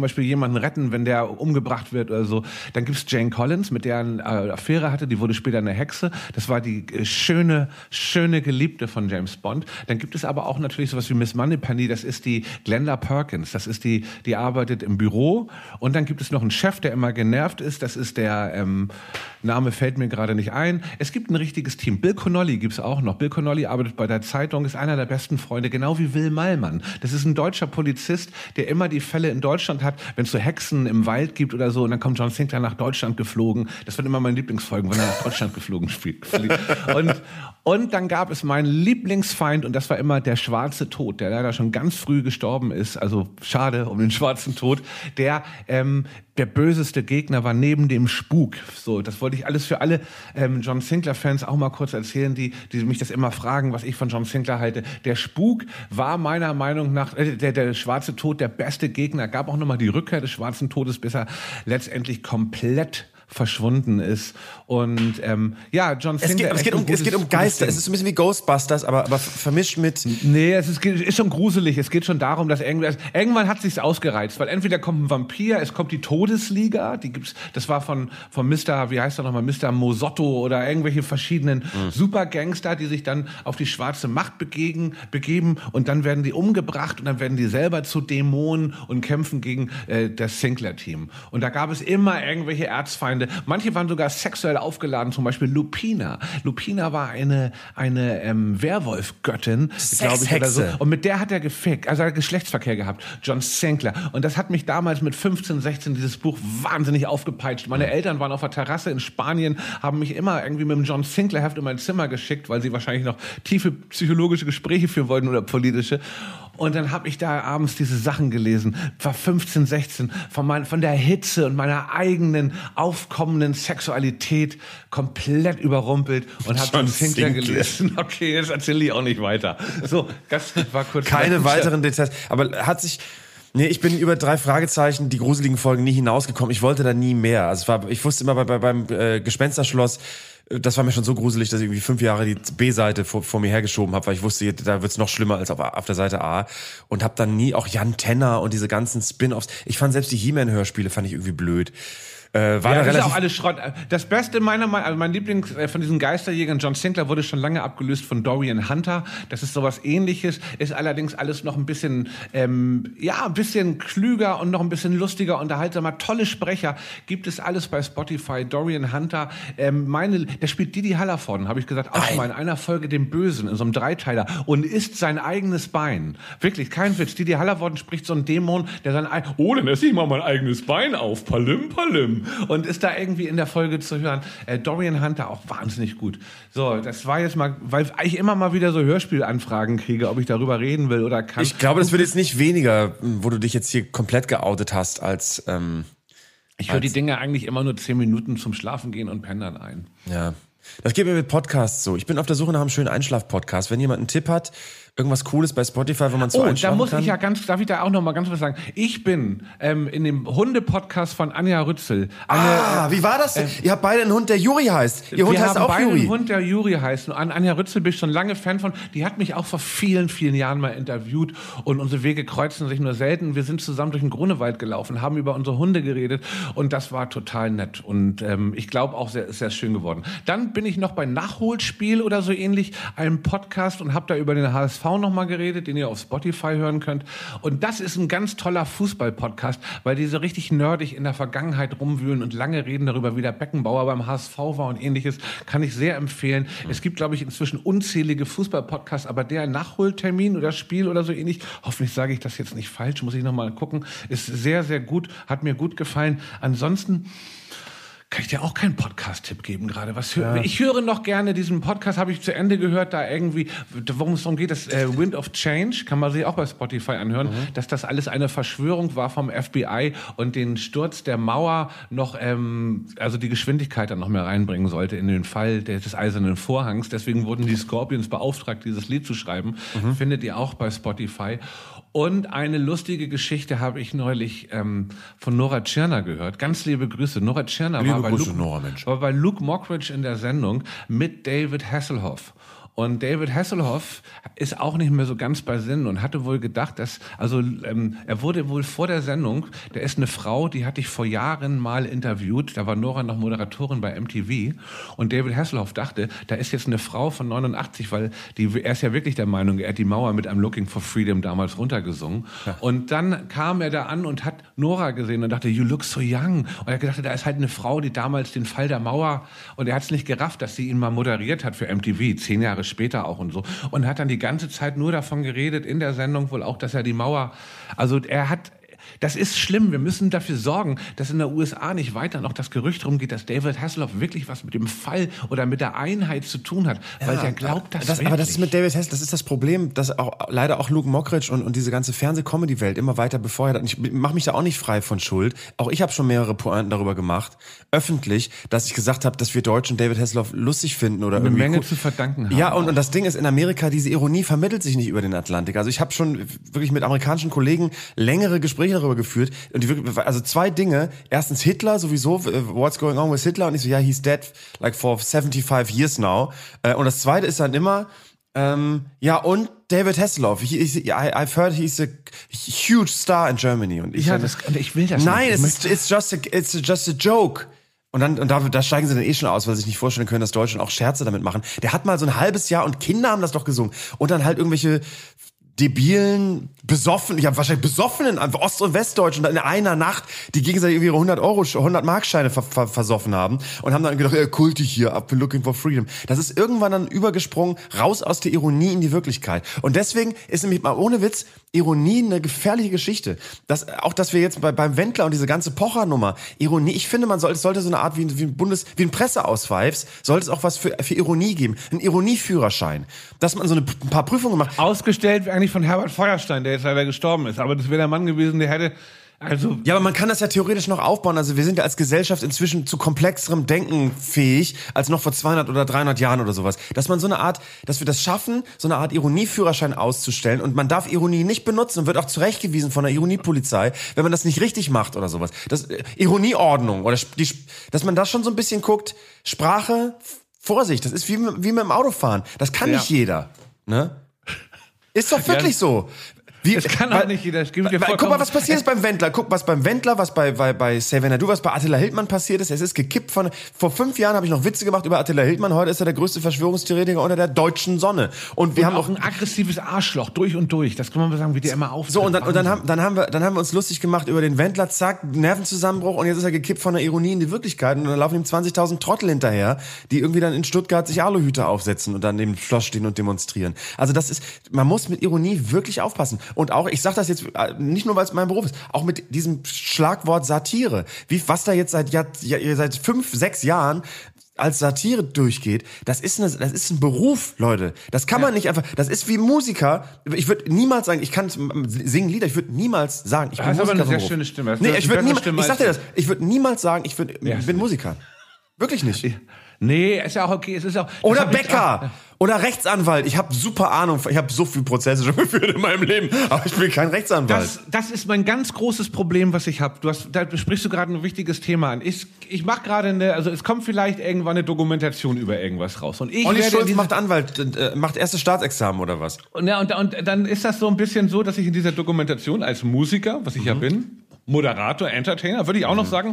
jemanden retten, wenn der umgebracht wird oder so. Dann gibt's Jane Collins, mit der er eine äh, Affäre hatte, die wurde später eine Hexe. Das war die äh, schöne, schöne Geliebte von James Bond. Dann gibt es aber auch natürlich sowas wie Miss Moneypenny, das ist die Glenda Perkins, das ist die, die arbeitet im Büro. Und dann gibt es noch einen Chef, der immer genervt ist, das ist der, ähm, Name fällt mir gerade nicht ein. Es gibt ein richtiges Team. Bill Connolly gibt's auch noch. Bill Connolly arbeitet bei der Zeitung, ist einer der besten Freunde, genau wie Will Mallmann. Das ist ein deutscher Polizist, der immer die Fälle in Deutschland hat, wenn es so Hexen im Wald gibt oder so, und dann kommt John Sinclair nach Deutschland geflogen. Das wird immer meine Lieblingsfolgen, wenn er nach Deutschland geflogen fliegt. Und, und dann gab es meinen Lieblingsfeind, und das war immer der Schwarze Tod, der leider schon ganz früh gestorben ist. Also schade um den Schwarzen Tod. Der ähm, der böseste Gegner war neben dem Spuk. So, das wollte ich alles für alle ähm, John Sinclair-Fans auch mal kurz erzählen, die, die mich das immer fragen, was ich von John Sinclair halte. Der Spuk war meiner Meinung nach, äh, der, der Schwarze Tod, der beste Gegner. Gab auch nochmal die Rückkehr des Schwarzen Todes, bis er letztendlich komplett verschwunden ist. Und ähm, ja, John Sinclair... Es geht, es geht um, es geht um Geister. Es ist ein bisschen wie Ghostbusters, aber, aber vermischt mit... Nee, es ist, ist schon gruselig. Es geht schon darum, dass irgendwann, irgendwann hat sich's ausgereizt, weil entweder kommt ein Vampir, es kommt die Todesliga, die gibt's, das war von, von Mister, wie heißt er nochmal, Mister Mosotto oder irgendwelche verschiedenen mhm. Supergangster, die sich dann auf die schwarze Macht begegen, begeben, und dann werden die umgebracht und dann werden die selber zu Dämonen und kämpfen gegen äh, das Sinclair-Team. Und da gab es immer irgendwelche Erzfeinde. Manche waren sogar sexuell aufgeladen, zum Beispiel Lupina. Lupina war eine eine ähm, Werwolf-Göttin, glaube ich, oder so. Und mit der hat er gefickt, also er hat Geschlechtsverkehr gehabt, John Sinclair. Und das hat mich damals mit fünfzehn, sechzehn dieses Buch wahnsinnig aufgepeitscht. Meine Eltern waren auf der Terrasse in Spanien, haben mich immer irgendwie mit dem John Sinclair-Heft in mein Zimmer geschickt, weil sie wahrscheinlich noch tiefe psychologische Gespräche führen wollten oder politische. Und dann habe ich da abends diese Sachen gelesen, war fünfzehn, sechzehn, von, mein, von der Hitze und meiner eigenen aufkommenden Sexualität komplett überrumpelt und habe John Sinclair gelesen. Okay, jetzt erzähle ich auch nicht weiter. So, das war kurz... Keine weiteren Details, aber hat sich... Nee, ich bin über drei Fragezeichen, die gruseligen Folgen, nie hinausgekommen. Ich wollte da nie mehr. Also es war, ich wusste immer bei, bei, beim äh, Gespensterschloss, das war mir schon so gruselig, dass ich irgendwie fünf Jahre die B-Seite vor, vor mir hergeschoben habe, weil ich wusste, da wird's noch schlimmer als auf, auf der Seite A. Und habe dann nie auch Jan Tenner und diese ganzen Spin-Offs. Ich fand selbst die He-Man-Hörspiele fand ich irgendwie blöd. Äh, war ja, da das relativ ist auch alles Schrott. Das Beste meiner Meinung, also mein Lieblings äh, von diesen Geisterjägern, John Sinclair, wurde schon lange abgelöst von Dorian Hunter. Das ist sowas Ähnliches, ist allerdings alles noch ein bisschen, ähm, ja, ein bisschen klüger und noch ein bisschen lustiger, unterhaltsamer. Tolle Sprecher, gibt es alles bei Spotify. Dorian Hunter, ähm, meine, der spielt Didi Hallervorden, habe ich gesagt, auch mal in einer Folge den Bösen, in so einem Dreiteiler, und isst sein eigenes Bein. Wirklich, kein Witz. Didi Hallervorden spricht so einen Dämon, der sein Ei, oh, dann esse ich mal mein eigenes Bein auf, palim, palim. Und ist da irgendwie in der Folge zu hören. Äh, Dorian Hunter auch wahnsinnig gut. So, das war jetzt mal, weil ich immer mal wieder so Hörspielanfragen kriege, ob ich darüber reden will oder kann. Ich glaube, das wird jetzt nicht weniger, wo du dich jetzt hier komplett geoutet hast, als... Ähm, ich höre die Dinge eigentlich immer nur zehn Minuten zum Schlafen gehen und pendern ein. Ja, das geht mir mit Podcasts so. Ich bin auf der Suche nach einem schönen Einschlaf-Podcast. Wenn jemand einen Tipp hat, irgendwas Cooles bei Spotify, wo man so oh, einschlafen da muss kann. ich ja ganz, darf ich da auch noch mal ganz was sagen? Ich bin ähm, in dem Hunde-Podcast von Anja Rützel. Eine, ah, wie war das denn? Äh, Ihr habt beide einen Hund, der Juri heißt. Ihr Hund heißt auch beide Juri. Einen Hund, der Juri heißt. Und an Anja Rützel bin ich schon lange Fan von. Die hat mich auch vor vielen, vielen Jahren mal interviewt. Und unsere Wege kreuzen sich nur selten. Wir sind zusammen durch den Grunewald gelaufen, haben über unsere Hunde geredet. Und das war total nett. Und ähm, ich glaube auch, sehr, sehr schön geworden. Dann bin ich noch bei Nachholspiel oder so ähnlich, einem Podcast, und habe da über den H S V noch mal geredet, den ihr auf Spotify hören könnt. Und das ist ein ganz toller Fußball-Podcast, weil die so richtig nerdig in der Vergangenheit rumwühlen und lange reden darüber, wie der Beckenbauer beim H S V war und ähnliches. Kann ich sehr empfehlen. Mhm. Es gibt, glaube ich, inzwischen unzählige Fußball-Podcasts, aber der Nachholtermin oder Spiel oder so ähnlich, hoffentlich sage ich das jetzt nicht falsch, muss ich noch mal gucken, ist sehr, sehr gut, hat mir gut gefallen. Ansonsten kann ich dir auch keinen Podcast-Tipp geben gerade. Was hör, ja. Ich höre noch gerne diesen Podcast, habe ich zu Ende gehört, da irgendwie, worum es darum geht, das äh, Wind of Change, kann man sich auch bei Spotify anhören, mhm. dass das alles eine Verschwörung war vom F B I und den Sturz der Mauer noch, ähm, also die Geschwindigkeit dann noch mehr reinbringen sollte in den Fall des, des Eisernen Vorhangs. Deswegen wurden die Scorpions beauftragt, dieses Lied zu schreiben. Mhm. Findet ihr auch bei Spotify. Und eine lustige Geschichte habe ich neulich ähm, von Nora Tschirner gehört. Ganz liebe Grüße. Nora Tschirner war bei, Luke, Nora, Mensch. war bei Luke Mockridge in der Sendung mit David Hasselhoff. Und David Hasselhoff ist auch nicht mehr so ganz bei Sinn und hatte wohl gedacht, dass, also ähm, er wurde wohl vor der Sendung, der ist eine Frau, die hatte ich vor Jahren mal interviewt, da war Nora noch Moderatorin bei M T V und David Hasselhoff dachte, da ist jetzt eine Frau von neunundachtzig, weil die, er ist ja wirklich der Meinung, er hat die Mauer mit I'm Looking for Freedom damals runtergesungen. Ja. Und dann kam er da an und hat Nora gesehen und dachte, you look so young. Und er gedacht, da ist halt eine Frau, die damals den Fall der Mauer, und er hat es nicht gerafft, dass sie ihn mal moderiert hat für M T V, zehn Jahre später auch und so. Und hat dann die ganze Zeit nur davon geredet, in der Sendung wohl auch, dass er die Mauer, also er hat, das ist schlimm. Wir müssen dafür sorgen, dass in der U S A nicht weiter noch das Gerücht rumgeht, dass David Hasselhoff wirklich was mit dem Fall oder mit der Einheit zu tun hat, weil ja, der glaubt, dass das, aber das ist mit David Hasselhoff, das ist das Problem, dass auch leider auch Luke Mockridge und, und diese ganze Fernseh-Comedy-Welt immer weiter befeuert hat. Und ich mache mich da auch nicht frei von Schuld. Auch ich habe schon mehrere Pointen darüber gemacht, öffentlich, dass ich gesagt habe, dass wir Deutschen David Hasselhoff lustig finden oder eine irgendwie Menge cool. zu verdanken haben. Ja, und, und das Ding ist, in Amerika, diese Ironie vermittelt sich nicht über den Atlantik. Also ich habe schon wirklich mit amerikanischen Kollegen längere Gespräche darüber geführt. Und die wirklich, also zwei Dinge. Erstens Hitler sowieso, what's going on with Hitler? Und ich so, ja, he's dead like for seventy-five years now. Und das zweite ist dann immer, ähm, ja, und David Hasselhoff. He, he, I've heard he's a huge star in Germany. Und ich, ja, dann, das, und ich will das nein, nicht. Nein, it's, it's just a, it's just a joke. Und dann, und da, da steigen sie dann eh schon aus, weil sie sich nicht vorstellen können, dass Deutsche auch Scherze damit machen. Der hat mal so ein halbes Jahr und Kinder haben das doch gesungen. Und dann halt irgendwelche debilen, besoffen, ich habe wahrscheinlich besoffenen Ost- und Westdeutschen in einer Nacht, die gegenseitig irgendwie ihre hundert Euro, hundert Markscheine ver- ver- versoffen haben und haben dann gedacht, ja, kultig hier, up, we're looking for freedom. Das ist irgendwann dann übergesprungen, raus aus der Ironie in die Wirklichkeit. Und deswegen ist nämlich mal ohne Witz Ironie eine gefährliche Geschichte. Das, auch, dass wir jetzt bei, beim Wendler und diese ganze Pocher-Nummer, Ironie, ich finde, man sollte, es sollte so eine Art wie, wie ein Bundes, wie ein Presseausweis, sollte es auch was für, für Ironie geben. Ein Ironieführerschein. Dass man so eine, ein paar Prüfungen macht. Ausgestellt eigentlich von Herbert Feuerstein, der jetzt leider gestorben ist. Aber das wäre der Mann gewesen, der hätte, also. Ja, aber man kann das ja theoretisch noch aufbauen. Also wir sind ja als Gesellschaft inzwischen zu komplexerem Denken fähig, als noch vor zweihundert oder dreihundert Jahren oder sowas. Dass man so eine Art, dass wir das schaffen, so eine Art Ironieführerschein auszustellen und man darf Ironie nicht benutzen und wird auch zurechtgewiesen von der Ironiepolizei, wenn man das nicht richtig macht oder sowas. Das, äh, Ironieordnung oder die, dass man da schon so ein bisschen guckt, Sprache, Vorsicht, das ist wie, wie mit dem Autofahren. Das kann ja. nicht jeder, ne? Ist doch wirklich ja. so. Wie, das kann weil, auch nicht jeder. Weil, guck mal, was passiert ist beim Wendler. Guck, was beim Wendler, was bei, bei, bei Xavier Naidu, was bei Attila Hildmann passiert ist. Es ist gekippt von, vor fünf Jahren habe ich noch Witze gemacht über Attila Hildmann. Heute ist er der größte Verschwörungstheoretiker unter der deutschen Sonne. Und wir und haben auch ein aggressives Arschloch, durch und durch. Das kann man mal sagen, wie der immer auftritt. So, und dann, und dann haben, dann haben wir, dann haben wir uns lustig gemacht über den Wendler, zack, Nervenzusammenbruch, und jetzt ist er gekippt von der Ironie in die Wirklichkeit. Und dann laufen ihm zwanzigtausend Trottel hinterher, die irgendwie dann in Stuttgart sich Aluhüte aufsetzen und dann neben dem Schloss stehen und demonstrieren. Also das ist, man muss mit Ironie wirklich aufpassen. Und auch, ich sag das jetzt nicht nur, weil es mein Beruf ist, auch mit diesem Schlagwort Satire. Wie, was da jetzt seit, ja, seit fünf, sechs Jahren als Satire durchgeht, das ist eine, das ist ein Beruf, Leute. Das kann man ja. nicht einfach, das ist wie Musiker. Ich würde niemals sagen, ich kann singen Lieder, ich würde niemals sagen, ich bin das Musiker. Das ist aber eine sehr Beruf. schöne Stimme. Das nee, ich würde niemals, Stimme ich sag dir das, ich würde niemals sagen, ich, würd, ja, ich bin Musiker. Wirklich nicht. Nee, ist ja auch okay. Es ist auch, oder Bäcker. Oder Rechtsanwalt. Ich habe super Ahnung. Ich habe so viele Prozesse schon geführt in meinem Leben, aber ich bin kein Rechtsanwalt. Das, das ist mein ganz großes Problem, was ich habe. Du hast, da sprichst du gerade ein wichtiges Thema an. Ich, ich mache gerade eine, also es kommt vielleicht irgendwann eine Dokumentation über irgendwas raus. Und ich Olli werde Schulz diese, macht Anwalt, äh, macht erstes Staatsexamen oder was? Und, ja, und, und dann ist das so ein bisschen so, dass ich in dieser Dokumentation als Musiker, was ich mhm. ja bin, Moderator, Entertainer, würde ich auch mhm. noch sagen,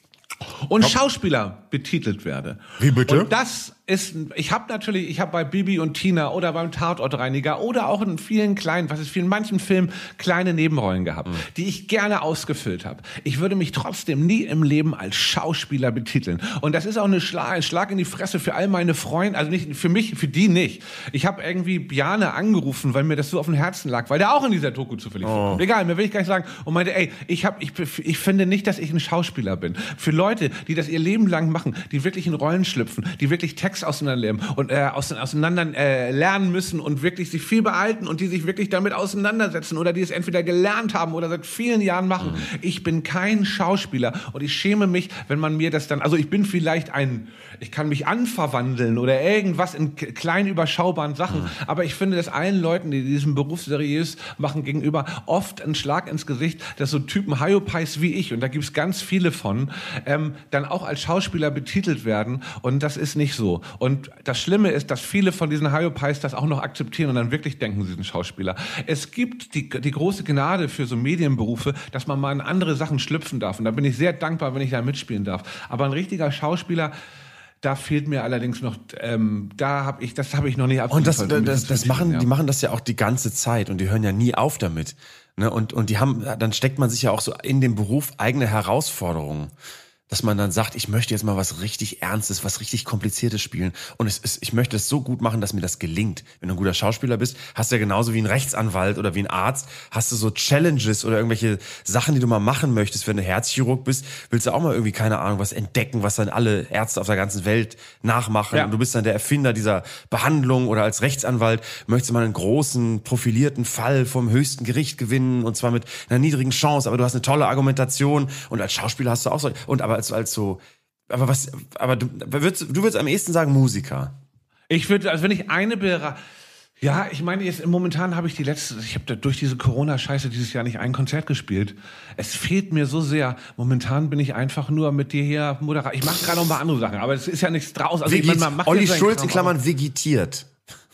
und Schauspieler betitelt werde. Wie bitte? Und das ist, ich habe natürlich, ich habe bei Bibi und Tina oder beim Tatortreiniger oder auch in vielen kleinen, was ist in manchen Filmen, kleine Nebenrollen gehabt, mhm. die ich gerne ausgefüllt habe. Ich würde mich trotzdem nie im Leben als Schauspieler betiteln. Und das ist auch eine Schlag, ein Schlag in die Fresse für all meine Freunde, also nicht für mich, für die nicht. Ich habe irgendwie Bjarne angerufen, weil mir das so auf dem Herzen lag, weil der auch in dieser Doku zufällig vorkommt. Oh. Egal, mir will ich gar nicht sagen. Und meinte, ey, ich, hab, ich, ich finde nicht, dass ich ein Schauspieler bin. Für Leute, die das ihr Leben lang machen, die wirklich in Rollen schlüpfen, die wirklich Text auseinanderlernen und äh, auseinander äh, lernen müssen und wirklich sich viel behalten und die sich wirklich damit auseinandersetzen oder die es entweder gelernt haben oder seit vielen Jahren machen. Mhm. Ich bin kein Schauspieler und ich schäme mich, wenn man mir das dann, also ich bin vielleicht ein, ich kann mich anverwandeln oder irgendwas in kleinen überschaubaren Sachen, mhm. aber ich finde, dass allen Leuten, die diesen Beruf seriös machen, gegenüber oft ein Schlag ins Gesicht, dass so Typen Hyopies wie ich, und da gibt es ganz viele von, ähm, dann auch als Schauspieler betitelt werden und das ist nicht so. Und das Schlimme ist, dass viele von diesen Hyopies das auch noch akzeptieren und dann wirklich denken, sie sind Schauspieler. Es gibt die, die große Gnade für so Medienberufe, dass man mal in andere Sachen schlüpfen darf und da bin ich sehr dankbar, wenn ich da mitspielen darf. Aber ein richtiger Schauspieler, da fehlt mir allerdings noch, ähm, da habe ich, das habe ich noch nicht abgeliefert. Und das, das, das, das machen, ja. die machen das ja auch die ganze Zeit und die hören ja nie auf damit. Ne? Und, und die haben, dann steckt man sich ja auch so in dem Beruf eigene Herausforderungen. Dass man dann sagt, ich möchte jetzt mal was richtig Ernstes, was richtig Kompliziertes spielen. Und es ist, ich möchte es so gut machen, dass mir das gelingt. Wenn du ein guter Schauspieler bist, hast du ja genauso wie ein Rechtsanwalt oder wie ein Arzt, hast du so Challenges oder irgendwelche Sachen, die du mal machen möchtest. Wenn du Herzchirurg bist, willst du auch mal irgendwie, keine Ahnung, was entdecken, was dann alle Ärzte auf der ganzen Welt nachmachen. Ja. Und du bist dann der Erfinder dieser Behandlung oder als Rechtsanwalt möchtest du mal einen großen, profilierten Fall vom höchsten Gericht gewinnen und zwar mit einer niedrigen Chance. Aber du hast eine tolle Argumentation und als Schauspieler hast du auch so, und aber als, als so, aber was, aber du würdest, du würdest am ehesten sagen Musiker. Ich würde, also wenn ich eine Bera- ja, ich meine, jetzt momentan habe ich die letzte, ich habe durch diese Corona-Scheiße dieses Jahr nicht ein Konzert gespielt. Es fehlt mir so sehr. Momentan bin ich einfach nur mit dir hier moderat. Ich mache gerade noch ein paar andere Sachen, aber es ist ja nichts draus. Also ich mein, man macht Olli ja Schulz Kram, in Klammern vegetiert.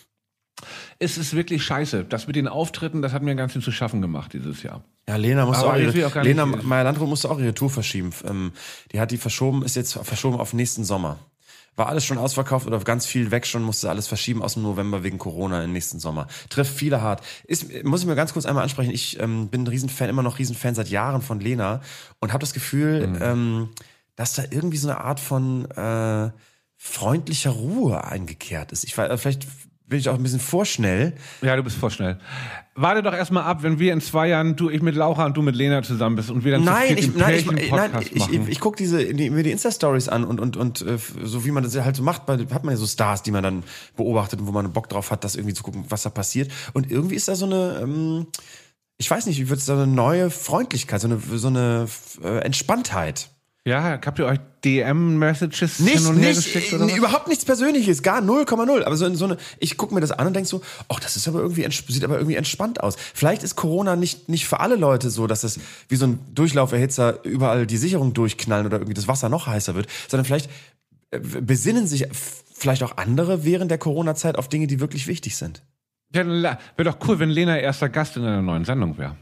Es ist wirklich scheiße. Das mit den Auftritten, das hat mir ganz schön zu schaffen gemacht dieses Jahr. Ja, Lena musste auch, ihre, auch Lena Meyer-Landrut musste auch ihre Tour verschieben. Ähm, die hat die verschoben, ist jetzt verschoben auf nächsten Sommer. War alles schon ausverkauft oder ganz viel weg schon, musste alles verschieben aus dem November wegen Corona im nächsten Sommer. Trifft viele hart. Ist, muss ich mir ganz kurz einmal ansprechen, ich ähm, bin ein Riesenfan, immer noch Riesenfan seit Jahren von Lena und habe das Gefühl, mhm. ähm, dass da irgendwie so eine Art von äh, freundlicher Ruhe eingekehrt ist. Ich war, vielleicht bin ich auch ein bisschen vorschnell. Ja, du bist vorschnell. Warte doch erstmal ab, wenn wir in zwei Jahren, du, ich mit Laura und du mit Lena zusammen bist und wir dann nein, zu ich, nein, ich, nein, ich, ich, ich, ich gucke diese die, mir die Insta-Stories an und und und äh, so wie man das halt so macht, hat man ja so Stars, die man dann beobachtet und wo man Bock drauf hat, das irgendwie zu gucken, was da passiert. Und irgendwie ist da so eine, ähm, ich weiß nicht, wie wird es da eine neue Freundlichkeit, so eine so eine äh, Entspanntheit. Ja, habt ihr euch D M-Messages nicht, hin und her nicht, geschickt oder was? Überhaupt nichts Persönliches, gar null Komma null. Aber so in so eine, ich gucke mir das an und denk so, ach, das ist aber irgendwie sieht aber irgendwie entspannt aus. Vielleicht ist Corona nicht nicht für alle Leute so, dass es wie so ein Durchlauferhitzer überall die Sicherung durchknallen oder irgendwie das Wasser noch heißer wird, sondern vielleicht besinnen sich vielleicht auch andere während der Corona-Zeit auf Dinge, die wirklich wichtig sind. Ja, wäre doch cool, wenn Lena erster Gast in einer neuen Sendung wäre.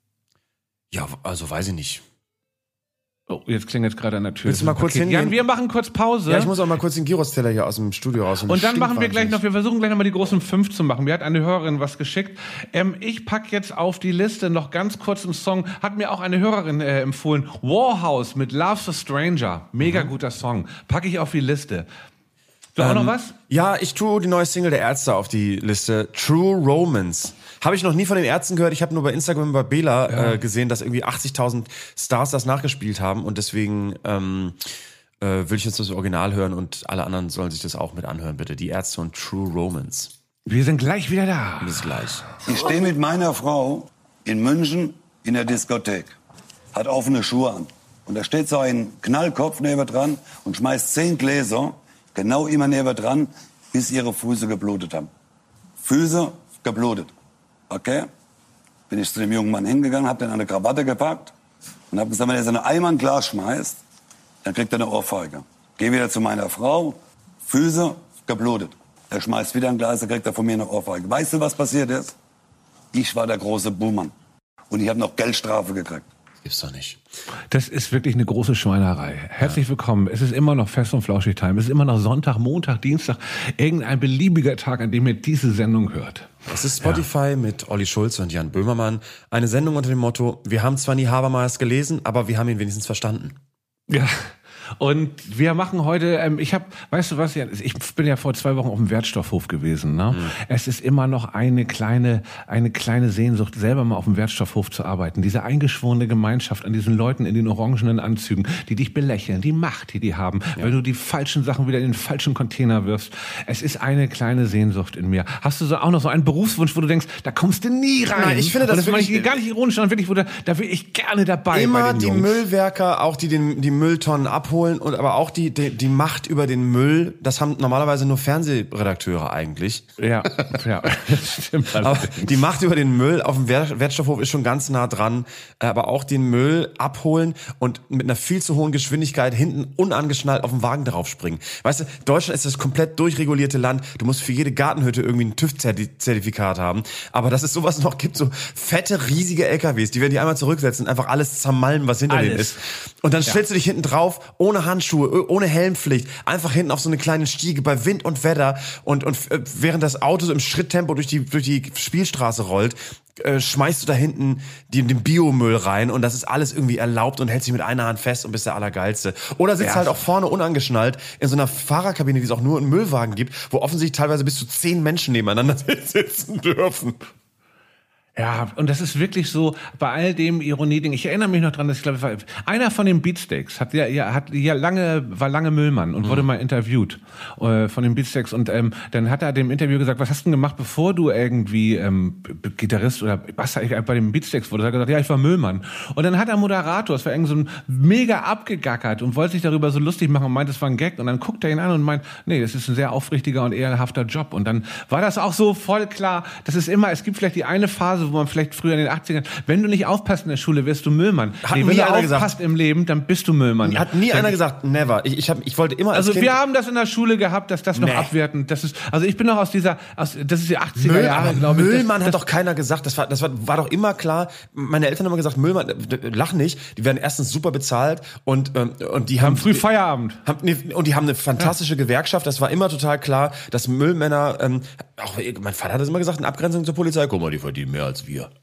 Ja, also weiß ich nicht. Oh, jetzt klingelt gerade an der Tür. Willst du mal kurz hingehen? Jan, wir machen kurz Pause. Ja, ich muss auch mal kurz den Gyros-Teller hier aus dem Studio raus. Und dann machen wir gleich noch, wir versuchen gleich noch mal die großen fünf zu machen. Mir hat eine Hörerin was geschickt. Ähm, ich pack jetzt auf die Liste noch ganz kurz einen Song. Hat mir auch eine Hörerin äh, empfohlen. Warhouse mit Love's a Stranger. Mega mhm. guter Song. Packe ich auf die Liste. Du ähm, auch noch was? Ja, ich tue die neue Single der Ärzte auf die Liste. True Romance. Habe ich noch nie von den Ärzten gehört. Ich habe nur bei Instagram bei Bela ja. äh, gesehen, dass irgendwie achtzigtausend Stars das nachgespielt haben. Und deswegen ähm, äh, will ich jetzt das Original hören und alle anderen sollen sich das auch mit anhören, bitte. Die Ärzte und True Romance. Wir sind gleich wieder da. Bis gleich. Ich stehe mit meiner Frau in München in der Diskothek. Hat offene Schuhe an. Und da steht so ein Knallkopf neben dran und schmeißt zehn Gläser genau immer neben dran, bis ihre Füße geblutet haben. Füße geblutet. Okay, bin ich zu dem jungen Mann hingegangen, hab den an eine Krawatte gepackt und hab gesagt, wenn er so eine Eimer ein Glas schmeißt, dann kriegt er eine Ohrfeige. Geh wieder zu meiner Frau, Füße geblutet. Er schmeißt wieder ein Glas, dann kriegt er von mir eine Ohrfeige. Weißt du, was passiert ist? Ich war der große Buhmann und ich habe noch Geldstrafe gekriegt. Gibt's doch nicht. Das ist wirklich eine große Schweinerei. Herzlich ja. willkommen. Es ist immer noch Fest und Flauschig Time. Es ist immer noch Sonntag, Montag, Dienstag. Irgendein beliebiger Tag, an dem ihr diese Sendung hört. Es ist Spotify ja. mit Olli Schulz und Jan Böhmermann. Eine Sendung unter dem Motto, wir haben zwar nie Habermas gelesen, aber wir haben ihn wenigstens verstanden. Ja. Und wir machen heute, ähm, ich habe, weißt du was, ich bin ja vor zwei Wochen auf dem Wertstoffhof gewesen. Ne? Mhm. Es ist immer noch eine kleine, eine kleine Sehnsucht, selber mal auf dem Wertstoffhof zu arbeiten. Diese eingeschworene Gemeinschaft an diesen Leuten in den orangenen Anzügen, die dich belächeln, die Macht, die die haben, ja. wenn du die falschen Sachen wieder in den falschen Container wirfst. Es ist eine kleine Sehnsucht in mir. Hast du so auch noch so einen Berufswunsch, wo du denkst, da kommst du nie rein? Nein, ich finde das, das wirklich, meine ich gar nicht ironisch, sondern wirklich, wo da, da will ich gerne dabei. Immer bei den die Jungs. Müllwerker, auch die den, die Mülltonnen abholen, abholen und aber auch die, die, die Macht über den Müll, das haben normalerweise nur Fernsehredakteure eigentlich. Ja, ja, das stimmt. Aber die Macht über den Müll auf dem Wertstoffhof ist schon ganz nah dran, aber auch den Müll abholen und mit einer viel zu hohen Geschwindigkeit hinten unangeschnallt auf den Wagen drauf springen. Weißt du, Deutschland ist das komplett durchregulierte Land, du musst für jede Gartenhütte irgendwie ein TÜV-Zertifikat haben, aber dass es sowas noch gibt, so fette, riesige L K Ws, die werden die einmal zurücksetzen und einfach alles zermalmen, was hinter alles. denen ist. Und dann stellst ja. du dich hinten drauf, ohne Handschuhe, ohne Helmpflicht, einfach hinten auf so eine kleine Stiege bei Wind und Wetter und, und während das Auto so im Schritttempo durch die, durch die Spielstraße rollt, äh, schmeißt du da hinten die, den Biomüll rein und das ist alles irgendwie erlaubt und hältst dich mit einer Hand fest und bist der Allergeilste. Oder sitzt ja. halt auch vorne unangeschnallt in so einer Fahrerkabine, die es auch nur in Müllwagen gibt, wo offensichtlich teilweise bis zu zehn Menschen nebeneinander sitzen dürfen. Ja, und das ist wirklich so, bei all dem Ironie-Ding, ich erinnere mich noch dran, dass ich glaube, einer von den Beatsteaks hat ja, ja, hat ja lange, war lange Müllmann und mhm. wurde mal interviewt äh, von den Beatsteaks und ähm, dann hat er dem Interview gesagt, was hast du denn gemacht, bevor du irgendwie ähm, Gitarrist oder Bass bei den Beatsteaks wurde? Er hat gesagt, ja, ich war Müllmann. Und dann hat der Moderator, es war irgendwie so ein mega abgegackert und wollte sich darüber so lustig machen und meint, es war ein Gag und dann guckt er ihn an und meint, nee, das ist ein sehr aufrichtiger und ehrenhafter Job und dann war das auch so voll klar, das ist immer, es gibt vielleicht die eine Phase, wo man vielleicht früher in den achtzigern, wenn du nicht aufpasst in der Schule, wirst du Müllmann. Hat nee, nie wenn du einer aufpasst gesagt. Im Leben, dann bist du Müllmann. Hat nie dann, einer gesagt, never. Ich, ich, hab, ich wollte immer als Also Kind wir haben das in der Schule gehabt, dass das noch nee. abwertend, das ist, also ich bin noch aus dieser, aus, das ist die achtziger Müll, Jahre, aber glaube ich. Müllmann das, hat das, doch keiner gesagt, das war, das war, war doch immer klar, meine Eltern haben immer gesagt, Müllmann, lach nicht, die werden erstens super bezahlt und, ähm, und die haben, haben früh Feierabend. Haben, nee, und die haben eine fantastische ja. Gewerkschaft, das war immer total klar, dass Müllmänner, ähm, auch mein Vater hat das immer gesagt, in Abgrenzung zur Polizei, guck mal, die verdienen mehr als wir.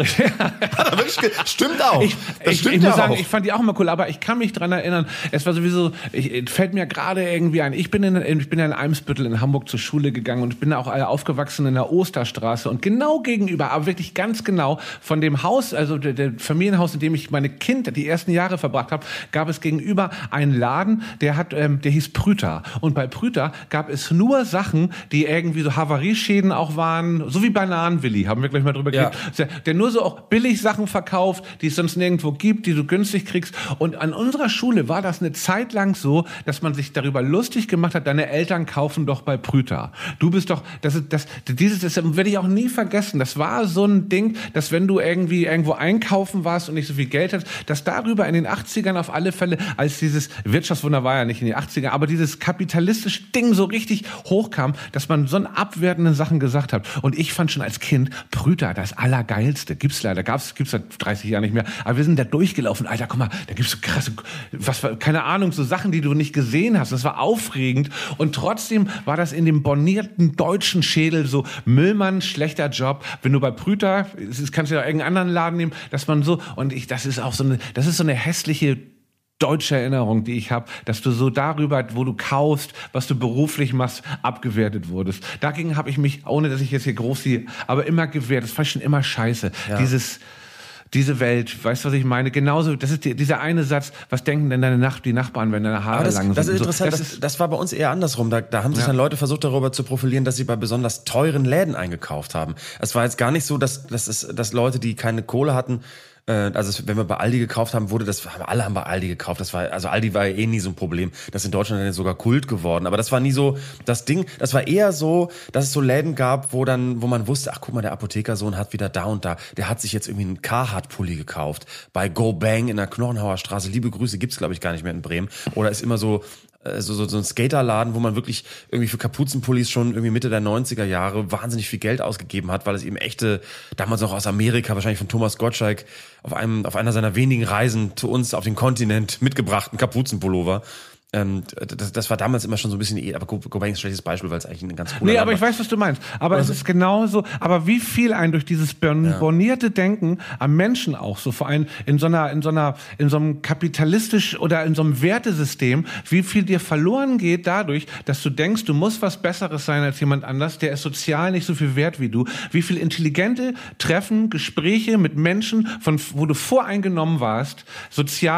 Hat er wirklich ge- stimmt auch. Ich, das ich, stimmt ich muss auch. sagen, ich fand die auch immer cool, aber ich kann mich dran erinnern, es war sowieso, ich, fällt mir gerade irgendwie ein, ich bin in, ich bin ja in Eimsbüttel in Hamburg zur Schule gegangen und ich bin auch aufgewachsen in der Osterstraße und genau gegenüber, aber wirklich ganz genau von dem Haus, also der, der Familienhaus, in dem ich meine Kinder die ersten Jahre verbracht habe, gab es gegenüber einen Laden, der hat, ähm, der hieß Prüter und bei Prüter gab es nur Sachen, die irgendwie so Havarieschäden auch waren, so wie Bananenwilli, haben wir gleich mal drüber ja. geredet, der nur so auch billig Sachen verkauft, die es sonst nirgendwo gibt, die du günstig kriegst. Und an unserer Schule war das eine Zeit lang so, dass man sich darüber lustig gemacht hat, deine Eltern kaufen doch bei Prüter. Du bist doch, das ist, das, dieses, das werde ich auch nie vergessen. Das war so ein Ding, dass wenn du irgendwie irgendwo einkaufen warst und nicht so viel Geld hast, dass darüber in den achtzigern auf alle Fälle, als dieses Wirtschaftswunder war ja nicht in den achtzigern, aber dieses kapitalistische Ding so richtig hochkam, dass man so eine abwertende Sachen gesagt hat. Und ich fand schon als Kind Prüter das Allergeilste. Gibt's leider, gab's, gibt's seit dreißig Jahren nicht mehr. Aber wir sind da durchgelaufen. Alter, guck mal, da gibt's so krasse, was, keine Ahnung, so Sachen, die du nicht gesehen hast. Das war aufregend. Und trotzdem war das in dem bornierten deutschen Schädel so, Müllmann, schlechter Job. Wenn du bei Prüter, das kannst du ja irgendeinen anderen Laden nehmen, dass man so, und ich, das ist auch so eine, das ist so eine hässliche deutsche Erinnerung, die ich habe, dass du so darüber, wo du kaufst, was du beruflich machst, abgewertet wurdest. Dagegen habe ich mich, ohne dass ich jetzt hier groß sehe, aber immer gewehrt. Das fand ich schon immer scheiße. Ja. Dieses, diese Welt, weißt du, was ich meine? Genauso, das ist die, dieser eine Satz, was denken denn deine Nach- die Nachbarn, wenn deine Haare das, lang sind? Das ist interessant, so, das, das, ist, das war bei uns eher andersrum. Da, da haben sich ja. dann Leute versucht, darüber zu profilieren, dass sie bei besonders teuren Läden eingekauft haben. Es war jetzt gar nicht so, dass, dass, es, dass Leute, die keine Kohle hatten, also wenn wir bei Aldi gekauft haben, wurde das, alle haben bei Aldi gekauft, das war, also Aldi war ja eh nie so ein Problem, das ist in Deutschland dann sogar Kult geworden, aber das war nie so das Ding, das war eher so, dass es so Läden gab, wo dann, wo man wusste, ach guck mal, der Apothekersohn hat wieder da und da, der hat sich jetzt irgendwie einen Carhartt-Pulli gekauft, bei Go Bang in der Knochenhauer Straße, liebe Grüße, gibt's glaube ich gar nicht mehr in Bremen, oder ist immer so, So, so, so ein Skaterladen, wo man wirklich irgendwie für Kapuzenpullis schon irgendwie Mitte der neunziger Jahre wahnsinnig viel Geld ausgegeben hat, weil es eben echte, damals auch aus Amerika, wahrscheinlich von Thomas Gottschalk, auf einem, auf einer seiner wenigen Reisen zu uns auf den Kontinent mitgebrachten Kapuzenpullover. Ähm, das, das war damals immer schon so ein bisschen, aber Go Bang ist ein schlechtes Beispiel, weil es eigentlich ein ganz cooler Nee, aber war. ich weiß, was du meinst. Aber also, es ist genauso, aber wie viel ein durch dieses bornierte ja. Denken am Menschen auch, so vor allem in so einer, in so einer, in so einem kapitalistisch oder in so einem Wertesystem, wie viel dir verloren geht dadurch, dass du denkst, du musst was Besseres sein als jemand anders, der ist sozial nicht so viel wert wie du. Wie viel intelligente Treffen, Gespräche mit Menschen, von, wo du voreingenommen warst, sozial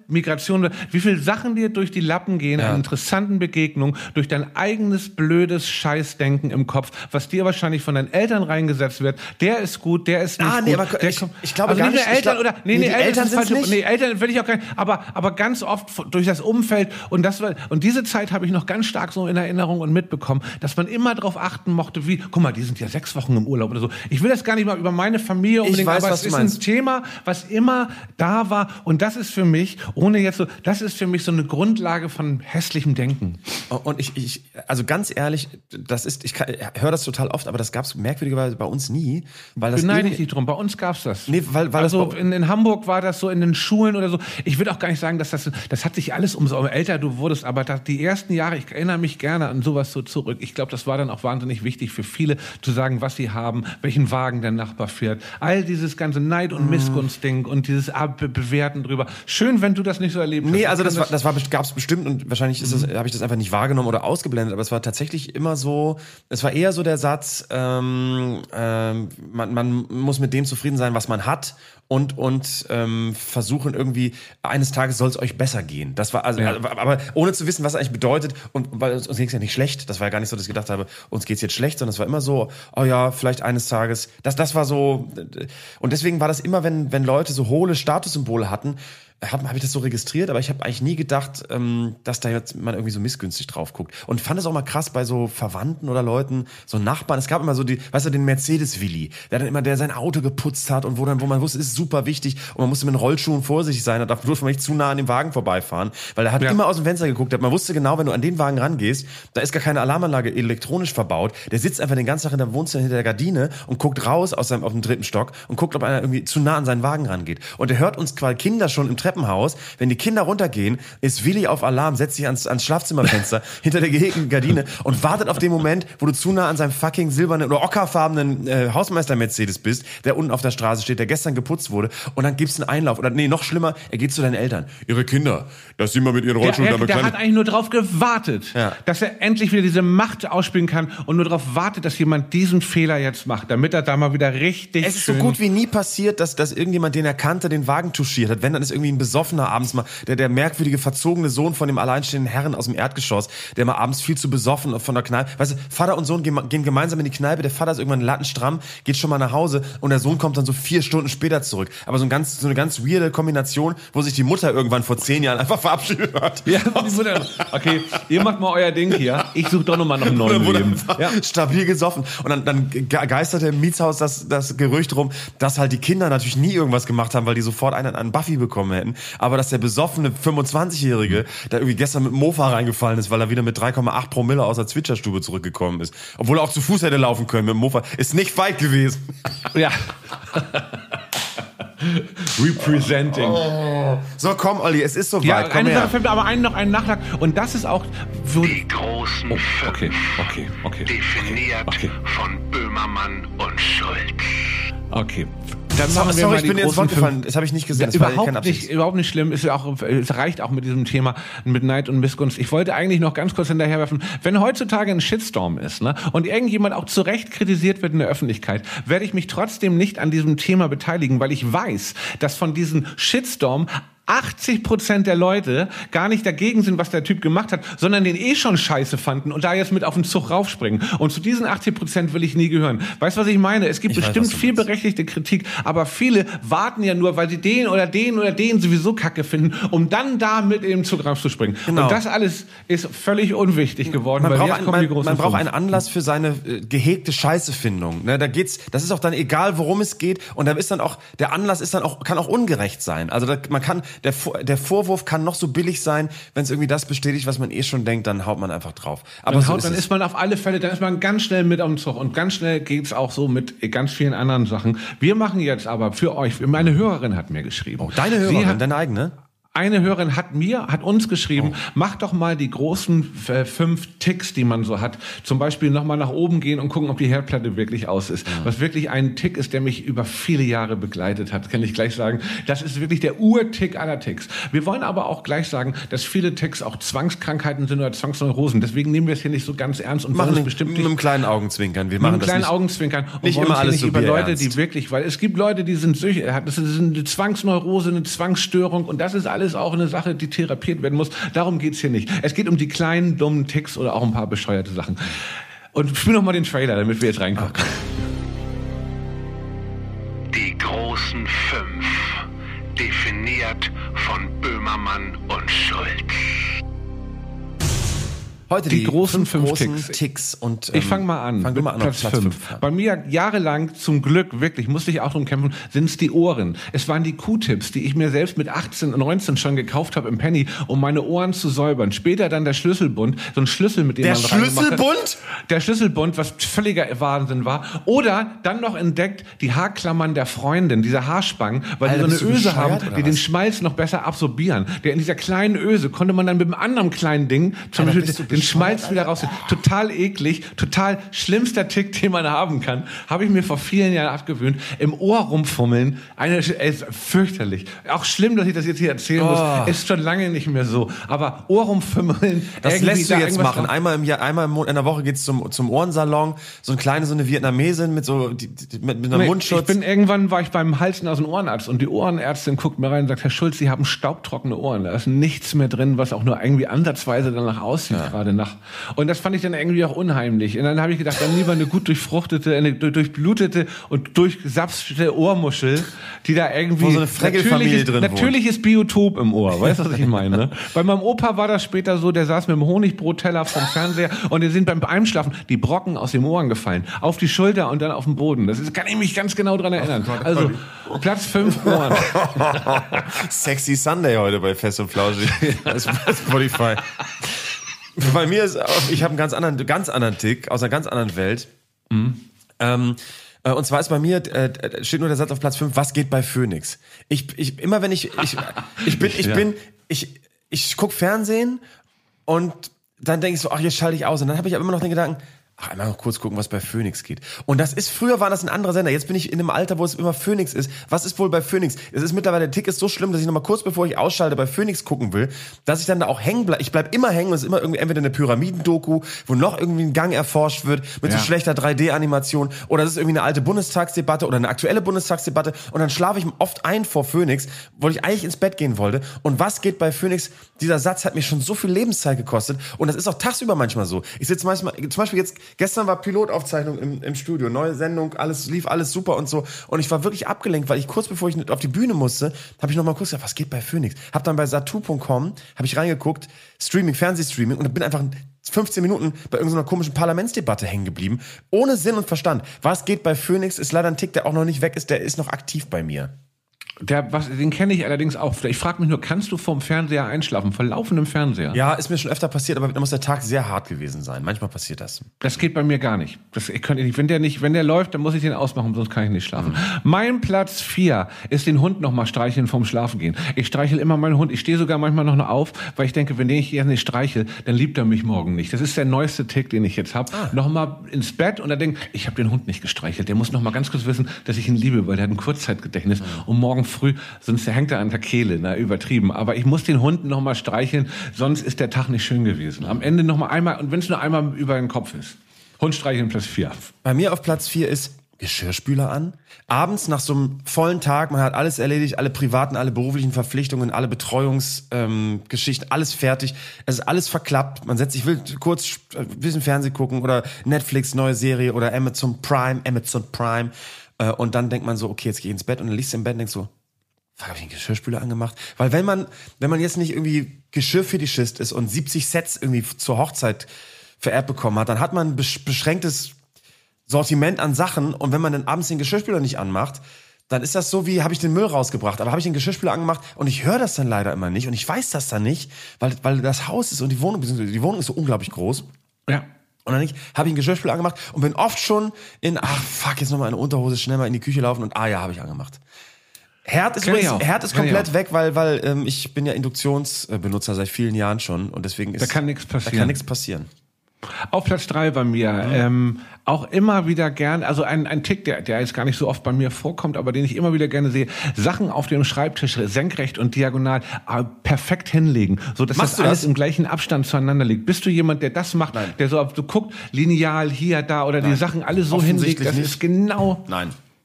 Migration, wie viele Sachen dir durch die Lappen gehen, Ja. an interessanten Begegnungen, durch dein eigenes blödes Scheißdenken im Kopf, was dir wahrscheinlich von deinen Eltern reingesetzt wird. Der ist gut, der ist nicht Ah, nee, gut. aber der ich- kommt, ich glaube also gar nicht nicht, nur ich Eltern glaub- oder nee, nee, nee, die Eltern, Eltern ist sind's falsch. nicht. Nee, Eltern will ich auch gar nicht, aber aber ganz oft durch das Umfeld und das war, und diese Zeit habe ich noch ganz stark so in Erinnerung und mitbekommen, dass man immer darauf achten mochte, wie, guck mal, die sind ja sechs Wochen im Urlaub oder so. Ich will das gar nicht mal über meine Familie unbedingt, weiß, aber was es du ist ein meinst. Thema, was immer da war und das ist für mich, ohne jetzt so, das ist für mich so eine Grundlage von hässlichem Denken. Und ich, ich, also ganz ehrlich, das ist, ich, kann- ich höre das total oft, aber das gab es merkwürdigerweise bei uns nie, weil das Beneide ich irgendwie- dich drum. Bei uns gab's das. Nee, weil- weil das also bei- in, in Hamburg war das so, in den Schulen oder so. Ich will auch gar nicht sagen, dass das, das hat sich alles umso älter du wurdest, aber das, die ersten Jahre, ich erinnere mich gerne an sowas so zurück. Ich glaube, das war dann auch wahnsinnig wichtig für viele, zu sagen, was sie haben, welchen Wagen der Nachbar fährt. All dieses ganze Neid- und Missgunstding und dieses Ab- Bewerten drüber. Schön, wenn du das nicht so erlebt hast. Nee, Ich also kann das, war, das war, gab es bestimmt und wahrscheinlich ist das, habe ich das einfach nicht wahrgenommen oder ausgeblendet, aber es war tatsächlich immer so, es war eher so der Satz, ähm, ähm, man, man muss mit dem zufrieden sein, was man hat und und ähm, versuchen irgendwie, eines Tages soll es euch besser gehen. Das war also, Ja. aber, aber ohne zu wissen, was es eigentlich bedeutet und weil uns, uns ging es ja nicht schlecht, das war ja gar nicht so, dass ich gedacht habe, uns geht's jetzt schlecht, sondern es war immer so, oh ja, vielleicht eines Tages, das, das war so, und deswegen war das immer, wenn, wenn Leute so hohle Statussymbole hatten, habe hab ich das so registriert, aber ich habe eigentlich nie gedacht, ähm, dass da jetzt man irgendwie so missgünstig drauf guckt. Und fand es auch mal krass bei so Verwandten oder Leuten, so Nachbarn. Es gab immer so die, weißt du, den Mercedes-Willi, der dann immer, der sein Auto geputzt hat und wo dann, wo man wusste, es ist super wichtig und man musste mit den Rollschuhen vorsichtig sein, da darf bloß man nicht zu nah an dem Wagen vorbeifahren, weil er hat Ja. immer aus dem Fenster geguckt, man wusste genau, wenn du an den Wagen rangehst, da ist gar keine Alarmanlage elektronisch verbaut, der sitzt einfach den ganzen Tag in der Wohnzimmer hinter der Gardine und guckt raus aus seinem, auf dem dritten Stock und guckt, ob einer irgendwie zu nah an seinen Wagen rangeht. Und er hört uns quasi Kinder schon im Treppenhaus, wenn die Kinder runtergehen, ist Willi auf Alarm, setzt sich ans, ans Schlafzimmerfenster hinter der gehegten Gardine und wartet auf den Moment, wo du zu nah an seinem fucking silbernen oder ockerfarbenen äh, Hausmeister-Mercedes bist, der unten auf der Straße steht, der gestern geputzt wurde und dann gibt's einen Einlauf. Oder nee, noch schlimmer, er geht zu deinen Eltern. Ihre Kinder, dass sie mal mit ihren Der, Rollschuhen der, damit der kann hat eigentlich nur drauf gewartet, Ja. dass er endlich wieder diese Macht ausspielen kann und nur darauf wartet, dass jemand diesen Fehler jetzt macht, damit er da mal wieder richtig Es ist so schön... gut wie nie passiert, dass, dass irgendjemand, den er kannte, den Wagen touchiert hat. Wenn, dann ist irgendwie ein Besoffener abends mal, der, der merkwürdige, verzogene Sohn von dem alleinstehenden Herren aus dem Erdgeschoss, der mal abends viel zu besoffen von der Kneipe, weißt du, Vater und Sohn gehen, gehen gemeinsam in die Kneipe, der Vater ist irgendwann lattenstramm, geht schon mal nach Hause und der Sohn kommt dann so vier Stunden später zurück. Aber so, ein ganz, so eine ganz weirde Kombination, wo sich die Mutter irgendwann vor zehn Jahren einfach verabschiedet hat. Ja, die Mutter, okay, ihr macht mal euer Ding hier, ich suche doch nochmal nach einem neuen Wurde Leben. einfach Ja. stabil gesoffen. Und dann, dann ge- geisterte im Mietshaus das, das Gerücht rum, dass halt die Kinder natürlich nie irgendwas gemacht haben, weil die sofort einen an Buffy bekommen hätten. Aber dass der besoffene fünfundzwanzigjährige da irgendwie gestern mit dem Mofa reingefallen ist, weil er wieder mit drei Komma acht Promille aus der Zwitscherstube zurückgekommen ist. Obwohl er auch zu Fuß hätte laufen können mit dem Mofa. Ist nicht weit gewesen. Ja. Representing. So, komm, Olli, es ist soweit. Ja, komm eine her. Sache fällt mir aber einen noch einen Nachtrag und das ist auch wo, Die großen oh, fünf, okay, okay, okay, definiert okay, von Böhmermann und Schulz. okay. Dann Sorry, machen wir sorry, mal ich die bin ins großen Wort fünf. gefallen. Das habe ich nicht gesehen. Ja, Das war keine überhaupt Absicht. nicht, überhaupt nicht schlimm. Ist ja auch, es reicht auch mit diesem Thema mit Neid und Missgunst. Ich wollte eigentlich noch ganz kurz hinterherwerfen, wenn heutzutage ein Shitstorm ist, ne, und irgendjemand auch zu Recht kritisiert wird in der Öffentlichkeit, werde ich mich trotzdem nicht an diesem Thema beteiligen, weil ich weiß, dass von diesem Shitstorm achtzig Prozent der Leute gar nicht dagegen sind, was der Typ gemacht hat, sondern den eh schon scheiße fanden und da jetzt mit auf den Zug raufspringen. Und zu diesen achtzig Prozent will ich nie gehören. Weißt du, was ich meine? Es gibt Ich weiß, bestimmt was du viel meinst. berechtigte Kritik, aber viele warten ja nur, weil sie den oder den oder den sowieso kacke finden, um dann da mit in den Zug raufzuspringen. Genau. Und das alles ist völlig unwichtig geworden, Man weil braucht, jetzt ein, kommen die man, großen man braucht fünf. einen Anlass für seine äh, gehegte Scheißefindung. Ne, da geht's, das ist auch dann egal, worum es geht. Und da ist dann auch, der Anlass ist dann auch, kann auch ungerecht sein. Also da, man kann, der, Vor- der Vorwurf kann noch so billig sein, wenn es irgendwie das bestätigt, was man eh schon denkt, dann haut man einfach drauf. Aber Dann, so haut, ist dann es. ist man auf alle Fälle, dann ist man ganz schnell mit am Zug und ganz schnell geht's auch so mit ganz vielen anderen Sachen. Wir machen jetzt aber für euch, meine Hörerin hat mir geschrieben. Oh, deine Sie Hörerin, hat, deine eigene? Eine Hörerin hat mir, hat uns geschrieben, Oh. mach doch mal die großen äh, fünf Ticks, die man so hat. Zum Beispiel nochmal nach oben gehen und gucken, ob die Herdplatte wirklich aus ist. Ja. Was wirklich ein Tick ist, der mich über viele Jahre begleitet hat, kann ich gleich sagen. Das ist wirklich der Urtick aller Ticks. Wir wollen aber auch gleich sagen, dass viele Ticks auch Zwangskrankheiten sind oder Zwangsneurosen. Deswegen nehmen wir es hier nicht so ganz ernst und Machen wollen es mit, bestimmt mit nicht einem kleinen Augenzwinkern. Wir mit machen einem das kleinen nicht. Augenzwinkern und nicht wollen immer hier alles nicht so über Leute, bierernst. die wirklich, weil es gibt Leute, die sind süchtig, das ist eine Zwangsneurose, eine Zwangsstörung und das ist alles alles auch eine Sache, die therapiert werden muss. Darum geht's hier nicht. Es geht um die kleinen, dummen Ticks oder auch ein paar bescheuerte Sachen. Und spiel noch mal den Trailer, damit wir jetzt reinkommen. Okay. Die großen fünf, definiert von Böhmermann und Schulz. Heute die, die großen fünf, fünf Ticks. Ticks und ähm, ich fange mal an. Fang du mal an Platz auf Platz fünf. fünf. Bei mir jahrelang, zum Glück, wirklich, musste ich auch drum kämpfen, sind es die Ohren. Es waren die Q-Tips, die ich mir selbst mit achtzehn und neunzehn schon gekauft habe im Penny, um meine Ohren zu säubern. Später dann der Schlüsselbund, so ein Schlüssel, mit dem Der man reingemacht hat. Schlüsselbund? Der Schlüsselbund, was völliger Wahnsinn war. Oder dann noch entdeckt die Haarklammern der Freundin, diese Haarspangen, weil Alter, die bist so du eine Öse bescheuert, haben, oder die den was? Schmalz noch besser absorbieren. Der in dieser kleinen Öse konnte man dann mit einem anderen kleinen Ding zum Alter, Beispiel bist du den bescheuert, Schmalz wieder Alter? raus. Total eklig, total schlimmster Tick, den man haben kann. Habe ich mir vor vielen Jahren abgewöhnt. Im Ohr rumfummeln, eine, ist fürchterlich. Auch schlimm, dass ich das jetzt hier erzählen Oh. muss. Ist schon lange nicht mehr so. Aber Ohr rumfummeln. Das irgendwie lässt du da jetzt irgendwas machen. drauf- Einmal im Jahr, einmal im Monat, in der Woche geht's zum zum Ohrensalon. So eine kleine, so eine Vietnamesin mit so die, die, mit, mit einem Nee, Mundschutz. Ich bin irgendwann war ich beim Hals-, Nasen-, Ohrenarzt und die Ohrenärztin guckt mir rein und sagt, Herr Schulz, Sie haben staubtrockene Ohren. Da ist nichts mehr drin, was auch nur irgendwie ansatzweise danach aussieht, ja. gerade nach. Und das fand ich dann irgendwie auch unheimlich. Und dann habe ich gedacht, dann lieber eine gut durchfruchtete, eine durchblutete und durchgesapschte Ohrmuschel, die da irgendwie Wo so eine Freckelfamilie drin wohnt. natürliches Biotop im Ohr. Weißt du, was ich meine? Ne? Bei meinem Opa war das später so, der saß mit dem Honigbrotteller vom Fernseher und die sind beim Einschlafen die Brocken aus den Ohren gefallen. Auf die Schulter und dann auf den Boden. Das ist, kann ich mich ganz genau dran erinnern. Also, Platz fünf Ohren. Sexy Sunday heute bei Fest und Flauschig. Das ist bei Spotify. Bei mir ist auch, ich habe einen ganz anderen, ganz anderen Tick aus einer ganz anderen Welt. Mhm. Ähm, äh, und zwar ist bei mir äh, steht nur der Satz auf Platz fünf. Was geht bei Phoenix? Ich, ich immer wenn ich ich ich bin ich Ja. bin ich ich guck Fernsehen und dann denke ich so, ach, jetzt schalte ich aus und dann habe ich aber immer noch den Gedanken, ach, einmal noch kurz gucken, was bei Phoenix geht. Und das ist, früher war das ein anderer Sender. Jetzt bin ich in einem Alter, wo es immer Phoenix ist. Was ist wohl bei Phoenix? Es ist mittlerweile, der Tick ist so schlimm, dass ich noch mal kurz bevor ich ausschalte bei Phoenix gucken will, dass ich dann da auch hängen bleibe. Ich bleib immer hängen und es ist immer irgendwie entweder eine Pyramidendoku, wo noch irgendwie ein Gang erforscht wird mit Ja. so schlechter drei D-Animation oder es ist irgendwie eine alte Bundestagsdebatte oder eine aktuelle Bundestagsdebatte und dann schlafe ich oft ein vor Phoenix, wo ich eigentlich ins Bett gehen wollte. Und was geht bei Phoenix? Dieser Satz hat mir schon so viel Lebenszeit gekostet und das ist auch tagsüber manchmal so. Ich sitze manchmal, zum Beispiel jetzt, gestern war Pilotaufzeichnung im, im Studio, neue Sendung, alles lief alles super und so und ich war wirklich abgelenkt, weil ich kurz bevor ich auf die Bühne musste, habe ich noch mal kurz gesagt, was geht bei Phoenix? Hab dann bei satu punkt com, habe ich reingeguckt, Streaming, Fernsehstreaming und bin einfach fünfzehn Minuten bei irgendeiner komischen Parlamentsdebatte hängen geblieben, ohne Sinn und Verstand. Was geht bei Phoenix? Ist leider ein Tick, der auch noch nicht weg ist, der ist noch aktiv bei mir. Der, was, den kenne ich allerdings auch. Ich frage mich nur, kannst du vorm Fernseher einschlafen? Vor laufendem Fernseher? Ja, ist mir schon öfter passiert, aber da muss der Tag sehr hart gewesen sein. Manchmal passiert das. Das geht bei mir gar nicht. Das, ich könnte nicht. Wenn der nicht, wenn der läuft, dann muss ich den ausmachen, sonst kann ich nicht schlafen. Mhm. Mein Platz vier ist den Hund noch mal streicheln vorm Schlafen gehen. Ich streichel immer meinen Hund. Ich stehe sogar manchmal noch auf, weil ich denke, wenn den ich jetzt nicht streichel, dann liebt er mich morgen nicht. Das ist der neueste Tick, den ich jetzt habe. Ah. Noch mal ins Bett und dann denke ich, habe den Hund nicht gestreichelt. Der muss noch mal ganz kurz wissen, dass ich ihn liebe, weil der hat ein Kurzzeitgedächtnis. Mhm. Und morgen früh, sonst hängt er an der Kehle, na, übertrieben. Aber ich muss den Hund noch mal streicheln, sonst ist der Tag nicht schön gewesen. Am Ende noch mal einmal, und wenn es nur einmal über den Kopf ist. Hund streicheln, Platz vier. Bei mir auf Platz vier ist Geschirrspüler an. Abends nach so einem vollen Tag, man hat alles erledigt, alle privaten, alle beruflichen Verpflichtungen, alle Betreuungsgeschichten, ähm, alles fertig. Es ist alles verklappt. Man setzt sich, will kurz ein bisschen Fernsehen gucken oder Netflix, neue Serie oder Amazon Prime, Amazon Prime. Äh, und dann denkt man so, okay, jetzt geh ich ins Bett und dann liegst du im Bett und denkst so, habe ich den Geschirrspüler angemacht? Weil wenn man, wenn man jetzt nicht irgendwie Geschirrfetischist ist und siebzig Sets irgendwie zur Hochzeit vererbt bekommen hat, dann hat man ein beschränktes Sortiment an Sachen und wenn man dann abends den Geschirrspüler nicht anmacht, dann ist das so wie, habe ich den Müll rausgebracht, aber habe ich den Geschirrspüler angemacht und ich höre das dann leider immer nicht und ich weiß das dann nicht, weil, weil das Haus ist und die Wohnung, die Wohnung ist so unglaublich groß. Ja. Und dann nicht, habe ich einen Geschirrspüler angemacht und bin oft schon in, ach fuck, jetzt nochmal eine Unterhose, schnell mal in die Küche laufen und ah ja, habe ich angemacht. Herd ist, übrigens, Herd ist komplett weg, weil, weil ähm, ich bin ja Induktionsbenutzer seit vielen Jahren schon und deswegen ist da kann nichts passieren. Da kann nichts passieren. Auf Platz drei bei mir. Mhm. Ähm, auch immer wieder gern, also ein, ein Tick, der, der jetzt gar nicht so oft bei mir vorkommt, aber den ich immer wieder gerne sehe, Sachen auf dem Schreibtisch senkrecht und diagonal äh, perfekt hinlegen, so dass Machst das du alles das? im gleichen Abstand zueinander liegt. Bist du jemand, der das macht, Nein. der so, so guckt, lineal hier, da oder Nein. die Sachen alle so hinlegt, das nicht. ist genau... Nein.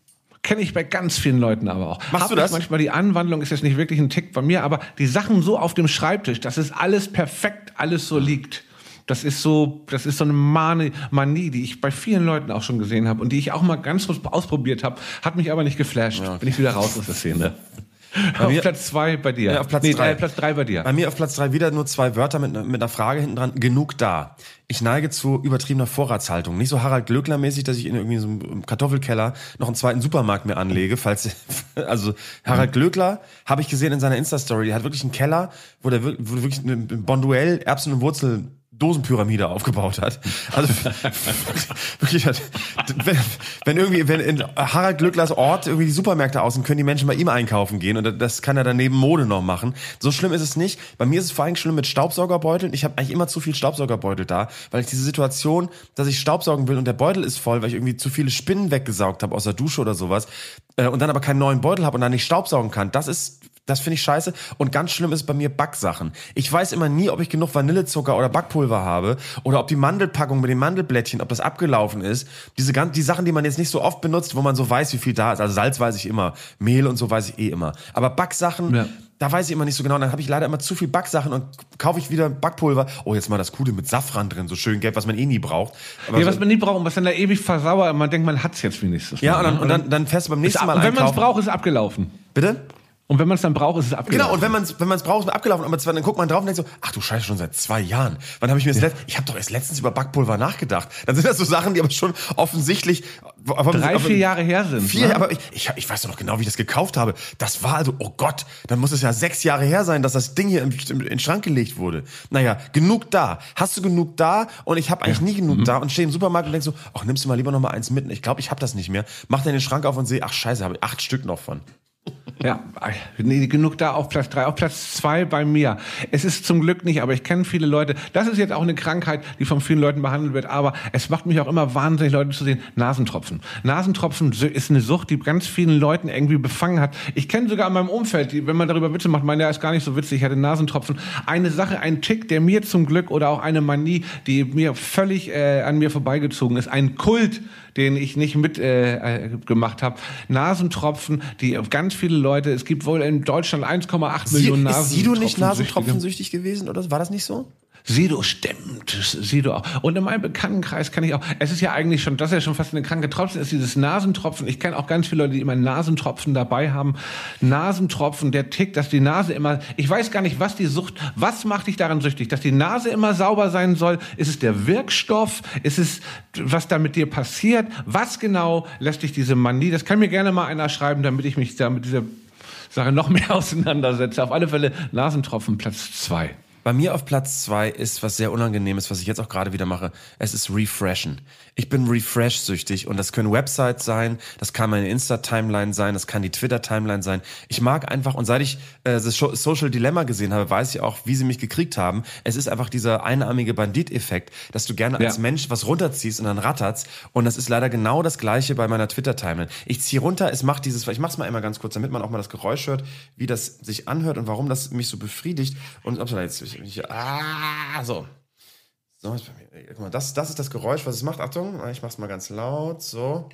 Kenne ich bei ganz vielen Leuten aber auch. Machst Hab du das? Ich manchmal die Anwandlung ist jetzt nicht wirklich ein Tick bei mir, aber die Sachen so auf dem Schreibtisch, dass es alles perfekt, alles so liegt. Das ist so, das ist so eine Manie, Manie, die ich bei vielen Leuten auch schon gesehen habe und die ich auch mal ganz kurz ausprobiert habe, hat mich aber nicht geflasht. Ja, okay. Bin ich wieder raus aus der Szene. Bei auf mir, Platz zwei bei dir. Ja, auf Platz nee, drei. Äh, Platz drei bei dir. Bei mir auf Platz drei wieder nur zwei Wörter mit, mit einer Frage hinten dran. Genug da. Ich neige zu übertriebener Vorratshaltung. Nicht so Harald Glöckler-mäßig, dass ich in irgendwie so einem Kartoffelkeller noch einen zweiten Supermarkt mir anlege. Falls, also Harald Glöckler habe ich gesehen in seiner Insta-Story. Der hat wirklich einen Keller, wo der wo der wirklich eine Bonduell, Erbsen und Wurzel Dosenpyramide aufgebaut hat. Also wirklich, wenn, wenn irgendwie, wenn in Harald Glöcklers Ort irgendwie die Supermärkte außen, können die Menschen bei ihm einkaufen gehen und das kann er dann neben Mode noch machen. So schlimm ist es nicht. Bei mir ist es vor allem schlimm mit Staubsaugerbeuteln. Ich habe eigentlich immer zu viel Staubsaugerbeutel da, weil ich diese Situation, dass ich staubsaugen will und der Beutel ist voll, weil ich irgendwie zu viele Spinnen weggesaugt habe aus der Dusche oder sowas und dann aber keinen neuen Beutel habe und dann nicht staubsaugen kann. Das ist Das finde ich scheiße. Und ganz schlimm ist bei mir Backsachen. Ich weiß immer nie, ob ich genug Vanillezucker oder Backpulver habe oder ob die Mandelpackung mit den Mandelblättchen, ob das abgelaufen ist. Diese ganzen, die Sachen, die man jetzt nicht so oft benutzt, wo man so weiß, wie viel da ist. Also Salz weiß ich immer, Mehl und so weiß ich eh immer. Aber Backsachen, ja. Da weiß ich immer nicht so genau. Und dann habe ich leider immer zu viel Backsachen und kaufe ich wieder Backpulver. Oh, jetzt mal das Coole mit Safran drin, so schön gelb, was man eh nie braucht. Aber ja, so, was man nie braucht und was dann da ewig versauert. Man denkt, man hat's jetzt wenigstens. Ja, mal, und dann, ne? und dann, dann fährst du beim nächsten ab, Mal und wenn man es einkaufen. braucht, ist es abgelaufen. Bitte? Und wenn man es dann braucht, ist es abgelaufen. Genau, und wenn man es wenn man's braucht, ist es abgelaufen. Aber zwar, dann guckt man drauf und denkt so, ach du Scheiße, schon seit zwei Jahren. Wann habe ich mir das ja. letzt, ich habe doch erst letztens über Backpulver nachgedacht. Dann sind das so Sachen, die aber schon offensichtlich drei, auf, vier Jahre her sind. Vier, ne? aber ich, ich, ich weiß doch noch genau, wie ich das gekauft habe. Das war also, oh Gott, dann muss es ja sechs Jahre her sein, dass das Ding hier im, im, in den Schrank gelegt wurde. Naja, genug da. Hast du genug da? Und ich habe eigentlich ja. nie genug mhm. da und stehe im Supermarkt und denk so, ach, nimmst du mal lieber noch mal eins mit. Ich glaube, ich habe das nicht mehr. Mach dann den Schrank auf und sehe, ach scheiße, habe ich acht Stück noch von. Ja, nee, genug da auf Platz drei. Auf Platz zwei bei mir. Es ist zum Glück nicht, aber ich kenne viele Leute. Das ist jetzt auch eine Krankheit, die von vielen Leuten behandelt wird, aber es macht mich auch immer wahnsinnig, Leute zu sehen. Nasentropfen. Nasentropfen ist eine Sucht, die ganz vielen Leuten irgendwie befangen hat. Ich kenne sogar in meinem Umfeld, die, wenn man darüber Witze macht, meinen, ja, ist gar nicht so witzig, ich hatte Nasentropfen. Eine Sache, ein Tick, der mir zum Glück oder auch eine Manie, die mir völlig äh, an mir vorbeigezogen ist. Ein Kult, den ich nicht mit äh, gemacht habe. Nasentropfen, die ganz viele Leute, es gibt wohl in Deutschland eins Komma acht Millionen Nasentropfen. Ist Sido nicht Nasentropfensüchtig gewesen oder war das nicht so? Sido, stimmt, Sido auch. Und in meinem Bekanntenkreis kann ich auch, es ist ja eigentlich schon, das ist ja schon fast eine kranke Tropfen, ist dieses Nasentropfen. Ich kenne auch ganz viele Leute, die immer Nasentropfen dabei haben. Nasentropfen, der Tick, dass die Nase immer, ich weiß gar nicht, was die Sucht, was macht dich daran süchtig? Dass die Nase immer sauber sein soll? Ist es der Wirkstoff? Ist es, was da mit dir passiert? Was genau lässt dich diese Manie? Das kann mir gerne mal einer schreiben, damit ich mich da mit dieser Sache noch mehr auseinandersetze. Auf alle Fälle Nasentropfen, Platz zwei. Bei mir auf Platz zwei ist was sehr Unangenehmes, was ich jetzt auch gerade wieder mache. Es ist Refreshen. Ich bin Refresh-süchtig und das können Websites sein, das kann meine Insta-Timeline sein, das kann die Twitter-Timeline sein. Ich mag einfach, und seit ich äh, das Social Dilemma gesehen habe, weiß ich auch, wie sie mich gekriegt haben. Es ist einfach dieser einarmige Bandit-Effekt, dass du gerne als ja. Mensch was runterziehst und dann rattert's. Und das ist leider genau das Gleiche bei meiner Twitter-Timeline. Ich ziehe runter, es macht dieses, ich mach's mal einmal ganz kurz, damit man auch mal das Geräusch hört, wie das sich anhört und warum das mich so befriedigt. Und ob jetzt ich, ah, so. So, guck mal, das, das ist das Geräusch, was es macht. Achtung, ich mach's mal ganz laut. So.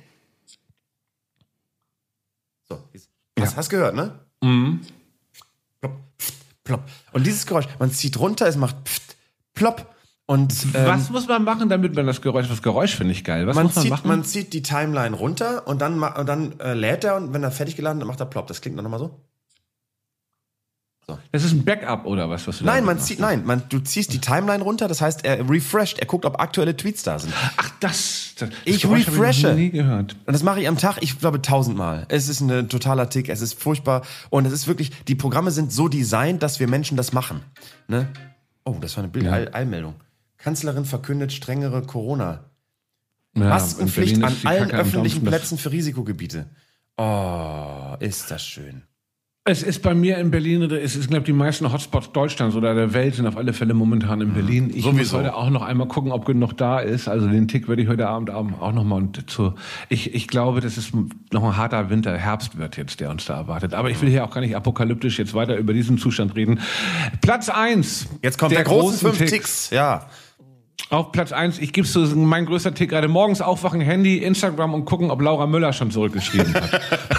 So. Das ja. hast du gehört, ne? Mhm. Plopp, pft, plopp. Und dieses Geräusch, man zieht runter, es macht pft, plopp. Und, ähm, was muss man machen, damit man das Geräusch, das Geräusch finde ich geil. Was man, muss man zieht, machen? Man zieht die Timeline runter und dann, und dann äh, lädt er und wenn er fertig geladen ist, macht er plopp. Das klingt dann nochmal so. So. Das ist ein Backup oder was, was du Nein, da man machst? zieht, nein, man, du ziehst die Timeline runter, das heißt, er refresht, er guckt, ob aktuelle Tweets da sind. Ach, das, das ich das refreshe. Ich noch nie gehört. Und das mache ich am Tag, ich glaube, tausendmal. Es ist ein totaler Tick, es ist furchtbar und es ist wirklich, die Programme sind so designt, dass wir Menschen das machen. Ne? Oh, das war eine Bild- ja. Eilmeldung. Kanzlerin verkündet strengere Corona. Ja, Maskenpflicht an allen öffentlichen Plätzen für Risikogebiete. Oh, ist das schön. Es ist bei mir in Berlin, es ist, glaube ich, die meisten Hotspots Deutschlands oder der Welt sind auf alle Fälle momentan in Berlin. Ich Sowieso. muss heute auch noch einmal gucken, ob genug da ist. Also den Tick würde ich heute Abend auch noch mal zu. Ich, ich glaube, dass es noch ein harter Winter, Herbst wird jetzt, der uns da erwartet. Aber ich will hier auch gar nicht apokalyptisch jetzt weiter über diesen Zustand reden. Platz eins. Jetzt kommt der, der großen fünf Ticks. Ticks. Ja. Auf Platz eins, ich gebe so mein größter Tick gerade morgens aufwachen, Handy, Instagram und gucken, ob Laura Müller schon zurückgeschrieben hat.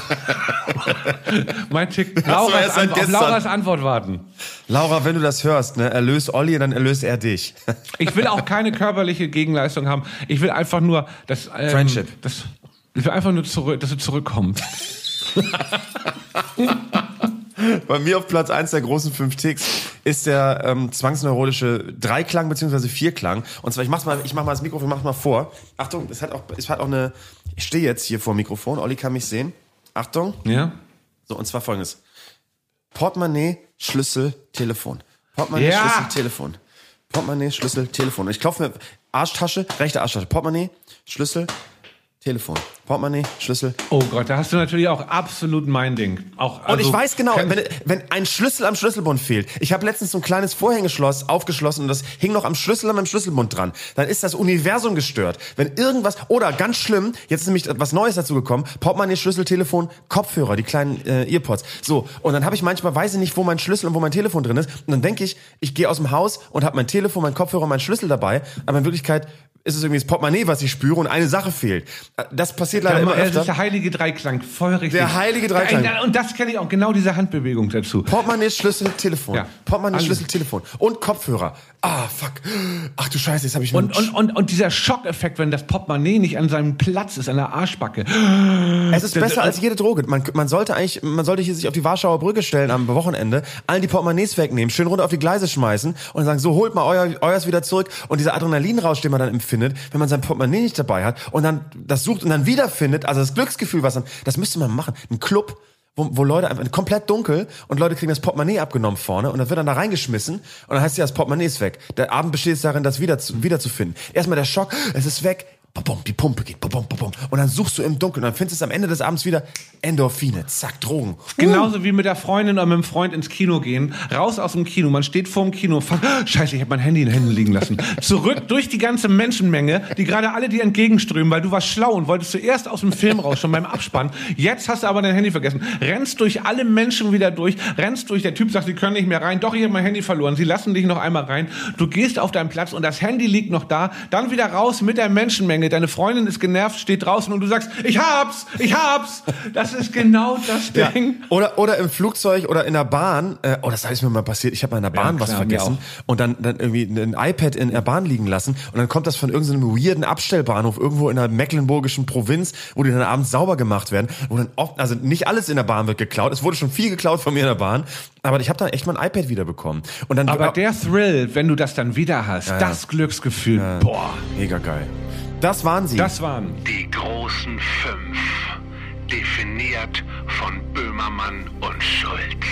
Mein Tick, Lauras Antwort, auf Lauras Antwort warten. Laura, wenn du das hörst, ne, erlöst Olli, dann erlöst er dich. Ich will auch keine körperliche Gegenleistung haben. Ich will einfach nur, dass, ähm, Friendship. Das, ich will einfach nur, zurück, dass du zurückkommst. Bei mir auf Platz eins der großen fünf Ticks ist der ähm, zwangsneurotische Dreiklang bzw. Vierklang. Und zwar, ich mach's mal, ich mach mal das Mikrofon, mach's mal vor. Achtung, es hat auch, es hat auch eine, ich stehe jetzt hier vor dem Mikrofon, Olli kann mich sehen. Achtung. Ja. So, und zwar folgendes. Portemonnaie, Schlüssel, Telefon. Portemonnaie, Ja. Schlüssel, Telefon. Portemonnaie, Schlüssel, Telefon. Und ich klopfe mir Arschtasche, rechte Arschtasche. Portemonnaie, Schlüssel, Telefon. Portemonnaie, Schlüssel. Oh Gott, da hast du natürlich auch absolut mein Ding. Auch, also, Und ich weiß genau, kann- wenn, wenn ein Schlüssel am Schlüsselbund fehlt. Ich habe letztens so ein kleines Vorhängeschloss aufgeschlossen und das hing noch am Schlüssel an meinem Schlüsselbund dran. Dann ist das Universum gestört. Wenn irgendwas, oder ganz schlimm, jetzt ist nämlich was Neues dazu gekommen, Portemonnaie, Schlüssel, Telefon, Kopfhörer, die kleinen äh, Earpods. So, und dann habe ich manchmal, weiß ich nicht, wo mein Schlüssel und wo mein Telefon drin ist. Und dann denke ich, ich gehe aus dem Haus und habe mein Telefon, mein Kopfhörer und meinen Schlüssel dabei. Aber in Wirklichkeit ist es irgendwie das Portemonnaie, was ich spüre und eine Sache fehlt. Das passiert leider immer Das öfter. ist der heilige Dreiklang, voll richtig. Der heilige Dreiklang. Und das kenne ich auch, genau diese Handbewegung dazu. Portemonnaie, Schlüssel, Telefon. Ja. Portemonnaie, Alles. Schlüssel, Telefon. Und Kopfhörer. Ah, fuck. Ach du Scheiße, jetzt habe ich mir... Und, und, und, und dieser Schockeffekt, wenn das Portemonnaie nicht an seinem Platz ist, an der Arschbacke. es ist besser als jede Droge. Man, man sollte eigentlich, man sollte hier sich auf die Warschauer Brücke stellen am Wochenende, allen die Portemonnaies wegnehmen, schön runter auf die Gleise schmeißen und sagen, so, holt mal euer, euers wieder zurück. Und dieser Adrenalinrausch, den man dann empfindet, wenn man sein Portemonnaie nicht dabei hat und dann das sucht und dann wiederfindet, also das Glücksgefühl, was dann, das müsste man machen. Ein Club, wo, wo Leute einfach komplett dunkel und Leute kriegen das Portemonnaie abgenommen vorne und dann wird dann da reingeschmissen und dann heißt ja, das Portemonnaie ist weg. Der Abend besteht es darin, das wieder zu, wiederzufinden. Erstmal der Schock, es ist weg. Bum, die Pumpe geht, bum, bum, bum. Und dann suchst du im Dunkeln und dann findest du es am Ende des Abends wieder Endorphine, zack, Drogen. Genauso wie mit der Freundin oder mit dem Freund ins Kino gehen, raus aus dem Kino, man steht vor dem Kino, fuck, scheiße, ich habe mein Handy in den Händen liegen lassen. Zurück durch die ganze Menschenmenge, die gerade alle dir entgegenströmen, weil du warst schlau und wolltest zuerst aus dem Film raus, schon beim Abspann. Jetzt hast du aber dein Handy vergessen. Rennst durch alle Menschen wieder durch, rennst durch, der Typ sagt, sie können nicht mehr rein, doch, ich habe mein Handy verloren, sie lassen dich noch einmal rein. Du gehst auf deinen Platz und das Handy liegt noch da, dann wieder raus mit der Menschenmenge, deine Freundin ist genervt, steht draußen und du sagst, ich hab's, ich hab's. Das ist genau das Ja. Ding. Oder, oder im Flugzeug oder in der Bahn. Äh, oh, das ist mir mal passiert. Ich habe mal in der Bahn Ja, was klar, mir vergessen und dann, dann irgendwie ein iPad in der Bahn liegen lassen und dann kommt das von irgendeinem weirden Abstellbahnhof irgendwo in einer mecklenburgischen Provinz, wo die dann abends sauber gemacht werden. Wo dann oft, also nicht alles in der Bahn wird geklaut. Es wurde schon viel geklaut von mir in der Bahn, aber ich habe dann echt mein iPad wiederbekommen. Und dann Aber der Thrill, wenn du das dann wieder hast, ja. das Glücksgefühl, boah, mega geil. Das waren sie. das waren. Die großen fünf. Definiert von Böhmermann und Schulz.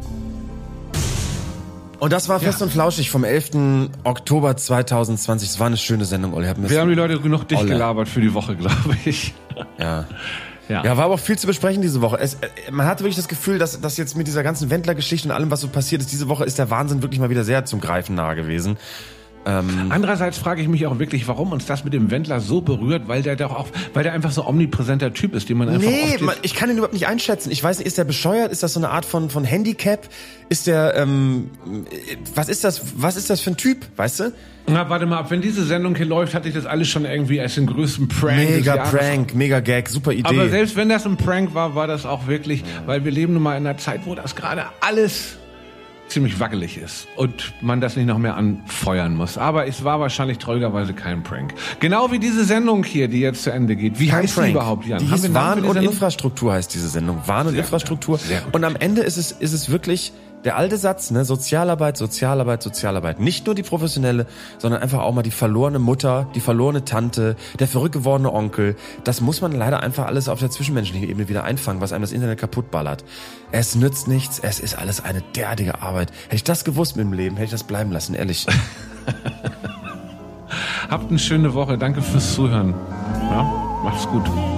Und das war Fest und Flauschig vom elften Oktober zweitausendzwanzig. Es war eine schöne Sendung, Olli. Hat mir Wir haben die Leute genug dicht Olle. gelabert für die Woche, glaube ich. Ja. Ja. Ja, war aber auch viel zu besprechen diese Woche. Es, äh, man hatte wirklich das Gefühl, dass, dass jetzt mit dieser ganzen Wendler-Geschichte und allem, was so passiert ist, diese Woche ist der Wahnsinn wirklich mal wieder sehr zum Greifen nahe gewesen. Andererseits frage ich mich auch wirklich, warum uns das mit dem Wendler so berührt, weil der doch auch, weil der einfach so omnipräsenter Typ ist, den man einfach Nee, oft man, ich kann ihn überhaupt nicht einschätzen. Ich weiß nicht, ist der bescheuert? Ist das so eine Art von, von Handicap? Ist der, ähm, was ist das, was ist das für ein Typ, weißt du? Na, warte mal ab, wenn diese Sendung hier läuft, hatte ich das alles schon irgendwie als den größten Prank des Mega Jahres. Prank, mega Gag, super Idee. Aber selbst wenn das ein Prank war, war das auch wirklich, weil wir leben nun mal in einer Zeit, wo das gerade alles ziemlich wackelig ist und man das nicht noch mehr anfeuern muss. Aber es war wahrscheinlich traurigerweise kein Prank. Genau wie diese Sendung hier, die jetzt zu Ende geht. Wie Kein heißt Prank. die überhaupt, Jan? Die Haben wir hieß einen Namen Wahn für die und Sendung? Infrastruktur heißt diese Sendung. Wahn und Sehr Infrastruktur. gut, sehr gut. Und am Ende ist es, ist es wirklich der alte Satz, ne? Sozialarbeit, Sozialarbeit, Sozialarbeit. Nicht nur die professionelle, sondern einfach auch mal die verlorene Mutter, die verlorene Tante, der verrückt gewordene Onkel. Das muss man leider einfach alles auf der zwischenmenschlichen Ebene wieder einfangen, was einem das Internet kaputt ballert. Es nützt nichts, es ist alles eine derartige Arbeit. Hätte ich das gewusst mit dem Leben, hätte ich das bleiben lassen, ehrlich. Habt eine schöne Woche. Danke fürs Zuhören. Ja, macht's gut.